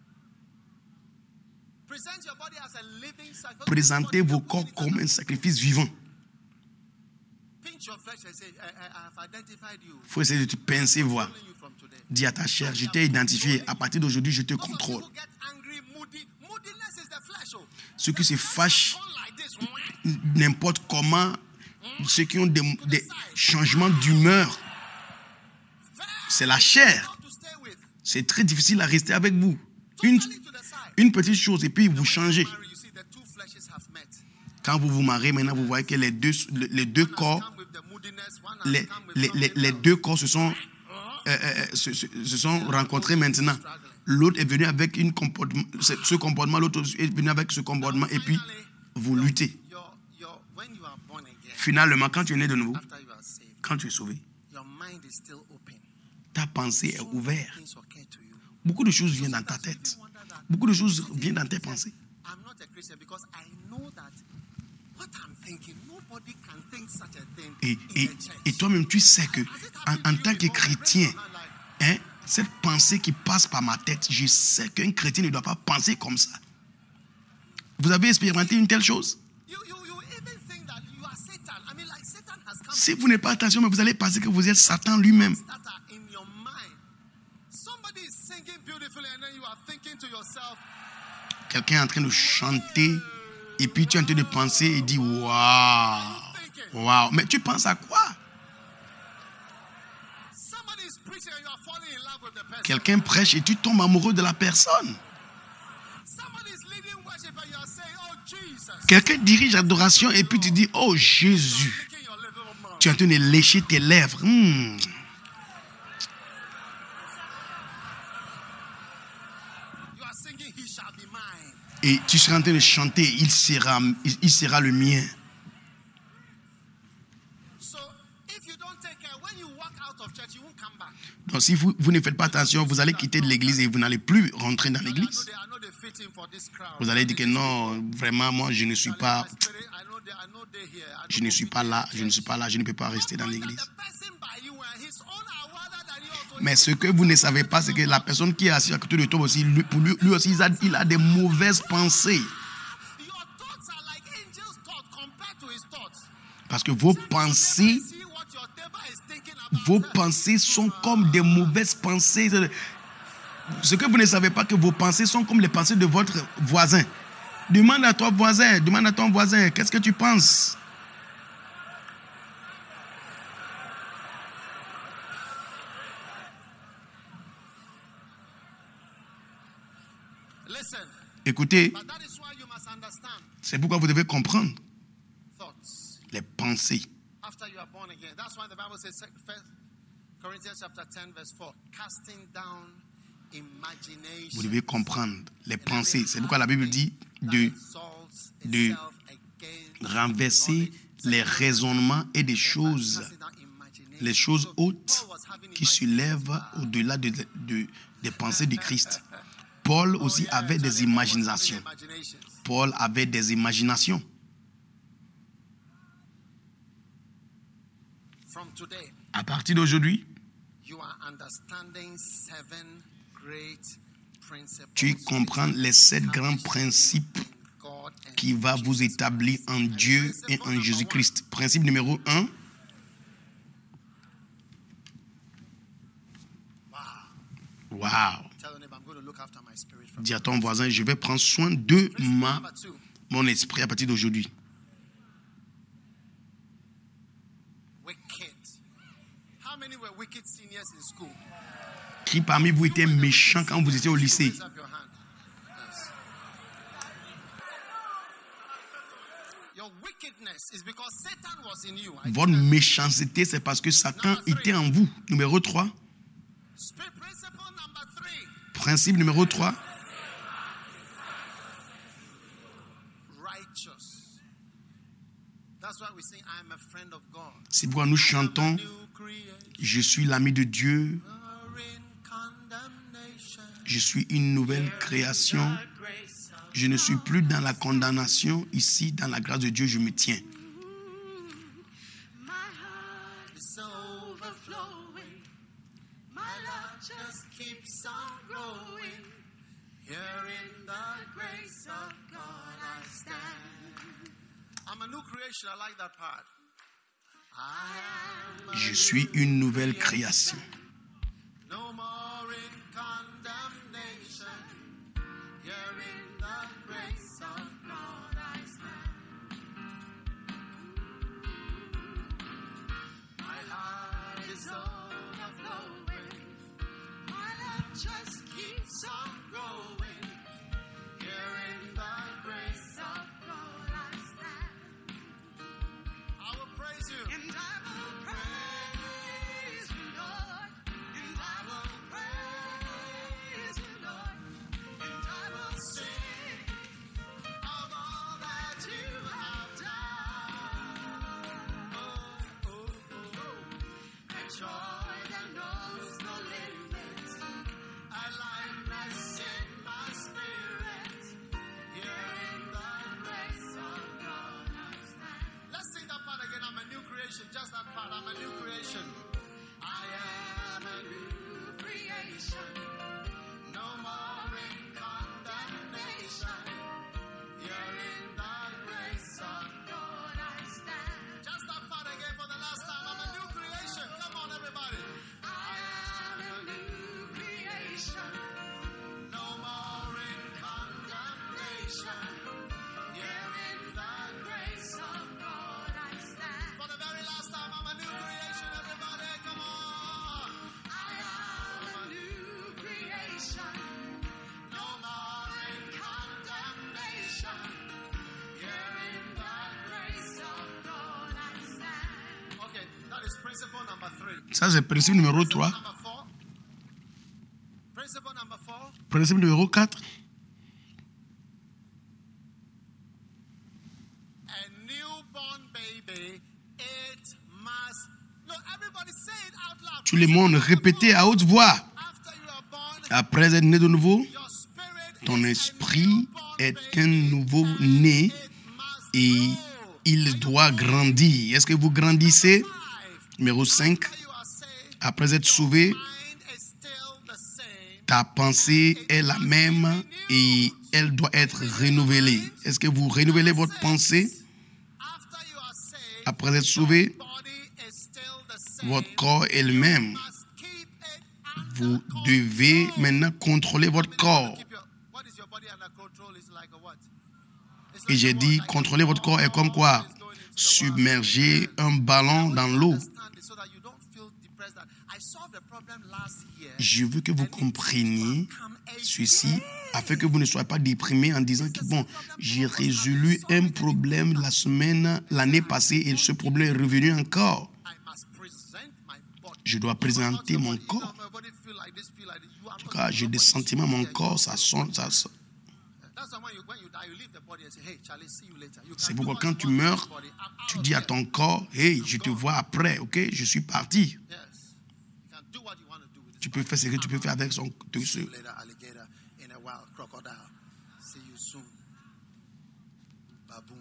Present your body as a living sacrifice. Présentez vos corps comme un sacrifice vivant. Pinch your flesh and say, I have identified you. Il faut essayer de te pincer, voir. Controlling you from today. Dis à ta chair, je t'ai identifié. À partir d'aujourd'hui, je te Most of you contrôle. who get angry, moody. Moodiness is the flesh. Oh. Ceux qui se fâchent Born like this. n'importe comment, ceux qui ont des changements d'humeur, c'est la chair. Hard to stay with. C'est très difficile à rester avec vous. Totally to the side. Une petite chose et puis vous changez. Marry, you see the two fleshes have met. Quand vous vous mariez, maintenant, vous voyez que les deux corps, Come with the moodiness. One has les, come with les, something les else. deux corps se sont rencontrés maintenant. L'autre est venu avec ce comportement, l'autre est venu avec ce comportement, et puis vous luttez. When you are born again, Finalement, quand tu es né de nouveau, after you are saved, quand tu es sauvé, your mind is still open. ta pensée est So many ouverte. things occur to you. Beaucoup de choses viennent dans ta tête. Beaucoup de choses viennent dans tes pensées. I'm not a Christian because I know that what I'm thinking, nobody can think such a thing Et in the church. toi-même, tu sais que en tant que chrétien, hein, cette pensée qui passe par ma tête, je sais qu'un chrétien ne doit pas penser comme ça. Vous avez expérimenté une telle chose? You even think that you are Satan. I mean, like Satan has come Si vous n'êtes pas attention, mais vous allez penser que vous êtes Satan lui-même. that are in your mind. Somebody is singing beautifully and then you are thinking to yourself, Quelqu'un est en train de chanter et puis tu es en train de penser et dit waouh, waouh. Mais tu penses à quoi? somebody is preaching and you are falling in love with the person. Quelqu'un prêche et tu tombes amoureux de la personne. Somebody is leading worship and you are saying, oh Jesus. Quelqu'un dirige l'adoration et puis tu dis oh Jésus. Licking your little mouth. Tu es en train de lécher tes lèvres. You are singing, he shall be mine. Et tu seras en train de chanter, il sera le mien. So if you don't take care, when you walk out of church, you won't come back. Donc si vous ne faites pas attention, vous allez quitter l'église et vous n'allez plus rentrer dans I know l'église. they are not fitting for this crowd. Vous allez dire que non, vraiment, moi, je ne suis pas My spirit, I know they here. I je don't ne suis pas là, je ne suis pas là, je ne peux pas rester dans know that l'église. the person by you and his own are wilder than you also. Mais ce que vous ne savez pas, c'est que la personne qui est assise à côté de toi aussi, lui aussi, il a des mauvaises pensées. Your thoughts are like angels' thoughts compared to his thoughts. Parce que vos pensées, See what your neighbor is thinking about. vos pensées sont comme des mauvaises pensées. Ce que vous ne savez pas, que vos pensées sont comme les pensées de votre voisin. Demande à ton voisin, qu'est-ce que tu penses? Listen. Écoutez, But that is why you must understand c'est pourquoi vous devez comprendre thoughts les pensées. after you are born again. That's why the Bible says, 1 Corinthians chapter 10, verse 4, casting down imagination. Vous devez comprendre les pensées. C'est pourquoi la Bible dit de renverser les raisonnements et des choses, les choses hautes qui se lèvent au-delà des pensées de Christ. Paul aussi avait des imaginations. Paul avait des imaginations. From today, À partir d'aujourd'hui, you are understanding 7 great principles tu comprends les 7 grands principes in God and qui va vous établir en Dieu et en Jésus-Christ. Principe numéro 1. Wow. tell your neighbor, I'm going to look after my spirit from Dis à ton voisin, je vais prendre soin de number 2. mon esprit à partir d'aujourd'hui. Wicked. How many were wicked seniors in school? Qui parmi vous était méchant quand vous étiez au lycée? Raise up your hand. Yes. Your wickedness is because Satan was in you. Votre méchanceté, c'est parce que Satan était en vous. Numéro 3. Principle number 3. Principe numéro 3. Righteous. That's why we sing, I am a friend of God. C'est pourquoi nous chantons, New creation je suis l'ami de Dieu, are in condemnation. je suis une nouvelle création, je ne suis plus dans la condamnation, ici dans la grâce de Dieu je me tiens. My heart is overflowing. My love just keeps on growing. Here in the grace of God I stand. I'm a new creation. I like that part. I am Je suis une nouvelle création. no more in condemnation. Here in the grace of God I stand. My heart is overflowing. My love just keeps on growing. Here in the grace of God I stand. I will praise you. And I will praise you, Lord. And I will praise you, Lord. And I will sing of all that you have done. Oh, oh, oh. A joy that knows no limits. A lightness in my spirit. Here in the grace of God I stand. Let's sing that part again. I'm a new creation. Just that part. I'm a new creation. I am a new creation. No more in condemnation. Here in the grace of God I stand. Just that part again for the last time. I'm a new creation. Come on, everybody. I am a new creation. No more in condemnation. Here in the grace of God I stand. For the very last time, I'm a new creation. Everybody, come on. I am a new creation. No more in condemnation. Here in the grace of God I stand. Okay, that is principle number 3. Ça c'est principe numéro 3. Number 4. Principle number 4. Principe numéro 4. A newborn baby, it must. No, everybody say it out loud. Tout le monde répétez à haute voix. After you are born, Après être né de nouveau, your spirit ton is a esprit newborn est baby, un nouveau-né it must et grow. il doit grandir. Est-ce que vous grandissez? 5. Numéro 5. After you are saved, Après être sauvé, mind is still the same. ta pensée est la même et elle doit être renouvelée. Est-ce que vous renouvelez votre pensée? After you are saved, Après être sauvé, body is still the same. votre corps est le même. Must keep it Vous devez maintenant contrôler votre corps. What is your body under control is like a what? It's Et like j'ai a what? dit, Like contrôler votre corps est comme quoi? Submerger un ballon dans l'eau. understand it so that you don't feel depressed that I solved the problem last year. Je veux que vous compreniez ceci afin que vous ne soyez pas déprimés en disant que bon, j'ai résolu un problème l'année passée et ce problème est revenu encore. I must present my body. Je dois présenter mon corps. My body feel like this, feel like this. You are En tout cas, j'ai des sentiments, mon corps, ça sonne, ça sonne. That's why when you die, you leave the body and say, hey, Charlie, see you later. You C'est can do pourquoi what quand you tu want with meurs, this body. I'm tu out dis à of ton corps, hey, je te vois après, ok, je suis parti. here. Yes. You can do what you want to do with this Tu peux faire ce que tu peux faire avec son... See you later, alligator. In a while, crocodile. See you soon. Baboon.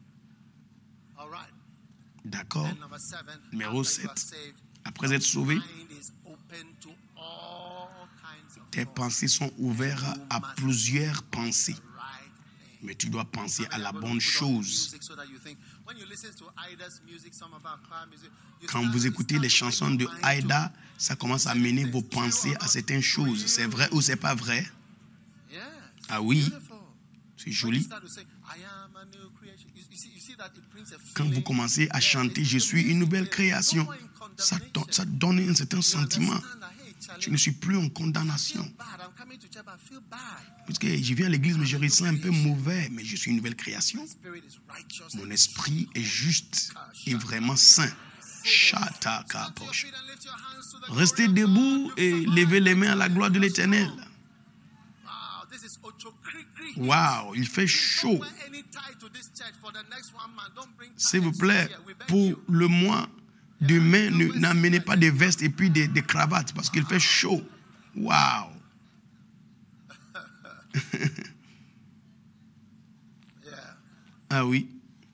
All right. D'accord. And number 7. Numéro after you are 7. saved, Après être sauvé, mind is open to all kinds of tes thoughts. pensées sont ouvertes à plusieurs pensées. Right thing. Mais tu dois penser à la I'm bonne gonna put on chose. music so that you think. When you listen to Ida's music, some of our choir music, you Quand start- vous it écoutez starts les to bring chansons your de mind to- Aïda, ça commence à mener vos pensées à certaines choses. C'est vrai ou c'est pas vrai? Yes. Ah oui, Beautiful. c'est When you joli. start to say, I am a new creation. You see that it brings a Quand vous feeling. commencez à Yeah, chanter, it's je the suis une music nouvelle there. création, No more in condemnation. ça donne un certain You sentiment. understand that, hey, Charlie, Je ne suis plus en I condamnation. feel bad. I'm coming to church, but I feel bad. Parce que je viens à l'église, mais je ressens un peu mauvais. Mais je suis une nouvelle création. My spirit is righteous. Mon and esprit est juste et vraiment saint. Shataka stand to your poche. feet and lift your hands to the Restez glory of debout God. et You levez les feel mains à la gloire de l'Éternel. wow, this is Ochokrikri. Waouh, il fait Don't chaud. wear any tie to this church for the next 1 month. Don't bring tie S'il vous and plaît, suit here. We beg pour you. le mois de mai, n'amenez pas des vestes et puis des cravates parce qu'il fait chaud. Waouh. Yeah. Ah oui.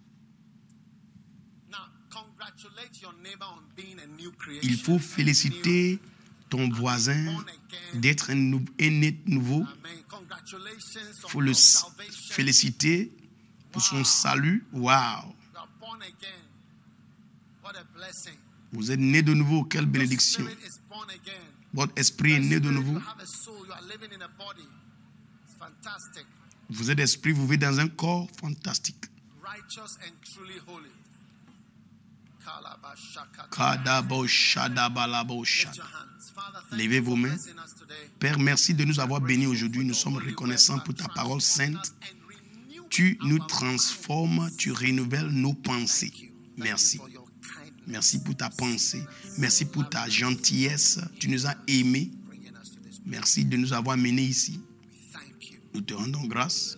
Now, congratulate your neighbor on being a new creation. Il faut féliciter ton voisin d'être un né nouveau. Amen. Congratulations Il on faut le your salvation. féliciter pour son salut. Waouh. You are born again. What a blessing. Vous êtes né de nouveau. Quelle Your bénédiction. spirit is born again. Votre esprit est né de Spirit, nouveau. you have a soul. You are living in a body. It's fantastic. Vous êtes esprit, vous vivez dans un corps fantastique. Righteous and truly holy. Kalabashakata. Kadabo shadabalabo Lift shad. your hands. Father, thank Levez you vos for mains. blessing us today. Père, merci de nous avoir bénis aujourd'hui. Nous sommes reconnaissants pour ta parole sainte. Tu nous transformes, tu renouvelles nos pensées. Merci. Merci pour ta pensée. Merci pour ta gentillesse. Tu nous as aimés. Merci de nous avoir menés ici. Nous te rendons grâce.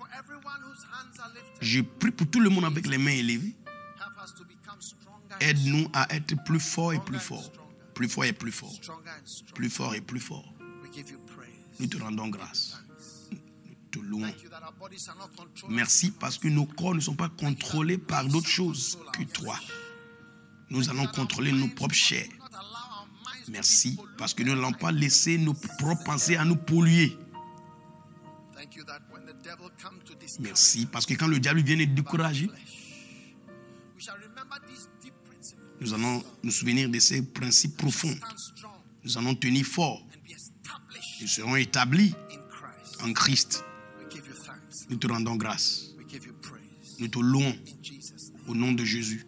Je prie pour tout le monde avec les mains élevées. Aide-nous à être plus forts et plus forts. Plus forts et plus forts. Plus forts et plus forts. Nous te rendons grâce. Nous te louons. Merci parce que nos corps ne sont pas contrôlés par d'autres choses que toi. Nous allons contrôler nos propres chairs. Merci parce que nous n'allons pas laisser nos propres pensées à nous polluer. Merci parce que quand le diable vient nous décourager, nous allons nous souvenir de ces principes profonds. Nous allons tenir fort. Nous serons établis en Christ. Nous te rendons grâce. Nous te louons au nom de Jésus.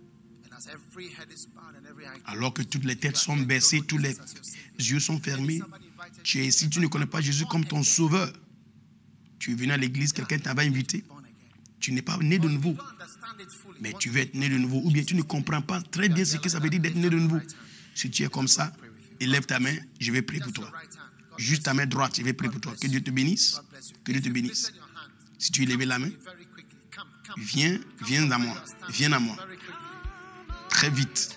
Alors que toutes les têtes sont baissées, tous les yeux sont fermés, si tu ne connais pas Jésus comme ton sauveur, tu es venu à l'église, quelqu'un t'avait invité, tu n'es pas né de nouveau, mais tu veux être né de nouveau, ou bien tu ne comprends pas très bien ce que ça veut dire d'être né de nouveau. Si tu es comme ça, élève ta main, je vais prier pour toi. Juste ta main droite, je vais prier pour toi. Que Dieu te bénisse. Que Dieu te bénisse. Si tu élèves la main, viens à moi. Viens à moi. Très vite.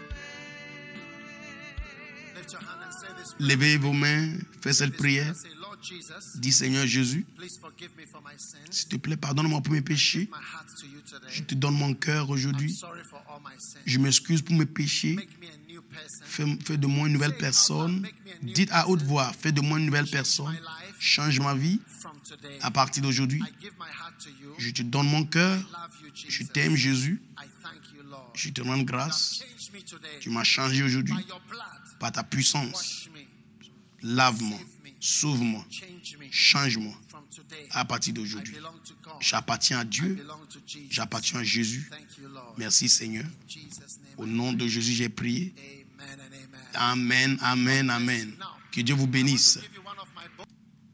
Levez vos mains, faites cette prière. Lord Jesus, Dis Seigneur Jésus, please forgive me for my sins. s'il te plaît, pardonne-moi pour mes péchés. My heart to you Je today. te donne mon cœur I'm aujourd'hui. sorry for all my sins. Je m'excuse pour mes péchés. Make me a new person. Fais de moi une nouvelle personne. Dites à haute voix, fais de moi une nouvelle personne. Change ma vie From today, à partir d'aujourd'hui. I give my heart to you. Je te donne mon cœur. Love you, Je Jesus. t'aime Jésus. I thank you, Lord. Je te rends grâce. Change me today. Tu m'as changé aujourd'hui By your blood, par ta puissance. wash me, Lave-moi, sauve-moi, change me. change-moi. From today, À partir I d'aujourd'hui, belong to God. j'appartiens à I Dieu. belong to Jesus. J'appartiens à Jésus. Thank you, Lord. Merci Seigneur. In Jesus' name. Au nom de Jésus, j'ai prié. Amen and amen. Amen, amen, amen. Que Dieu vous bénisse. Give you one of my books.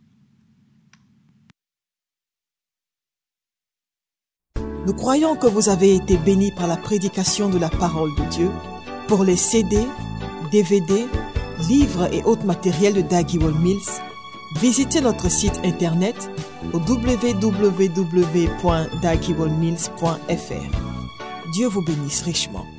Nous croyons que vous avez été bénis par la prédication de la parole de Dieu. Pour les CD, DVD, livres et autres matériels de Dag Heward-Mills, visitez notre site internet au www.daghewardmills.fr. Dieu vous bénisse richement.